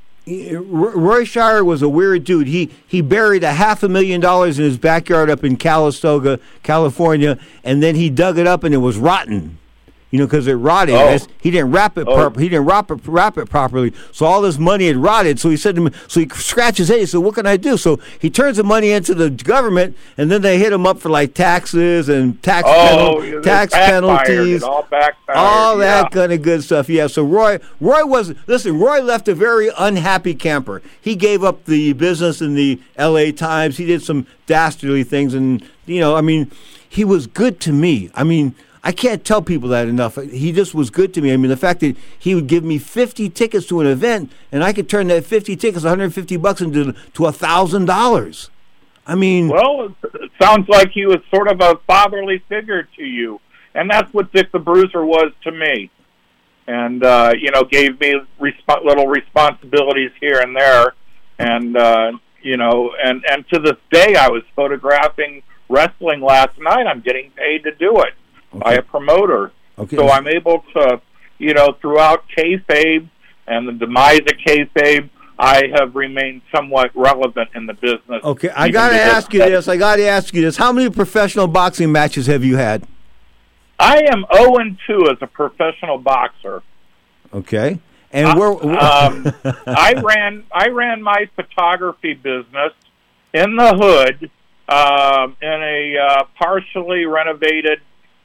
Roy Shire was a weird dude. He he buried a half a million dollars in his backyard up in Calistoga, California, and then he dug it up and it was rotten. You know, because it rotted. Oh. As- He didn't wrap it. Oh. Prop- he didn't wrap it, wrap it properly. So all this money had rotted. So he said to me, so he scratches his head. He said, "What can I do?" So he turns the money into the government, and then they hit him up for like taxes and tax Oh, penal- it tax backfired. penalties, It all backfired. all that yeah. kind of good stuff. Yeah. So Roy, Roy was listen. Roy left a very unhappy camper. He gave up the business in the L A Times. He did some dastardly things, and you know, I mean, he was good to me. I mean. I can't tell people that enough. He just was good to me. I mean, the fact that he would give me fifty tickets to an event, and I could turn that fifty tickets, one hundred fifty bucks, into to a thousand dollars. I mean, Well, it sounds like he was sort of a fatherly figure to you, and that's what Dick the Bruiser was to me. And uh, you know, gave me resp- little responsibilities here and there, and uh, you know, and and to this day, I was photographing wrestling last night. I'm getting paid to do it by a promoter, Okay. so I'm able to, you know, throughout kayfabe and the demise of kayfabe, I have remained somewhat relevant in the business. okay, I Even got to because- ask you this. I got to ask you this. How many professional boxing matches have you had? I am zero and two as a professional boxer. Okay, and where? um, I ran I ran my photography business in the hood um, in a uh, partially renovated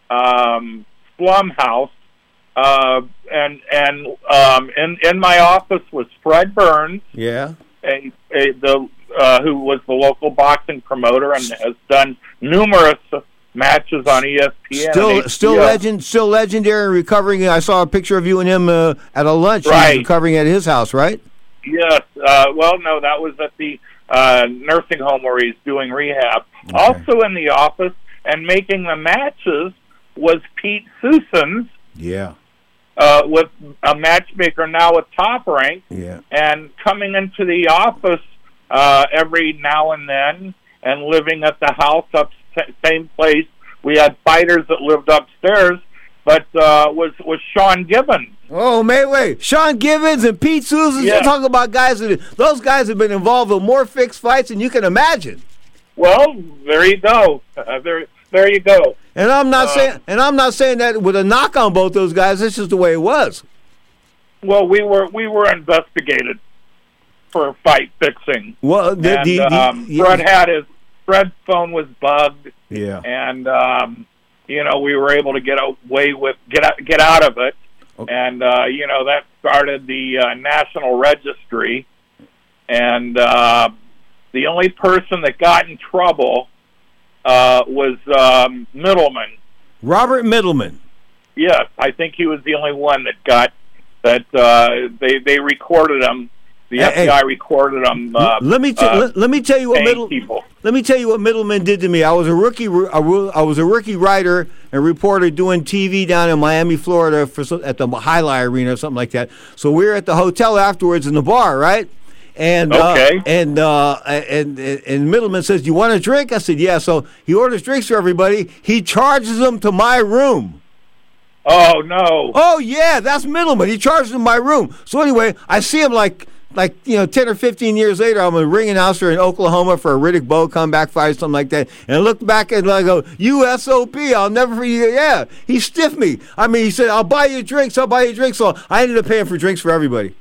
um, slum house, uh, and and um, in in my office was Fred Burns, yeah. a, a the uh, who was the local boxing promoter and has done numerous matches on E S P N. Still, and still H B O. legend, still legendary, recovering. I saw a picture of you and him uh, at a lunch. He was Right. recovering at his house, right? Yes. Uh, well, no, that was at the uh, nursing home where he's doing rehab. Also in the office and making the matches was Pete Susans, Yeah, uh, with a matchmaker now with Top Rank, yeah. and coming into the office uh, every now and then and living at the house up same place. We had fighters that lived upstairs, but uh, was was Sean Gibbons. Oh, man, wait. Sean Gibbons and Pete Susans, Yeah. you're talking about guys that, those guys have been involved in more fixed fights than you can imagine. Well, there you go. Uh, there, there you go. And I'm not Uh, saying, and I'm not saying that with a knock on both those guys. It's just the way it was. Well, we were we were investigated for fight fixing. Well, the, and the, the, um, yeah. Fred had his Fred's phone was bugged, Yeah. and um, you know we were able to get away with get out, get out of it, and uh, you know that started the uh, National Registry, and uh, the only person that got in trouble uh, was um, Middleman. Robert Middleman. Yes, I think he was the only one that got that. Uh, they they recorded him The Hey, F B I recorded them. Uh, let me t- uh, let, let me tell you what paying middle people. let me tell you what Middleman did to me. I was a rookie. I was a rookie writer and reporter doing T V down in Miami, Florida, for at the Highlight Arena or something like that. So we were at the hotel afterwards in the bar, right? And Okay. uh, and, uh, and and Middleman says, "Do you want a drink?" I said, "Yeah." So he orders drinks for everybody. He charges them to my room. Oh no! Oh yeah, that's Middleman. He charges them my room. So anyway, I see him like like you know ten or fifteen years later. I'm a ring announcer in Oklahoma for a Riddick Bowe comeback fight, something like that. And I look back and I go, U S O P. I'll never forget. Yeah, he stiffed me. I mean, he said, "I'll buy you drinks. I'll buy you drinks." So I ended up paying for drinks for everybody.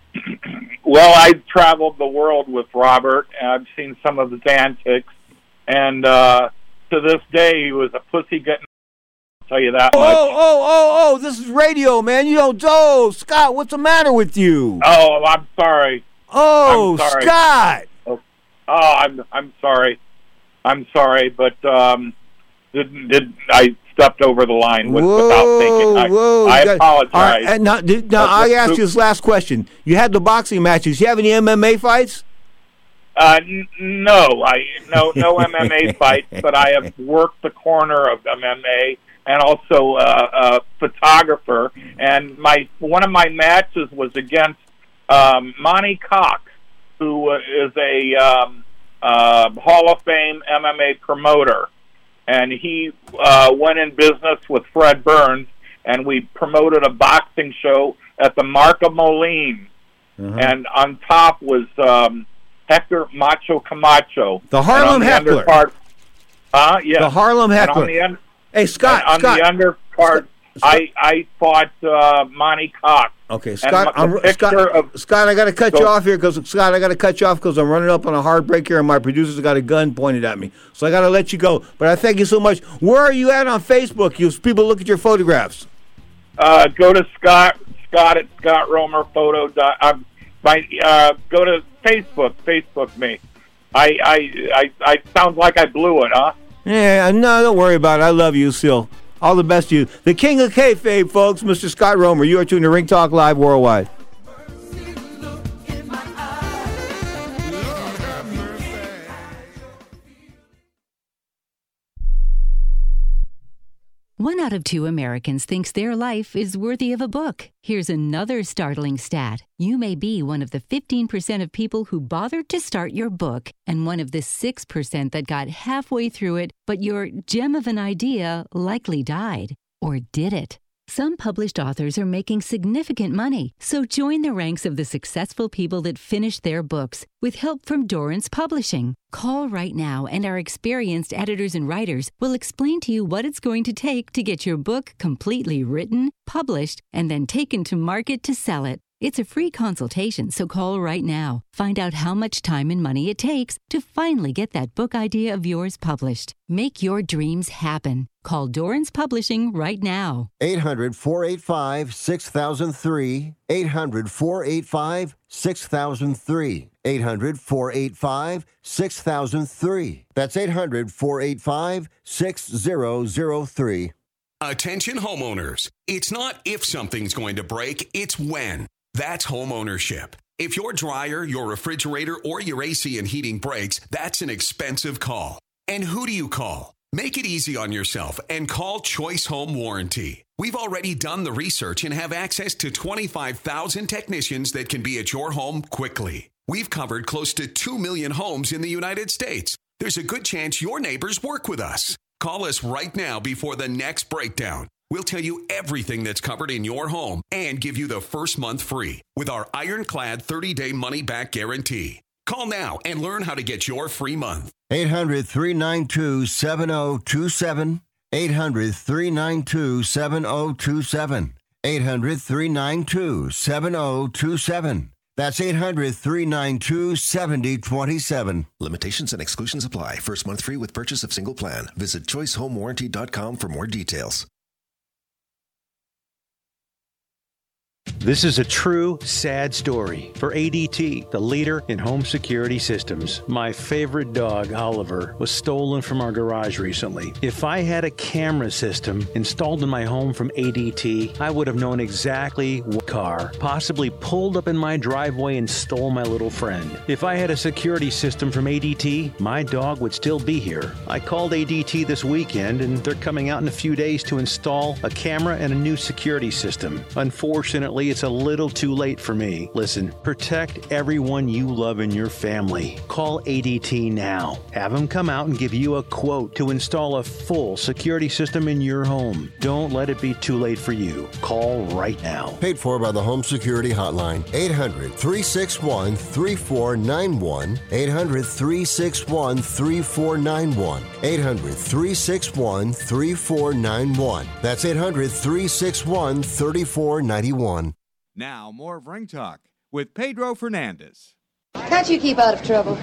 Well, I traveled the world with Robert, and I've seen some of his antics. And uh, to this day, he was a pussy getting. I'll tell you that Oh, much. oh, oh, oh! This is radio, man. You don't. Oh, Scott, what's the matter with you? Oh, I'm sorry. Oh, I'm sorry. Scott. Oh, oh, I'm I'm sorry. I'm sorry, but um, did did I stepped over the line with, Whoa, without thinking? I, whoa! I you got- apologize. All right, and now, did, now Uh, I asked who- you this last question. You had the boxing matches. You have any M M A fights? Uh, n- no, I no no M M A fights, but I have worked the corner of M M A and also uh, a photographer. And my one of my matches was against um, Monty Cox, who uh, is a um, uh, Hall of Fame M M A promoter, and he uh, went in business with Fred Burns, and we promoted a boxing show at the Marca Moline, Uh-huh. and on top was um, Hector Macho Camacho. The And Harlem on the Heckler. undercard- Uh, yeah. The Harlem And Heckler. on the un- Hey, Scott, and on Scott. the undercard, I I fought uh, Monty Cox. Okay, And Scott. the I'm, picture Scott, of- Scott, I got to cut So- you off here because Scott, I got to cut you off because I'm running up on a hard break here, and my producer's got a gun pointed at me. So I got to let you go. But I thank you so much. Where are you at on Facebook? You people look at your photographs. Uh, go to Scott Scott at Scott Romer Photo. Dot, uh, my uh, go to Facebook. Facebook me. I I I, I sounds like I blew it, huh? Yeah, no, don't worry about it. I love you still. All the best to you. The king of kayfabe, folks, Mister Scott Romer. You are tuned to Ring Talk Live Worldwide. One out of two Americans thinks their life is worthy of a book. Here's another startling stat. You may be one of the fifteen percent of people who bothered to start your book and one of the six percent that got halfway through it, but your gem of an idea likely died. Or did it? Some published authors are making significant money, so join the ranks of the successful people that finish their books with help from Dorrance Publishing. Call right now and our experienced editors and writers will explain to you what it's going to take to get your book completely written, published, and then taken to market to sell it. It's a free consultation, so call right now. Find out how much time and money it takes to finally get that book idea of yours published. Make your dreams happen. Call Dorrance Publishing right now. eight hundred, four eight five, six thousand three. eight hundred, four eight five, six thousand three. eight hundred, four eight five, six thousand three. That's eight hundred, four eight five, six thousand three. Attention homeowners. It's not if something's going to break, it's when. That's home ownership. If your dryer, your refrigerator, or your A C and heating breaks, that's an expensive call. And who do you call? Make it easy on yourself and call Choice Home Warranty. We've already done the research and have access to twenty-five thousand technicians that can be at your home quickly. We've covered close to two million homes in the United States. There's a good chance your neighbors work with us. Call us right now before the next breakdown. We'll tell you everything that's covered in your home and give you the first month free with our ironclad thirty-day money-back guarantee. Call now and learn how to get your free month. eight hundred, three nine two, seven oh two seven. eight hundred, three nine two, seven oh two seven. eight hundred, three nine two, seven oh two seven. That's eight hundred, three nine two, seven oh two seven. Limitations and exclusions apply. First month free with purchase of single plan. Visit choice home warranty dot com for more details. This is a true sad story for A D T, the leader in home security systems. My favorite dog, Oliver, was stolen from our garage recently. If I had a camera system installed in my home from A D T, I would have known exactly what car possibly pulled up in my driveway and stole my little friend. If I had a security system from A D T, my dog would still be here. I called A D T this weekend, and they're coming out in a few days to install a camera and a new security system. Unfortunately, it's a little too late for me. Listen, protect everyone you love in your family. Call A D T now. Have them come out and give you a quote to install a full security system in your home. Don't let it be too late for you. Call right now. Paid for by the Home Security Hotline. eight hundred, three six one, three four nine one. eight hundred, three six one, three four nine one. eight hundred, three six one, three four nine one. That's eight hundred, three six one, three four nine one. Now, more of Ring Talk with Pedro Fernandez. Can't you keep out of trouble?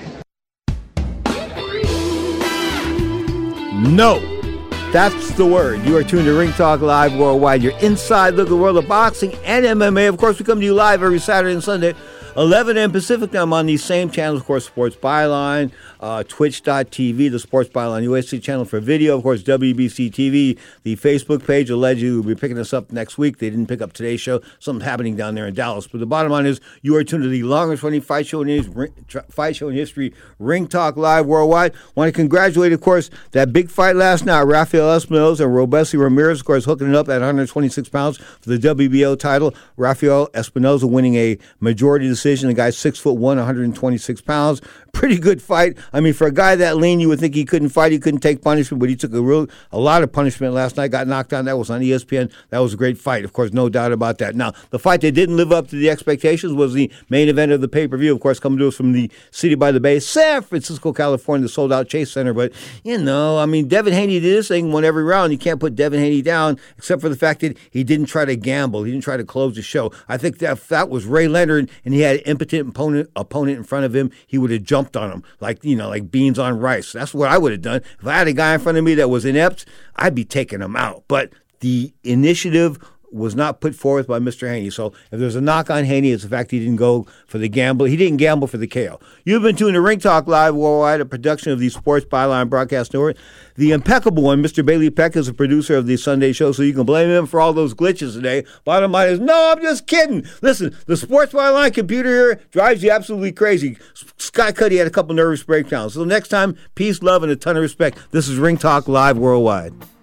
No. That's the word. You are tuned to Ring Talk Live Worldwide. Your inside look at the world of boxing and M M A. Of course, we come to you live every Saturday and Sunday, eleven a.m. Pacific time on these same channels. Of course, Sports Byline, uh, Twitch dot t v, the Sports Byline U S A channel for video. Of course, W B C T V, the Facebook page. Allegedly will be picking us up next week. They didn't pick up today's show. Something's happening down there in Dallas. But the bottom line is, you are tuned to the longest running fight show in history, fight show in history, Ring Talk Live Worldwide. Want to congratulate, of course, that big fight last night, Rafael Espinoza and Robeisy Ramirez, of course, hooking it up at one hundred twenty-six pounds for the W B O title. Rafael Espinoza winning a majority decision. The guy's six foot one, one hundred twenty-six pounds. Pretty good fight. I mean, for a guy that lean, you would think he couldn't fight, he couldn't take punishment, but he took a real, a lot of punishment last night. Got knocked down. That was on E S P N. That was a great fight. Of course, no doubt about that. Now, the fight that didn't live up to the expectations was the main event of the pay-per-view. Of course, coming to us from the city by the bay, San Francisco, California, the sold-out Chase Center. But you know, I mean, Devin Haney did this thing, won every round. You can't put Devin Haney down, except for the fact that he didn't try to gamble. He didn't try to close the show. I think that if that was Ray Leonard and he had an impotent opponent opponent in front of him, he would have jumped on him like, you know, like beans on rice. That's what I would have done. If I had a guy in front of me that was inept, I'd be taking him out. But the initiative was not put forth by Mister Haney. So if there's a knock on Haney, it's the fact he didn't go for the gamble. He didn't gamble for the K O. You've been tuned to Ring Talk Live Worldwide, a production of the Sports Byline Broadcast Network. The impeccable one, Mister Bailey Peck, is a producer of the Sunday show, so you can blame him for all those glitches today. Bottom line is, no, I'm just kidding. Listen, the Sports Byline computer here drives you absolutely crazy. Scott Cuddy had a couple nervous breakdowns. So next time, peace, love, and a ton of respect. This is Ring Talk Live Worldwide.